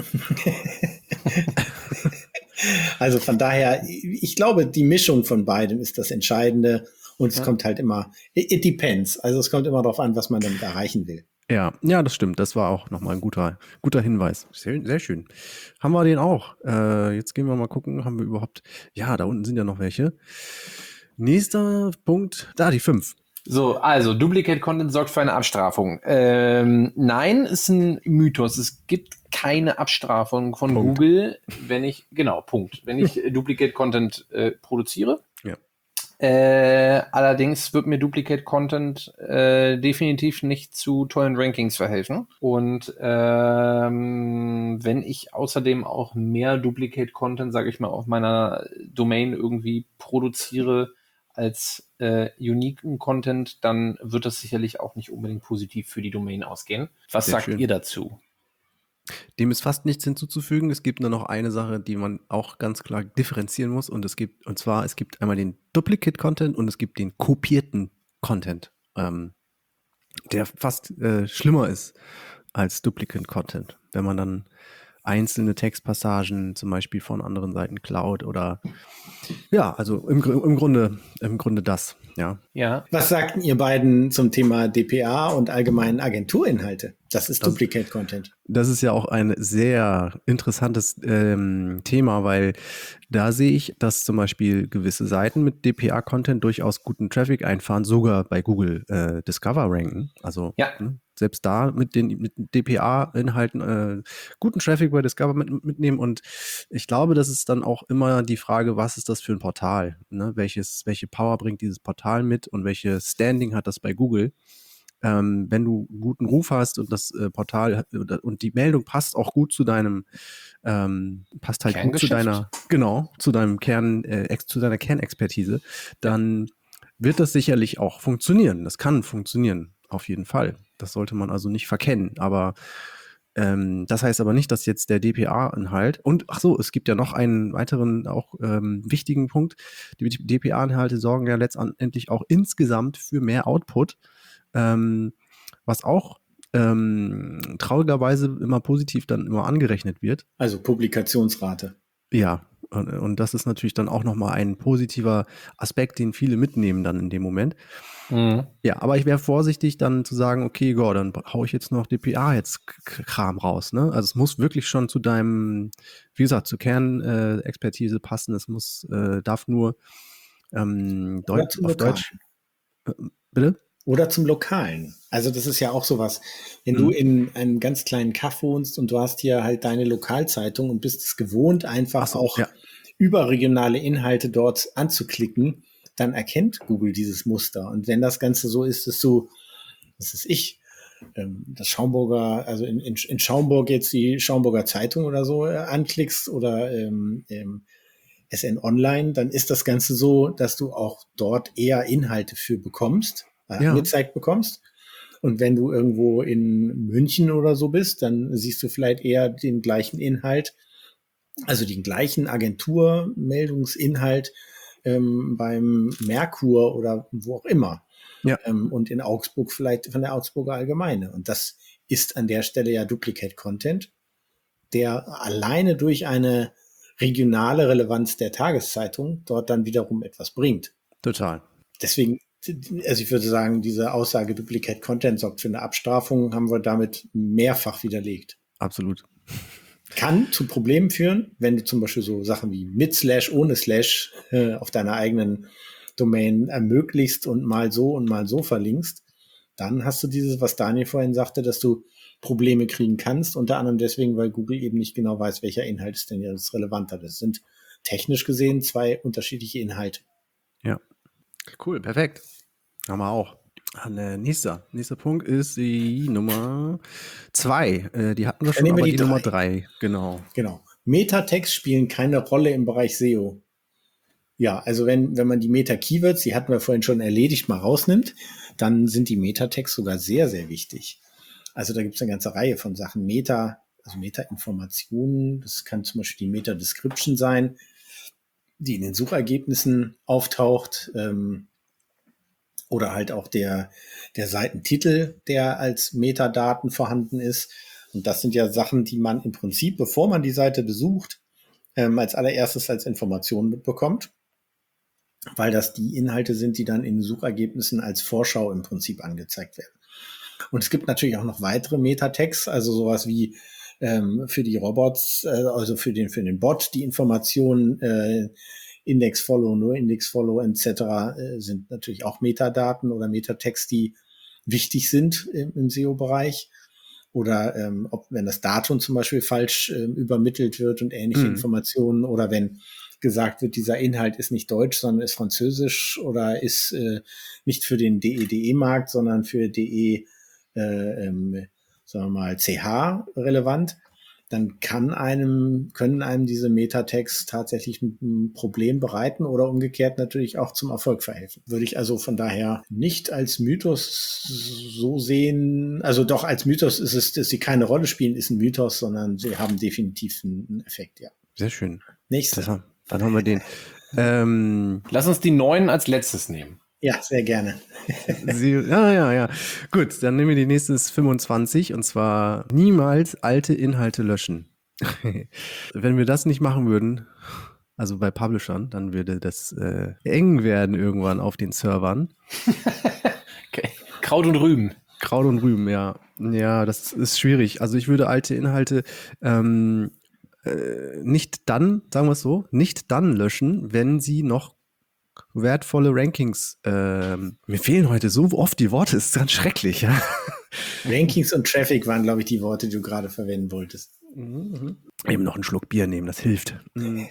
Speaker 3: Also von daher, ich glaube, die Mischung von beidem ist das Entscheidende. Und es ja. kommt halt immer, it depends. Also es kommt immer darauf an, was man damit erreichen will.
Speaker 1: Ja, ja, das stimmt. Das war auch nochmal ein guter, guter Hinweis. Sehr, sehr schön. Haben wir den auch. Äh, jetzt gehen wir mal gucken, haben wir überhaupt, ja, da unten sind ja noch welche. Nächster Punkt, da die fünf.
Speaker 2: So, also Duplicate Content sorgt für eine Abstrafung. Ähm, nein, ist ein Mythos. Es gibt keine Abstrafung von Punkt. Google, wenn ich, genau, Punkt. Wenn ich Duplicate Content äh, produziere.
Speaker 1: Ja.
Speaker 2: Äh, allerdings wird mir Duplicate Content äh, definitiv nicht zu tollen Rankings verhelfen. Und ähm, wenn ich außerdem auch mehr Duplicate Content, sage ich mal, auf meiner Domain irgendwie produziere als äh, uniken Content, dann wird das sicherlich auch nicht unbedingt positiv für die Domain ausgehen. Was
Speaker 1: Sehr
Speaker 2: sagt
Speaker 1: schön.
Speaker 2: ihr dazu?
Speaker 1: Dem ist fast nichts hinzuzufügen. Es gibt nur noch eine Sache, die man auch ganz klar differenzieren muss. Und es gibt, und zwar, es gibt einmal den Duplicate-Content und es gibt den kopierten Content, ähm, der fast äh, schlimmer ist als Duplicate-Content. Wenn man dann einzelne Textpassagen zum Beispiel von anderen Seiten klaut oder ja, also im, im Grunde, im Grunde das, ja.
Speaker 2: Ja.
Speaker 3: Was sagten ihr beiden zum Thema D P A und allgemeinen Agenturinhalte? Das ist das, Duplicate Content.
Speaker 1: Das ist ja auch ein sehr interessantes ähm, Thema, weil da sehe ich, dass zum Beispiel gewisse Seiten mit D P A-Content durchaus guten Traffic einfahren, sogar bei Google äh, Discover ranken. Also
Speaker 2: ja.
Speaker 1: ne, selbst da mit den mit D P A-Inhalten äh, guten Traffic bei Discover mit, mitnehmen. Und ich glaube, das ist dann auch immer die Frage, was ist das für ein Portal? Ne? Welches, welche Power bringt dieses Portal mit und welche Standing hat das bei Google? Ähm, wenn du einen guten Ruf hast und das äh, Portal und die Meldung passt auch gut zu deinem, ähm, passt halt gut zu deiner, genau, zu deinem Kern, äh, ex, zu deiner Kernexpertise, dann wird das sicherlich auch funktionieren. Das kann funktionieren, auf jeden Fall. Das sollte man also nicht verkennen. Aber ähm, das heißt aber nicht, dass jetzt der D P A-Inhalt und ach so, es gibt ja noch einen weiteren auch ähm, wichtigen Punkt. Die D P A-Inhalte sorgen ja letztendlich auch insgesamt für mehr Output. Ähm, was auch ähm, traurigerweise immer positiv dann immer angerechnet wird.
Speaker 3: Also Publikationsrate.
Speaker 1: Ja, und, und das ist natürlich dann auch nochmal ein positiver Aspekt, den viele mitnehmen dann in dem Moment. Mhm. Ja, aber ich wäre vorsichtig dann zu sagen, okay, go, dann hau ich jetzt noch D P A jetzt Kram raus, ne? Also es muss wirklich schon zu deinem, wie gesagt, zur Kernexpertise äh, passen. Es muss, äh, darf nur ähm, Deut- auf Deutsch. Äh, bitte?
Speaker 3: Oder zum Lokalen. Also das ist ja auch sowas. Wenn mhm. du in einem ganz kleinen Kaff wohnst und du hast hier halt deine Lokalzeitung und bist es gewohnt, einfach so, auch ja. überregionale Inhalte dort anzuklicken, dann erkennt Google dieses Muster. Und wenn das Ganze so ist, dass du, das ist ich, das Schaumburger, also in, in, in Schaumburg jetzt die Schaumburger Zeitung oder so äh, anklickst oder ähm, ähm, S N Online, dann ist das Ganze so, dass du auch dort eher Inhalte für bekommst. Ja. angezeigt bekommst. Und wenn du irgendwo in München oder so bist, dann siehst du vielleicht eher den gleichen Inhalt, also den gleichen Agenturmeldungsinhalt ähm, beim Merkur oder wo auch immer.
Speaker 1: Ja.
Speaker 3: Ähm, und in Augsburg vielleicht von der Augsburger Allgemeine. Und das ist an der Stelle ja Duplicate Content, der alleine durch eine regionale Relevanz der Tageszeitung dort dann wiederum etwas bringt.
Speaker 1: Total.
Speaker 3: Deswegen Also ich würde sagen, diese Aussage Duplicate Content sorgt für eine Abstrafung, haben wir damit mehrfach widerlegt.
Speaker 1: Absolut.
Speaker 3: Kann zu Problemen führen, wenn du zum Beispiel so Sachen wie mit Slash, ohne Slash äh, auf deiner eigenen Domain ermöglichst und mal so und mal so verlinkst. Dann hast du dieses, was Daniel vorhin sagte, dass du Probleme kriegen kannst, unter anderem deswegen, weil Google eben nicht genau weiß, welcher Inhalt ist denn jetzt relevanter. Das sind technisch gesehen zwei unterschiedliche Inhalte.
Speaker 1: Ja. Cool, perfekt. Haben wir auch. Äh, nächster, nächster Punkt ist die Nummer zwei. Äh, die hatten wir schon, aber die, die Nummer drei. Genau.
Speaker 3: Genau. Metatext spielen keine Rolle im Bereich S E O. Ja, also wenn, wenn man die Meta-Keywords, die hatten wir vorhin schon erledigt, mal rausnimmt, dann sind die Metatext sogar sehr, sehr wichtig. Also da gibt es eine ganze Reihe von Sachen. Meta, also Meta-Informationen, das kann zum Beispiel die Meta-Description sein. die in den Suchergebnissen auftaucht, ähm, oder halt auch der, der Seitentitel, der als Metadaten vorhanden ist. Und das sind ja Sachen, die man im Prinzip, bevor man die Seite besucht, ähm, als allererstes als Information mitbekommt, weil das die Inhalte sind, die dann in den Suchergebnissen als Vorschau im Prinzip angezeigt werden. Und es gibt natürlich auch noch weitere Metatext, also sowas wie ähm, für die Robots, äh, also für den, für den Bot, die Informationen, äh, Index-Follow, nur Index-Follow et cetera äh, sind natürlich auch Metadaten oder Metatext, die wichtig sind im, im S E O-Bereich. Oder ähm, ob wenn das Datum zum Beispiel falsch äh, übermittelt wird und ähnliche mhm. Informationen, oder wenn gesagt wird, dieser Inhalt ist nicht deutsch, sondern ist französisch oder ist äh, nicht für den D E D E-Markt, sondern für D E, äh, ähm, sagen wir mal, C H relevant, dann kann einem, können einem diese Metatext tatsächlich ein Problem bereiten oder umgekehrt natürlich auch zum Erfolg verhelfen. Würde ich also von daher nicht als Mythos so sehen, also doch als Mythos ist es, dass sie keine Rolle spielen, ist ein Mythos, sondern sie haben definitiv einen Effekt, ja.
Speaker 1: Sehr schön.
Speaker 3: Nächste.
Speaker 1: Das, dann haben wir den. ähm,
Speaker 2: Lass uns die neun als letztes nehmen.
Speaker 3: Ja, sehr gerne.
Speaker 1: Sie, ja, ja, ja. Gut, dann nehmen wir die nächste fünfundzwanzig und zwar niemals alte Inhalte löschen. Wenn wir das nicht machen würden, also bei Publishern, dann würde das äh, eng werden irgendwann auf den Servern.
Speaker 2: Okay. Kraut und Rüben.
Speaker 1: Kraut und Rüben, ja. Ja, das ist schwierig. Also ich würde alte Inhalte ähm, äh, nicht dann, sagen wir es so, nicht dann löschen, wenn sie noch wertvolle Rankings. Ähm, mir fehlen heute so oft die Worte, es ist ganz schrecklich. Ja?
Speaker 3: Rankings und Traffic waren, glaube ich, die Worte, die du gerade verwenden wolltest.
Speaker 1: Mhm. Eben noch einen Schluck Bier nehmen, das hilft. Mhm.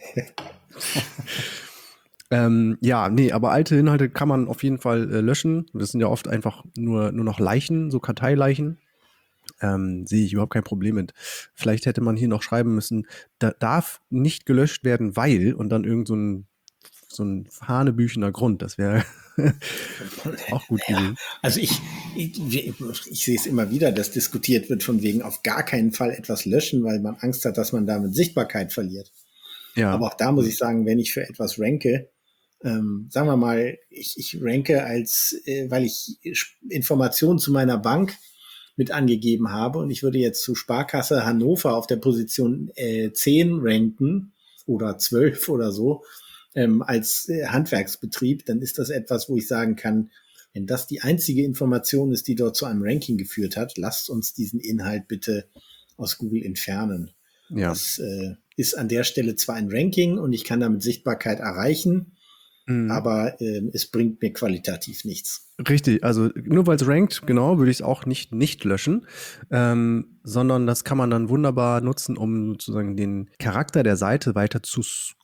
Speaker 1: ähm, ja, nee, aber alte Inhalte kann man auf jeden Fall äh, löschen. Das sind ja oft einfach nur, nur noch Leichen, so Karteileichen. Ähm, sehe ich überhaupt kein Problem mit. Vielleicht hätte man hier noch schreiben müssen, da darf nicht gelöscht werden, weil, und dann irgend so ein so ein hanebüchener Grund, das wäre auch gut
Speaker 3: ja,
Speaker 1: gewesen.
Speaker 3: Also ich, ich, ich, ich sehe es immer wieder, dass diskutiert wird von wegen auf gar keinen Fall etwas löschen, weil man Angst hat, dass man damit Sichtbarkeit verliert. Ja. Aber auch da muss ich sagen, wenn ich für etwas ranke, ähm, sagen wir mal, ich, ich ranke als, äh, weil ich Informationen zu meiner Bank mit angegeben habe und ich würde jetzt zu Sparkasse Hannover auf der Position äh, zehn ranken oder zwölf oder so, Ähm, als äh, Handwerksbetrieb, dann ist das etwas, wo ich sagen kann, wenn das die einzige Information ist, die dort zu einem Ranking geführt hat, lasst uns diesen Inhalt bitte aus Google entfernen. Ja. Das äh, ist an der Stelle zwar ein Ranking und ich kann damit Sichtbarkeit erreichen, mhm. aber äh, es bringt mir qualitativ nichts.
Speaker 1: Richtig, also nur weil es rankt, genau, würde ich es auch nicht nicht löschen, ähm, sondern das kann man dann wunderbar nutzen, um sozusagen den Charakter der Seite weiter zu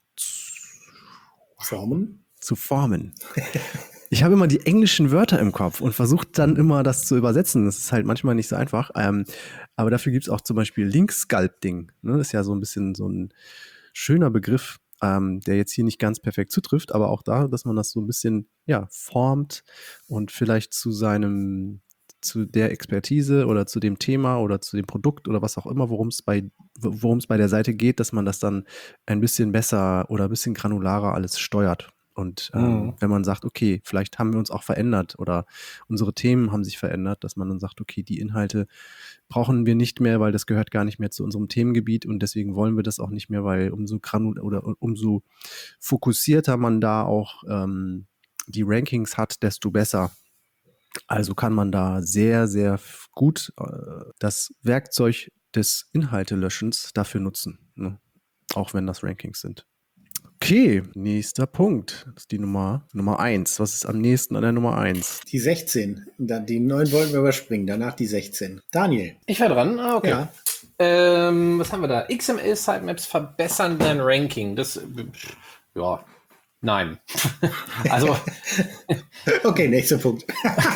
Speaker 3: Formen?
Speaker 1: Zu formen. Ich habe immer die englischen Wörter im Kopf und versuche dann immer das zu übersetzen. Das ist halt manchmal nicht so einfach. Ähm, aber dafür gibt es auch zum Beispiel Link-Sculpting. Ne? Das ist ja so ein bisschen so ein schöner Begriff, ähm, der jetzt hier nicht ganz perfekt zutrifft, aber auch da, dass man das so ein bisschen ja, formt und vielleicht zu seinem, zu der Expertise oder zu dem Thema oder zu dem Produkt oder was auch immer, worum es bei, worum es bei der Seite geht, dass man das dann ein bisschen besser oder ein bisschen granularer alles steuert. Und ähm, mhm. wenn man sagt, okay, vielleicht haben wir uns auch verändert oder unsere Themen haben sich verändert, dass man dann sagt, okay, die Inhalte brauchen wir nicht mehr, weil das gehört gar nicht mehr zu unserem Themengebiet und deswegen wollen wir das auch nicht mehr, weil umso granul oder umso fokussierter man da auch ähm, die Rankings hat, desto besser. Also kann man da sehr, sehr gut äh, das Werkzeug des Inhaltelöschens dafür nutzen, ne? Auch wenn das Rankings sind. Okay, nächster Punkt. Das ist die Nummer Nummer eins. Was ist am nächsten an der Nummer eins?
Speaker 3: Die sechzehn. Die neun wollten wir überspringen, danach die sechzehn. Daniel.
Speaker 2: Ich war dran? Ah, okay. Ja. Ähm, was haben wir da? X M L-Sitemaps verbessern dein Ranking. Das, ja, nein. Also.
Speaker 3: Okay, nächster Punkt.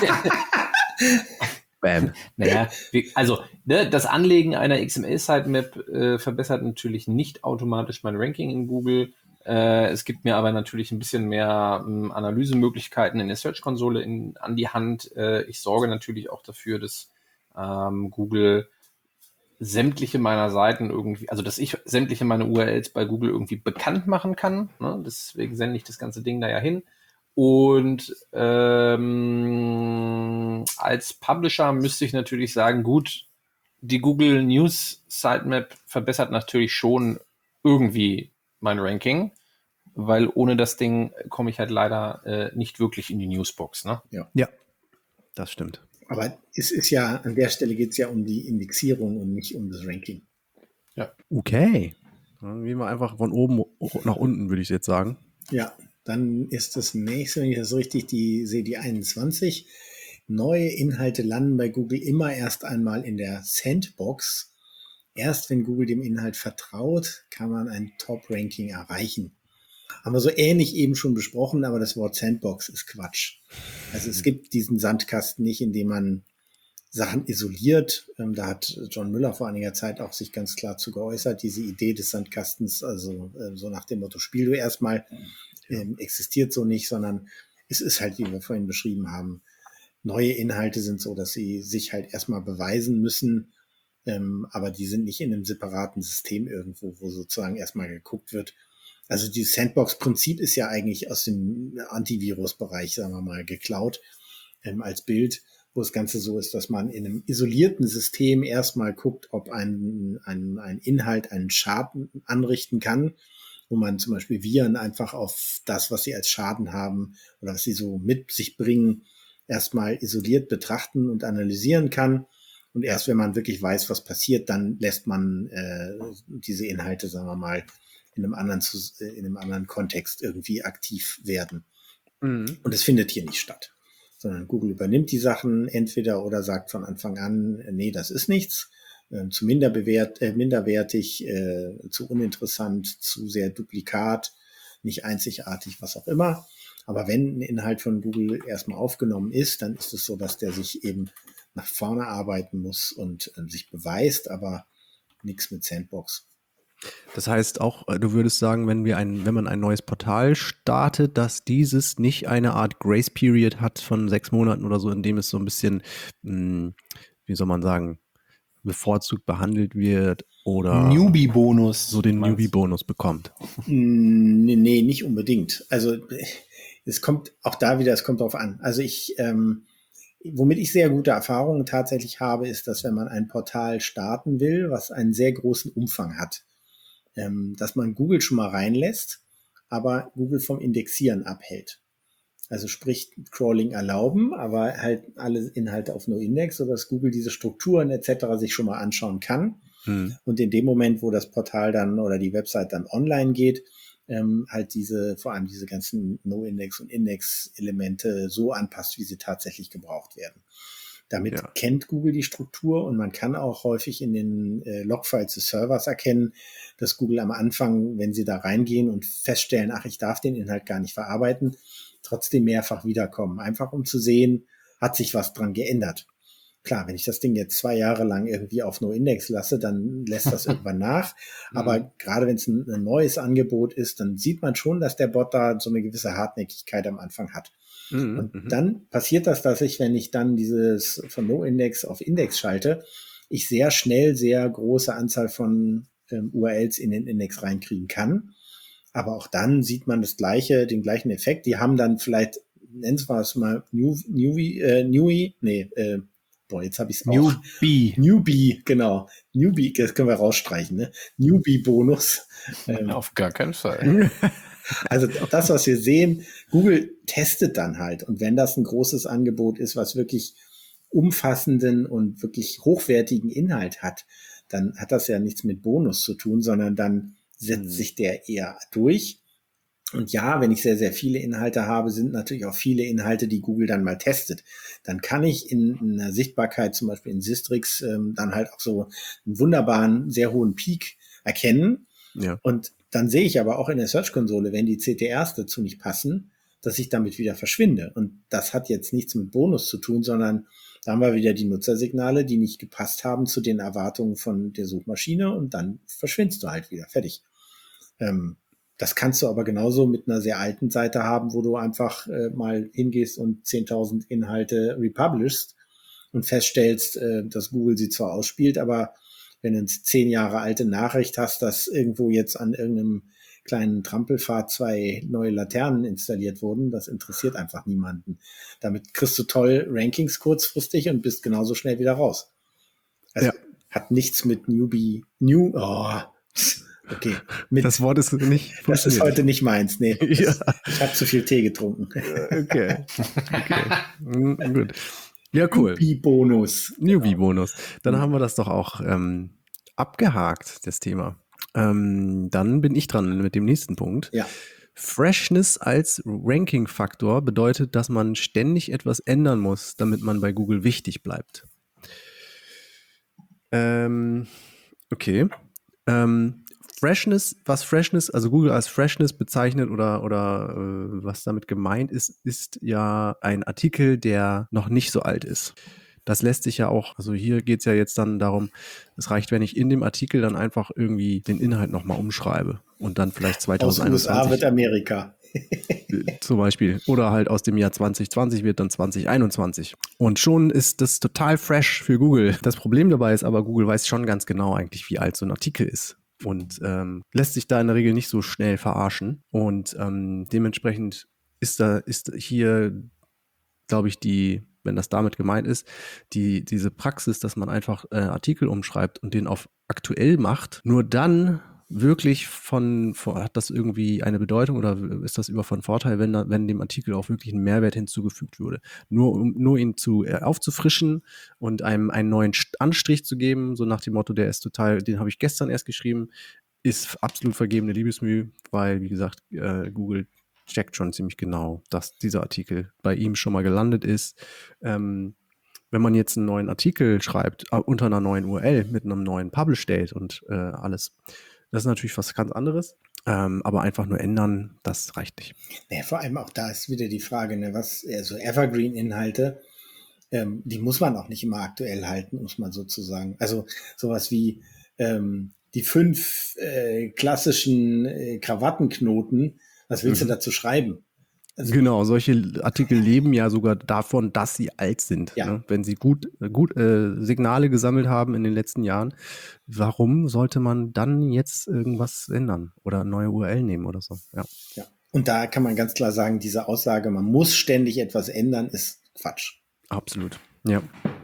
Speaker 2: Bam. Naja, also ne, das Anlegen einer X M L-Sitemap äh, verbessert natürlich nicht automatisch mein Ranking in Google. Äh, es gibt mir aber natürlich ein bisschen mehr ähm, Analysemöglichkeiten in der Search-Konsole in, an die Hand. Äh, ich sorge natürlich auch dafür, dass ähm, Google sämtliche meiner Seiten irgendwie, also dass ich sämtliche meine U R Ls bei Google irgendwie bekannt machen kann. Ne? Deswegen sende ich das ganze Ding da ja hin. Und ähm, als Publisher müsste ich natürlich sagen, gut, die Google News Sitemap verbessert natürlich schon irgendwie mein Ranking, weil ohne das Ding komme ich halt leider äh, nicht wirklich in die Newsbox. Ne?
Speaker 1: Ja. Ja, das stimmt.
Speaker 3: Aber es ist ja, an der Stelle geht es ja um die Indexierung und nicht um das Ranking.
Speaker 2: Ja.
Speaker 1: Okay. Dann gehen wir einfach von oben nach unten, würde ich jetzt sagen.
Speaker 3: Ja, dann ist das nächste, wenn ich das richtig die, sehe, die einundzwanzig. Neue Inhalte landen bei Google immer erst einmal in der Sandbox. Erst wenn Google dem Inhalt vertraut, kann man ein Top-Ranking erreichen. Haben wir so ähnlich eben schon besprochen, aber das Wort Sandbox ist Quatsch. Also es gibt diesen Sandkasten nicht, in dem man Sachen isoliert. Ähm, da hat John Müller vor einiger Zeit auch sich ganz klar zu geäußert. Diese Idee des Sandkastens, also äh, so nach dem Motto, spiel du erstmal, ähm, existiert so nicht, sondern es ist halt, wie wir vorhin beschrieben haben, neue Inhalte sind so, dass sie sich halt erstmal beweisen müssen, ähm, aber die sind nicht in einem separaten System irgendwo, wo sozusagen erstmal geguckt wird. Also dieses Sandbox-Prinzip ist ja eigentlich aus dem Antivirus-Bereich, sagen wir mal, geklaut ähm, als Bild, wo das Ganze so ist, dass man in einem isolierten System erstmal guckt, ob ein, ein, ein Inhalt einen Schaden anrichten kann, wo man zum Beispiel Viren einfach auf das, was sie als Schaden haben oder was sie so mit sich bringen, erstmal isoliert betrachten und analysieren kann. Und erst wenn man wirklich weiß, was passiert, dann lässt man äh, diese Inhalte, sagen wir mal, in einem anderen, in einem anderen Kontext irgendwie aktiv werden. Mhm. Und es findet hier nicht statt, sondern Google übernimmt die Sachen entweder oder sagt von Anfang an, nee, das ist nichts, äh, zu minderbewert, äh, minderwertig, äh, zu uninteressant, zu sehr duplikat, nicht einzigartig, was auch immer. Aber wenn ein Inhalt von Google erstmal aufgenommen ist, dann ist es so, dass der sich eben nach vorne arbeiten muss und äh, sich beweist, aber nichts mit Sandbox.
Speaker 1: Das heißt auch, du würdest sagen, wenn wir ein, wenn man ein neues Portal startet, dass dieses nicht eine Art Grace Period hat von sechs Monaten oder so, in dem es so ein bisschen, mh, wie soll man sagen, bevorzugt behandelt wird oder
Speaker 2: Newbie-Bonus.
Speaker 1: So den Newbie-Bonus bekommt.
Speaker 3: Nee, nee, nicht unbedingt. Also es kommt auch da wieder, es kommt drauf an. Also ich, ähm, womit ich sehr gute Erfahrungen tatsächlich habe, ist, dass wenn man ein Portal starten will, was einen sehr großen Umfang hat, ähm, dass man Google schon mal reinlässt, aber Google vom Indexieren abhält. Also sprich Crawling erlauben, aber halt alle Inhalte auf NoIndex, sodass Google diese Strukturen et cetera sich schon mal anschauen kann. Hm. Und in dem Moment, wo das Portal dann oder die Website dann online geht, ähm, halt diese, vor allem diese ganzen NoIndex und Index-Elemente so anpasst, wie sie tatsächlich gebraucht werden. Damit ja. kennt Google die Struktur und man kann auch häufig in den äh, Logfiles des Servers erkennen, dass Google am Anfang, wenn sie da reingehen und feststellen, ach, ich darf den Inhalt gar nicht verarbeiten, trotzdem mehrfach wiederkommen. Einfach um zu sehen, hat sich was dran geändert. Klar, wenn ich das Ding jetzt zwei Jahre lang irgendwie auf NoIndex lasse, dann lässt das irgendwann nach. Aber mhm. gerade wenn es ein, ein neues Angebot ist, dann sieht man schon, dass der Bot da so eine gewisse Hartnäckigkeit am Anfang hat. Mhm. Und dann passiert das, dass ich, wenn ich dann dieses von NoIndex auf Index schalte, ich sehr schnell sehr große Anzahl von ähm, U R Ls in den Index reinkriegen kann. Aber auch dann sieht man das gleiche, den gleichen Effekt. Die haben dann vielleicht, nennen wir es mal New, Newbie, äh, Newie, nee, äh, boah, jetzt habe ich es auch.
Speaker 2: Newbie.
Speaker 3: Newbie, genau. Newbie, das können wir rausstreichen, ne? Newbie-Bonus.
Speaker 2: Ähm, Auf gar keinen Fall.
Speaker 3: Also das, was wir sehen, Google testet dann halt. Und wenn das ein großes Angebot ist, was wirklich umfassenden und wirklich hochwertigen Inhalt hat, dann hat das ja nichts mit Bonus zu tun, sondern dann setzt mhm. sich der eher durch. Und ja, wenn ich sehr, sehr viele Inhalte habe, sind natürlich auch viele Inhalte, die Google dann mal testet. Dann kann ich in, in einer Sichtbarkeit, zum Beispiel in Sistrix, ähm, dann halt auch so einen wunderbaren, sehr hohen Peak erkennen. Ja. Und dann sehe ich aber auch in der Search-Konsole, wenn die C T Rs dazu nicht passen, dass ich damit wieder verschwinde. Und das hat jetzt nichts mit Bonus zu tun, sondern da haben wir wieder die Nutzersignale, die nicht gepasst haben zu den Erwartungen von der Suchmaschine und dann verschwindest du halt wieder. Fertig. Ähm, Das kannst du aber genauso mit einer sehr alten Seite haben, wo du einfach äh, mal hingehst und zehntausend Inhalte republishst und feststellst, äh, dass Google sie zwar ausspielt, aber wenn du eine zehn Jahre alte Nachricht hast, dass irgendwo jetzt an irgendeinem kleinen Trampelpfad zwei neue Laternen installiert wurden, das interessiert einfach niemanden. Damit kriegst du toll Rankings kurzfristig und bist genauso schnell wieder raus. Also ja. Hat nichts mit Newbie, New, oh, okay. Mit,
Speaker 1: das Wort ist nicht
Speaker 3: Das ist heute nicht meins, nee. Das, ja. Ich habe zu viel Tee getrunken.
Speaker 1: Okay. okay. Mhm, gut. Ja, cool.
Speaker 3: Newbie-Bonus.
Speaker 1: Newbie-Bonus. Dann mhm. haben wir das doch auch ähm, abgehakt, das Thema. Ähm, dann bin ich dran mit dem nächsten Punkt.
Speaker 3: Ja.
Speaker 1: Freshness als Ranking-Faktor bedeutet, dass man ständig etwas ändern muss, damit man bei Google wichtig bleibt. Ähm, okay. Ähm, Freshness, was Freshness, also Google als Freshness bezeichnet oder, oder äh, was damit gemeint ist, ist ja ein Artikel, der noch nicht so alt ist. Das lässt sich ja auch, also hier geht es ja jetzt dann darum, es reicht, wenn ich in dem Artikel dann einfach irgendwie den Inhalt nochmal umschreibe und dann vielleicht zweitausendeinundzwanzig.
Speaker 3: Aus U S A wird Amerika.
Speaker 1: Zum Beispiel. Oder halt aus dem Jahr zwanzig zwanzig wird dann zwanzig einundzwanzig. Und schon ist das total fresh für Google. Das Problem dabei ist aber, Google weiß schon ganz genau eigentlich, wie alt so ein Artikel ist. Und ähm, lässt sich da in der Regel nicht so schnell verarschen. Und ähm, dementsprechend ist da ist hier, glaube ich, die, wenn das damit gemeint ist, die diese Praxis, dass man einfach äh, Artikel umschreibt und den auf aktuell macht, nur dann wirklich von, von, hat das irgendwie eine Bedeutung oder ist das über von Vorteil, wenn, da, wenn dem Artikel auch wirklich ein Mehrwert hinzugefügt wurde. Nur um nur ihn zu äh, aufzufrischen und einem einen neuen Anstrich zu geben, so nach dem Motto, der ist total, den habe ich gestern erst geschrieben, ist absolut vergebene Liebesmühe, weil, wie gesagt, äh, Google checkt schon ziemlich genau, dass dieser Artikel bei ihm schon mal gelandet ist. Ähm, wenn man jetzt einen neuen Artikel schreibt, äh, unter einer neuen U R L mit einem neuen Publish-Date und äh, alles, das ist natürlich was ganz anderes, ähm, aber einfach nur ändern, das reicht nicht.
Speaker 3: Ja, vor allem auch da ist wieder die Frage, ne, was, also Evergreen-Inhalte, ähm, die muss man auch nicht immer aktuell halten, muss man sozusagen. Also sowas wie ähm, die fünf äh, klassischen äh, Krawattenknoten, was willst mhm. du dazu schreiben?
Speaker 1: Also, genau, solche Artikel leben ja sogar davon, dass sie alt sind.
Speaker 3: Ja.
Speaker 1: Ne? Wenn sie gut, gut äh, Signale gesammelt haben in den letzten Jahren, warum sollte man dann jetzt irgendwas ändern oder eine neue U R L nehmen oder so? Ja.
Speaker 3: Ja. Und da kann man ganz klar sagen, diese Aussage, man muss ständig etwas ändern, ist Quatsch.
Speaker 1: Absolut, ja.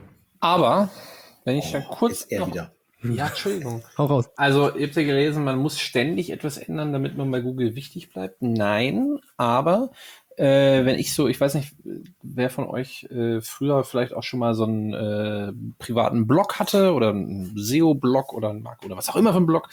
Speaker 2: Aber, wenn ich oh, da kurz
Speaker 3: ist er
Speaker 2: noch,
Speaker 3: wieder.
Speaker 2: Ja, Entschuldigung.
Speaker 1: Hau raus.
Speaker 2: Also, ihr habt ja gelesen, man muss ständig etwas ändern, damit man bei Google wichtig bleibt. Nein, aber äh, wenn ich so, ich weiß nicht, wer von euch äh, früher vielleicht auch schon mal so einen äh, privaten Blog hatte oder einen S E O-Blog oder einen Mark oder was auch immer für einen Blog.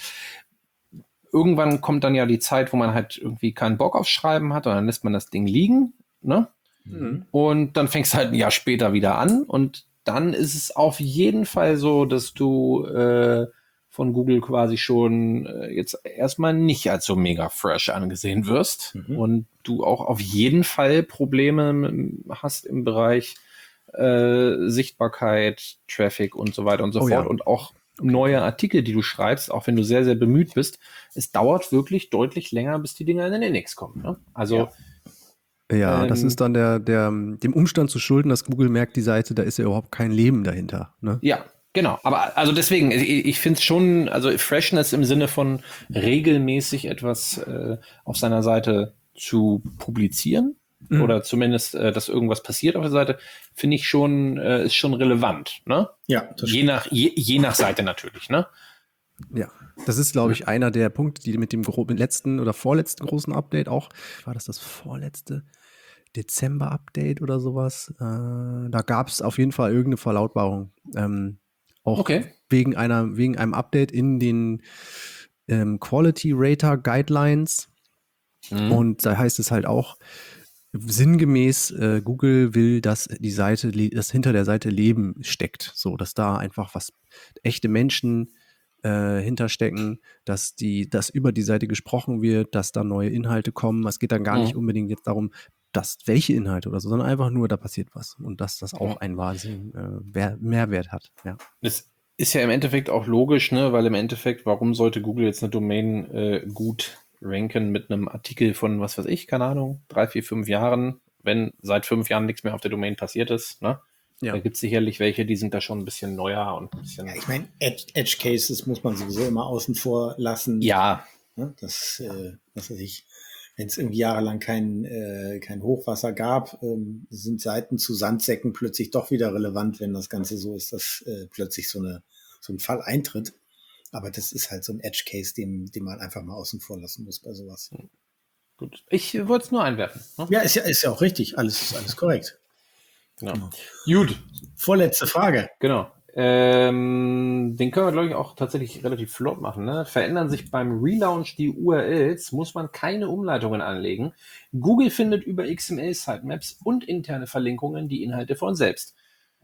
Speaker 2: Irgendwann kommt dann ja die Zeit, wo man halt irgendwie keinen Bock aufs Schreiben hat und dann lässt man das Ding liegen, ne? Mhm. Und dann fängst du halt ein Jahr später wieder an und dann ist es auf jeden Fall so, dass du äh, von Google quasi schon äh, jetzt erstmal nicht als so mega fresh angesehen wirst mhm. und du auch auf jeden Fall Probleme hast im Bereich äh, Sichtbarkeit, Traffic und so weiter und so
Speaker 1: oh,
Speaker 2: fort
Speaker 1: ja.
Speaker 2: und auch okay. neue Artikel, die du schreibst, auch wenn du sehr, sehr bemüht bist. Es dauert wirklich deutlich länger, bis die Dinger in den Index kommen. Ne? Also
Speaker 3: ja.
Speaker 1: Ja,
Speaker 2: Ähm,
Speaker 1: das ist dann der, der, dem Umstand zu schulden, dass Google merkt, die Seite, da ist ja überhaupt kein Leben dahinter. Ne?
Speaker 2: Ja, genau. Aber also deswegen, ich, ich finde es schon, also Freshness im Sinne von regelmäßig etwas äh, auf seiner Seite zu publizieren mhm. oder zumindest, äh, dass irgendwas passiert auf der Seite, finde ich schon, äh, ist schon relevant. Ne?
Speaker 3: Ja, das
Speaker 2: je nach je, je nach Seite natürlich. Ne?
Speaker 1: Ja, das ist, glaube ich, einer der Punkte, die mit dem gro- mit letzten oder vorletzten großen Update auch, war das das vorletzte Dezember-Update oder sowas? Äh, da gab es auf jeden Fall irgendeine Verlautbarung. Ähm, auch
Speaker 2: okay.
Speaker 1: wegen einer, wegen einem Update in den ähm, Quality Rater Guidelines. Mhm. Und da heißt es halt auch, sinngemäß, äh, Google will, dass die Seite, dass hinter der Seite Leben steckt. So, dass da einfach was echte Menschen Äh, hinterstecken, dass die, dass über die Seite gesprochen wird, dass da neue Inhalte kommen. Es geht dann gar mhm. nicht unbedingt jetzt darum, dass welche Inhalte oder so, sondern einfach nur, da passiert was und dass das auch einen wahnsinnigen äh, Mehrwert hat. Ja.
Speaker 2: Das ist ja im Endeffekt auch logisch, ne? Weil im Endeffekt, warum sollte Google jetzt eine Domain äh, gut ranken mit einem Artikel von, was weiß ich, keine Ahnung, drei, vier, fünf Jahren, wenn seit fünf Jahren nichts mehr auf der Domain passiert ist, ne? Ja. Da gibt es sicherlich welche, die sind da schon ein bisschen neuer und ein bisschen.
Speaker 3: Ja, ich meine, Edge, Edge Cases muss man sowieso immer außen vor lassen.
Speaker 2: Ja.
Speaker 3: Das, äh, was weiß ich, wenn es irgendwie jahrelang kein, äh, kein Hochwasser gab, ähm, sind Seiten zu Sandsäcken plötzlich doch wieder relevant, wenn das Ganze so ist, dass äh, plötzlich so, eine, so ein Fall eintritt. Aber das ist halt so ein Edge Case, den, den man einfach mal außen vor lassen muss bei sowas.
Speaker 2: Gut. Ich wollte es nur einwerfen.
Speaker 3: Ne? Ja, ist ja, ist ja auch richtig. Alles, alles korrekt.
Speaker 2: Genau. Genau. Gut.
Speaker 3: Vorletzte Frage.
Speaker 2: Genau. Ähm, den können wir, glaube ich, auch tatsächlich relativ flott machen. Ne? Verändern sich beim Relaunch die U R Ls, muss man keine Umleitungen anlegen. Google findet über X M L-Sitemaps und interne Verlinkungen die Inhalte von selbst.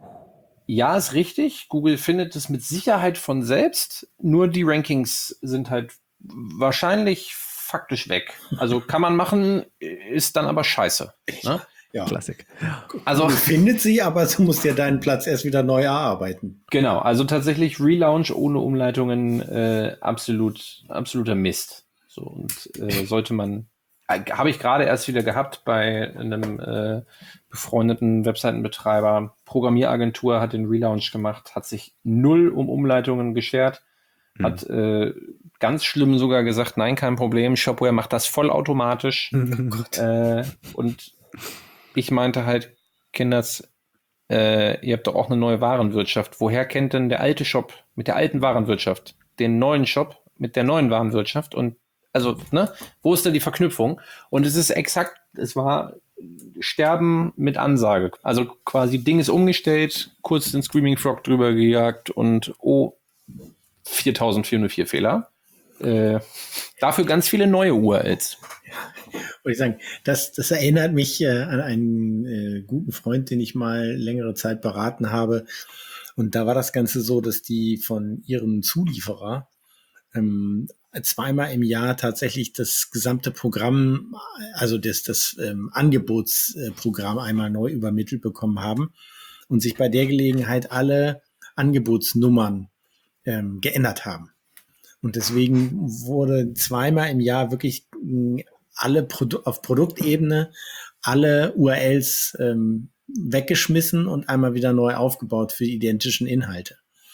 Speaker 2: Ja, ist richtig. Google findet es mit Sicherheit von selbst. Nur die Rankings sind halt wahrscheinlich faktisch weg. Also kann man machen, ist dann aber scheiße. Ne?
Speaker 3: Ja.
Speaker 1: Klassik.
Speaker 3: Also du findet sie, aber du musst ja deinen Platz erst wieder neu erarbeiten.
Speaker 2: Genau, also tatsächlich Relaunch ohne Umleitungen äh, absolut absoluter Mist. So und äh, sollte man äh, habe ich gerade erst wieder gehabt bei einem äh, befreundeten Webseitenbetreiber. Programmieragentur hat den Relaunch gemacht, hat sich null um Umleitungen geschert, mhm. hat äh, ganz schlimm sogar gesagt, nein, kein Problem, Shopware macht das vollautomatisch.
Speaker 3: Oh
Speaker 2: äh, und ich meinte halt, Kinders, äh, ihr habt doch auch eine neue Warenwirtschaft. Woher kennt denn der alte Shop mit der alten Warenwirtschaft den neuen Shop mit der neuen Warenwirtschaft? Und also, ne, wo ist da die Verknüpfung? Und es ist exakt, es war Sterben mit Ansage. Also quasi Ding ist umgestellt, kurz den Screaming Frog drüber gejagt und oh, viertausendvierhundertvier Fehler. Äh, dafür ganz viele neue U R Ls.
Speaker 3: Wollte ich sagen, das, das erinnert mich äh, an einen äh, guten Freund, den ich mal längere Zeit beraten habe. Und da war das Ganze so, dass die von ihrem Zulieferer ähm, zweimal im Jahr tatsächlich das gesamte Programm, also das, das ähm, Angebotsprogramm einmal neu übermittelt bekommen haben und sich bei der Gelegenheit alle Angebotsnummern ähm, geändert haben. Und deswegen wurde zweimal im Jahr wirklich alle Produ- auf Produktebene alle U R Ls ähm, weggeschmissen und einmal wieder neu aufgebaut für die identischen Inhalte.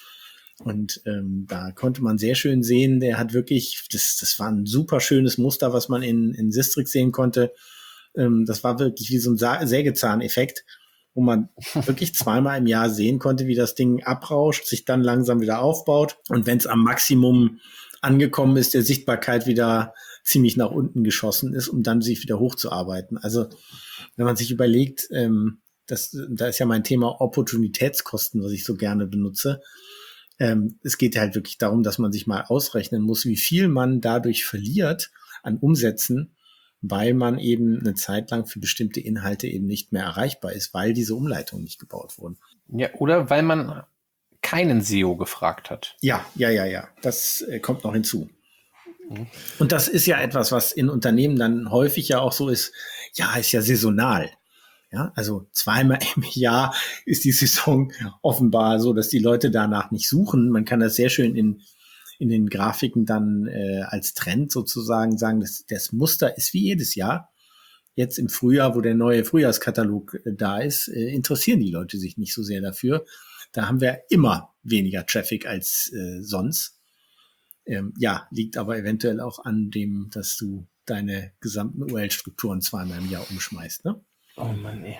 Speaker 3: Und ähm, da konnte man sehr schön sehen, der hat wirklich, das, das war ein super schönes Muster, was man in, in Sistrix sehen konnte. Ähm, das war wirklich wie so ein Sa- Sägezahneffekt, wo man wirklich zweimal im Jahr sehen konnte, wie das Ding abrauscht, sich dann langsam wieder aufbaut. Und wenn es am Maximum angekommen ist, der Sichtbarkeit wieder ziemlich nach unten geschossen ist, um dann sich wieder hochzuarbeiten. Also wenn man sich überlegt, ähm, das, da ist ja mein Thema Opportunitätskosten, was ich so gerne benutze. Ähm, es geht halt wirklich darum, dass man sich mal ausrechnen muss, wie viel man dadurch verliert an Umsätzen, weil man eben eine Zeit lang für bestimmte Inhalte eben nicht mehr erreichbar ist, weil diese Umleitungen nicht gebaut wurden.
Speaker 2: Ja, oder weil man keinen S E O gefragt hat.
Speaker 3: Ja, ja, ja, ja. Das äh, kommt noch hinzu. Mhm. Und das ist ja etwas, was in Unternehmen dann häufig ja auch so ist, ja, ist ja saisonal. Ja, also zweimal im Jahr ist die Saison offenbar so, dass die Leute danach nicht suchen. Man kann das sehr schön in, in den Grafiken dann äh, als Trend sozusagen sagen, dass das Muster ist wie jedes Jahr. Jetzt im Frühjahr, wo der neue Frühjahrskatalog äh, da ist, äh, interessieren die Leute sich nicht so sehr dafür. Da haben wir immer weniger Traffic als äh, sonst. Ähm, ja, liegt aber eventuell auch an dem, dass du deine gesamten U R L-Strukturen zweimal im Jahr umschmeißt, ne?
Speaker 2: Oh Mann, ey.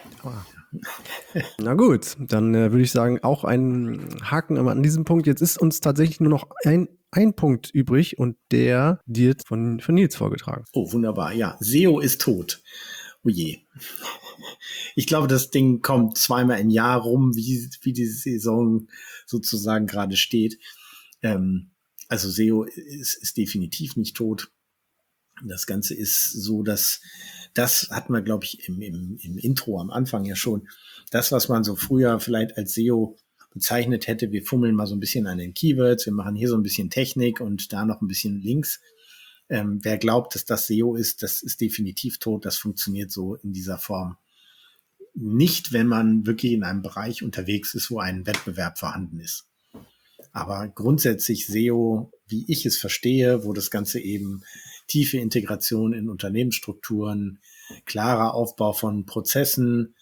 Speaker 1: Na gut, dann äh, würde ich sagen, auch einen Haken an diesem Punkt. Jetzt ist uns tatsächlich nur noch ein, ein Punkt übrig und der wird von, von Nils vorgetragen.
Speaker 3: Oh, wunderbar. Ja, S E O ist tot. Oh je. Ich glaube, das Ding kommt zweimal im Jahr rum, wie, wie die Saison sozusagen gerade steht. Ähm, also S E O ist, ist definitiv nicht tot. Das Ganze ist so, dass das hatten wir, glaube ich, im, im, im Intro am Anfang ja schon. Das, was man so früher vielleicht als S E O bezeichnet hätte, wir fummeln mal so ein bisschen an den Keywords, wir machen hier so ein bisschen Technik und da noch ein bisschen Links. Ähm, wer glaubt, dass das S E O ist, das ist definitiv tot. Das funktioniert so in dieser Form nicht, wenn man wirklich in einem Bereich unterwegs ist, wo ein Wettbewerb vorhanden ist. Aber grundsätzlich S E O, wie ich es verstehe, wo das Ganze eben tiefe Integration in Unternehmensstrukturen, klarer Aufbau von Prozessen,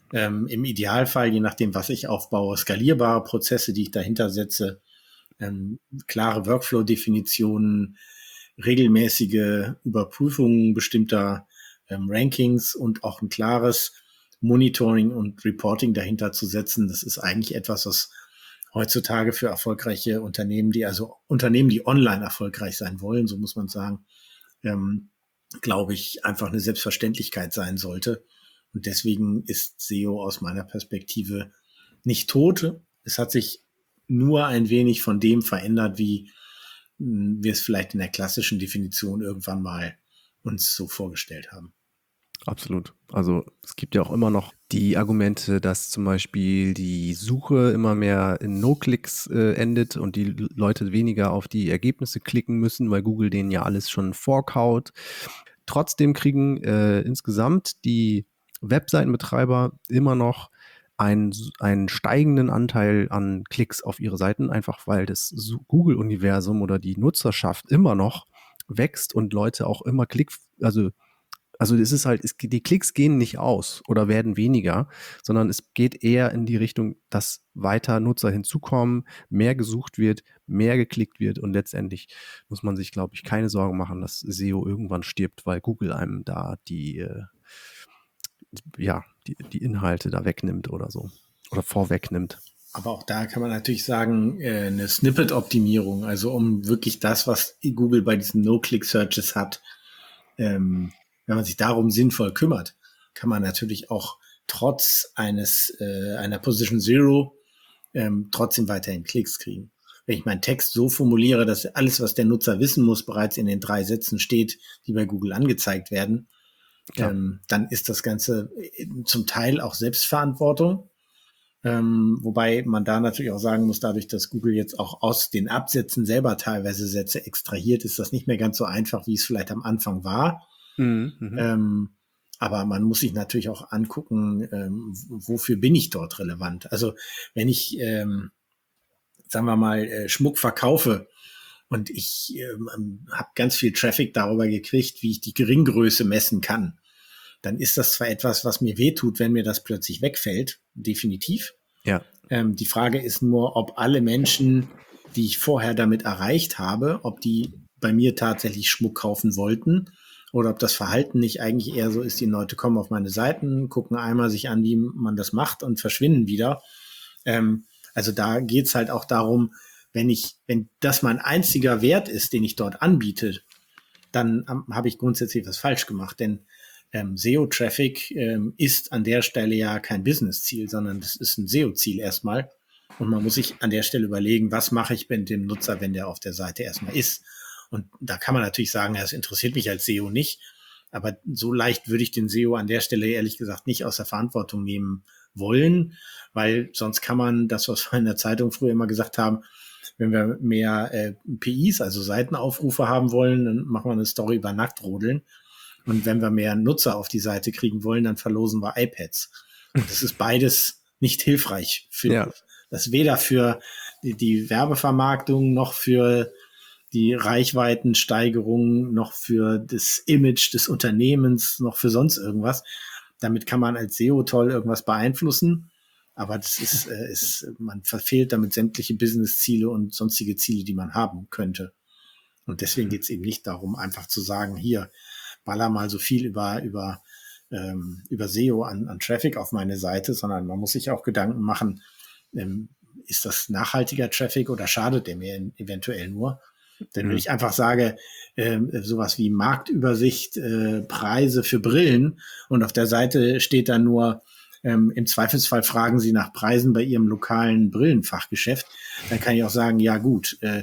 Speaker 3: Ähm, im Idealfall, je nachdem, was ich aufbaue, skalierbare Prozesse, die ich dahinter setze, ähm, klare Workflow-Definitionen, regelmäßige Überprüfungen bestimmter ähm, Rankings und auch ein klares Monitoring und Reporting dahinter zu setzen. Das ist eigentlich etwas, was heutzutage für erfolgreiche Unternehmen, die also Unternehmen, die online erfolgreich sein wollen, so muss man sagen, ähm, glaube ich, einfach eine Selbstverständlichkeit sein sollte. Und deswegen ist S E O aus meiner Perspektive nicht tot. Es hat sich nur ein wenig von dem verändert, wie mh, wir es vielleicht in der klassischen Definition irgendwann mal uns so vorgestellt haben.
Speaker 1: Absolut. Also es gibt ja auch immer noch die Argumente, dass zum Beispiel die Suche immer mehr in No-Clicks äh, endet und die Leute weniger auf die Ergebnisse klicken müssen, weil Google denen ja alles schon vorkaut. Trotzdem kriegen äh, insgesamt die Webseitenbetreiber immer noch einen, einen steigenden Anteil an Klicks auf ihre Seiten, einfach weil das Google-Universum oder die Nutzerschaft immer noch wächst und Leute auch immer Klick, also Also es ist halt, es, die Klicks gehen nicht aus oder werden weniger, sondern es geht eher in die Richtung, dass weiter Nutzer hinzukommen, mehr gesucht wird, mehr geklickt wird und letztendlich muss man sich, glaube ich, keine Sorgen machen, dass S E O irgendwann stirbt, weil Google einem da die, äh, ja, die, die Inhalte da wegnimmt oder so oder vorwegnimmt.
Speaker 3: Aber auch da kann man natürlich sagen, äh, eine Snippet-Optimierung, also um wirklich das, was Google bei diesen No-Click-Searches hat, ähm, wenn man sich darum sinnvoll kümmert, kann man natürlich auch trotz eines äh, einer Position Zero ähm, trotzdem weiterhin Klicks kriegen. Wenn ich meinen Text so formuliere, dass alles, was der Nutzer wissen muss, bereits in den drei Sätzen steht, die bei Google angezeigt werden, ähm, dann ist das Ganze zum Teil auch Selbstverantwortung. Ähm, wobei man da natürlich auch sagen muss, dadurch, dass Google jetzt auch aus den Absätzen selber teilweise Sätze extrahiert, ist das nicht mehr ganz so einfach, wie es vielleicht am Anfang war. Mhm. Ähm, aber man muss sich natürlich auch angucken, ähm, wofür bin ich dort relevant? Also wenn ich, ähm, sagen wir mal, äh, Schmuck verkaufe und ich ähm, habe ganz viel Traffic darüber gekriegt, wie ich die Geringgröße messen kann, dann ist das zwar etwas, was mir wehtut, wenn mir das plötzlich wegfällt, definitiv.
Speaker 1: Ja.
Speaker 3: Ähm, die Frage ist nur, ob alle Menschen, die ich vorher damit erreicht habe, ob die bei mir tatsächlich Schmuck kaufen wollten oder ob das Verhalten nicht eigentlich eher so ist, die Leute kommen auf meine Seiten, gucken einmal sich an, wie man das macht und verschwinden wieder. Ähm, also da geht's halt auch darum, wenn ich, wenn das mein einziger Wert ist, den ich dort anbiete, dann ähm, habe ich grundsätzlich was falsch gemacht, denn ähm, S E O-Traffic ähm, ist an der Stelle ja kein Business-Ziel, sondern das ist ein S E O-Ziel erstmal. Und man muss sich an der Stelle überlegen, was mache ich mit dem Nutzer, wenn der auf der Seite erstmal ist. Und da kann man natürlich sagen, ja, das interessiert mich als S E O nicht. Aber so leicht würde ich den S E O an der Stelle ehrlich gesagt nicht aus der Verantwortung nehmen wollen, weil sonst kann man das, was wir in der Zeitung früher immer gesagt haben, wenn wir mehr äh, P Is, also Seitenaufrufe haben wollen, dann machen wir eine Story über Nacktrodeln. Und wenn wir mehr Nutzer auf die Seite kriegen wollen, dann verlosen wir iPads. Und das ist beides nicht hilfreich. Für, ja. Das weder für die, die Werbevermarktung noch für die Reichweitensteigerung, noch für das Image des Unternehmens, noch für sonst irgendwas. Damit kann man als S E O toll irgendwas beeinflussen. Aber das ist, äh, ist, man verfehlt damit sämtliche Business-Ziele und sonstige Ziele, die man haben könnte. Und deswegen geht es eben nicht darum, einfach zu sagen, hier, baller mal so viel über, über, ähm, über S E O an, an Traffic auf meine Seite, sondern man muss sich auch Gedanken machen, ähm, ist das nachhaltiger Traffic oder schadet der mir eventuell nur? Denn mhm. wenn ich einfach sage, äh, sowas wie Marktübersicht, äh, Preise für Brillen und auf der Seite steht dann nur, ähm, im Zweifelsfall fragen Sie nach Preisen bei Ihrem lokalen Brillenfachgeschäft, dann kann ich auch sagen, ja gut, äh,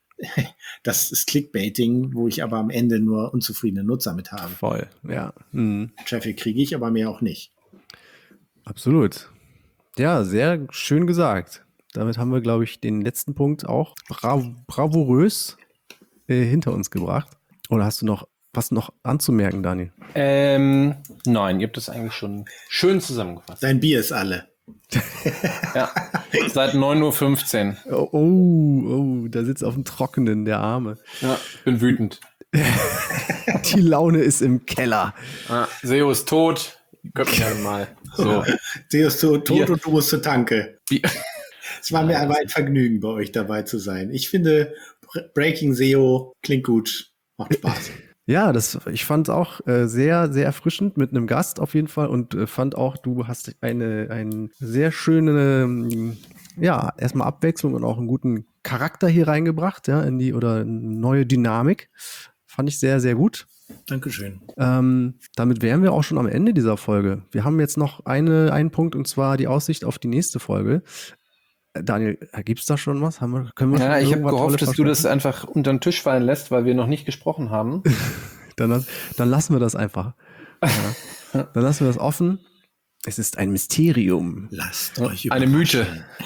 Speaker 3: das ist Clickbaiting, wo ich aber am Ende nur unzufriedene Nutzer mit habe.
Speaker 1: Voll, ja. Mhm.
Speaker 3: Traffic kriege ich, aber mehr auch nicht.
Speaker 1: Absolut. Ja, sehr schön gesagt. Damit haben wir, glaube ich, den letzten Punkt auch brav bravourös äh, hinter uns gebracht. Oder hast du noch was noch anzumerken, Daniel?
Speaker 2: Ähm, nein, ihr habt das eigentlich schon schön zusammengefasst.
Speaker 3: Dein Bier ist alle.
Speaker 2: Ja, seit neun Uhr fünfzehn.
Speaker 1: Oh, oh, oh, da sitzt auf dem Trockenen der Arme.
Speaker 2: Ja, bin wütend.
Speaker 1: Die Laune ist im Keller.
Speaker 2: Ja, S E O ist tot. Könnt ihr ja mal. So.
Speaker 3: Zeus zu tot und du musst zur Tanke.
Speaker 2: Bier.
Speaker 3: Es war mir aber ein Vergnügen, bei euch dabei zu sein. Ich finde, Breaking S E O klingt gut, macht Spaß.
Speaker 1: Ja, das, ich fand es auch äh, sehr, sehr erfrischend mit einem Gast auf jeden Fall und äh, fand auch, du hast eine, eine sehr schöne, ähm, ja, erstmal Abwechslung und auch einen guten Charakter hier reingebracht, ja, in die oder eine neue Dynamik. Fand ich sehr, sehr gut.
Speaker 3: Dankeschön.
Speaker 1: Ähm, damit wären wir auch schon am Ende dieser Folge. Wir haben jetzt noch eine, einen Punkt und zwar die Aussicht auf die nächste Folge. Daniel, gibt es da schon was? Haben wir, können wir
Speaker 2: ja,
Speaker 1: schon
Speaker 2: ich habe gehofft, dass du das
Speaker 1: versprechen?
Speaker 2: einfach unter den Tisch fallen lässt, weil wir noch nicht gesprochen haben.
Speaker 1: dann, dann lassen wir das einfach. Ja. Dann lassen wir das offen. Es ist ein Mysterium.
Speaker 3: Lasst euch
Speaker 2: Eine Mythe.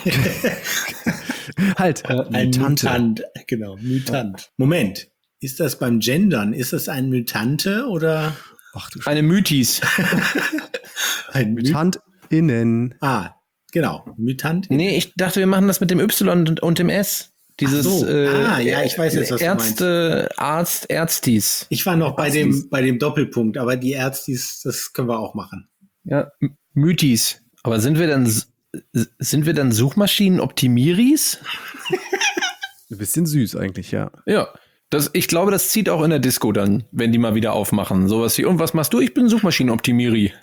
Speaker 1: halt,
Speaker 3: äh, ein
Speaker 1: Mutante.
Speaker 3: Mutant. Genau, Mutant. Moment, ist das beim Gendern? Ist das ein Mutante oder?
Speaker 1: Ach du
Speaker 2: Eine Mythis.
Speaker 3: ein
Speaker 1: MutantInnen.
Speaker 3: Ah, genau, Mutant.
Speaker 2: Nee, ich dachte, wir machen das mit dem Y und, und dem S. Dieses
Speaker 3: Ach so.
Speaker 2: äh,
Speaker 3: Ah, ja, ich weiß jetzt, was du
Speaker 2: Ärzte, Arzt, Ärztis.
Speaker 3: Ich war noch bei
Speaker 2: Ärztis.
Speaker 3: dem, bei dem Doppelpunkt, aber die Ärztis, das können wir auch machen.
Speaker 2: Ja, M- Mythis. Aber sind wir dann s- sind wir dann Suchmaschinen-Optimiris?
Speaker 1: Ein bisschen süß eigentlich, ja.
Speaker 2: Ja. Das, ich glaube, das zieht auch in der Disco dann, wenn die mal wieder aufmachen. Sowas wie, und was machst du? Ich bin Suchmaschinen-Optimiri.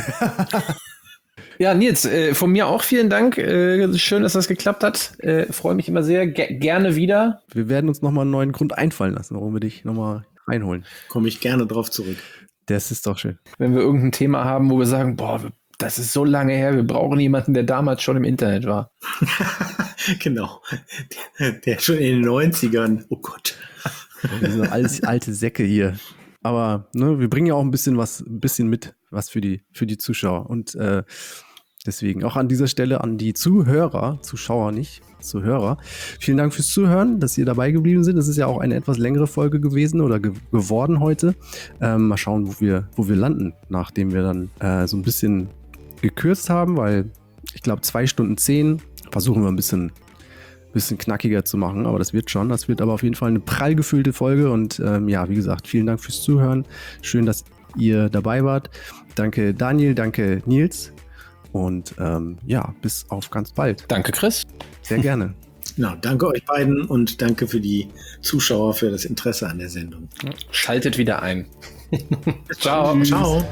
Speaker 2: Ja, Nils, äh, von mir auch vielen Dank. Äh, schön, dass das geklappt hat. Äh, freue mich immer sehr. Ge- gerne wieder.
Speaker 1: Wir werden uns nochmal einen neuen Grund einfallen lassen, warum wir dich nochmal reinholen.
Speaker 3: Komme ich gerne drauf zurück.
Speaker 1: Das ist doch schön.
Speaker 2: Wenn wir irgendein Thema haben, wo wir sagen, boah, das ist so lange her, wir brauchen jemanden, der damals schon im Internet war.
Speaker 3: Genau. Der, der schon in den neunzigern. Oh Gott.
Speaker 1: Wir sind alles alte Säcke hier. Aber ne, wir bringen ja auch ein bisschen was, ein bisschen mit, was für die, für die Zuschauer. Und äh, deswegen auch an dieser Stelle an die Zuhörer, Zuschauer nicht, Zuhörer. Vielen Dank fürs Zuhören, dass ihr dabei geblieben sind. Das ist ja auch eine etwas längere Folge gewesen oder ge- geworden heute. Ähm, mal schauen, wo wir, wo wir landen, nachdem wir dann äh, so ein bisschen gekürzt haben, weil ich glaube zwei Stunden zehn versuchen wir ein bisschen bisschen knackiger zu machen, aber das wird schon. Das wird aber auf jeden Fall eine prall gefüllte Folge und ähm, ja, wie gesagt, vielen Dank fürs Zuhören. Schön, dass ihr dabei wart. Danke Daniel, danke Nils und ähm, ja, bis auf ganz bald.
Speaker 2: Danke, Chris.
Speaker 1: Sehr gerne.
Speaker 3: Genau, danke euch beiden und danke für die Zuschauer für das Interesse an der Sendung.
Speaker 2: Schaltet wieder ein. Ciao.
Speaker 3: Ciao.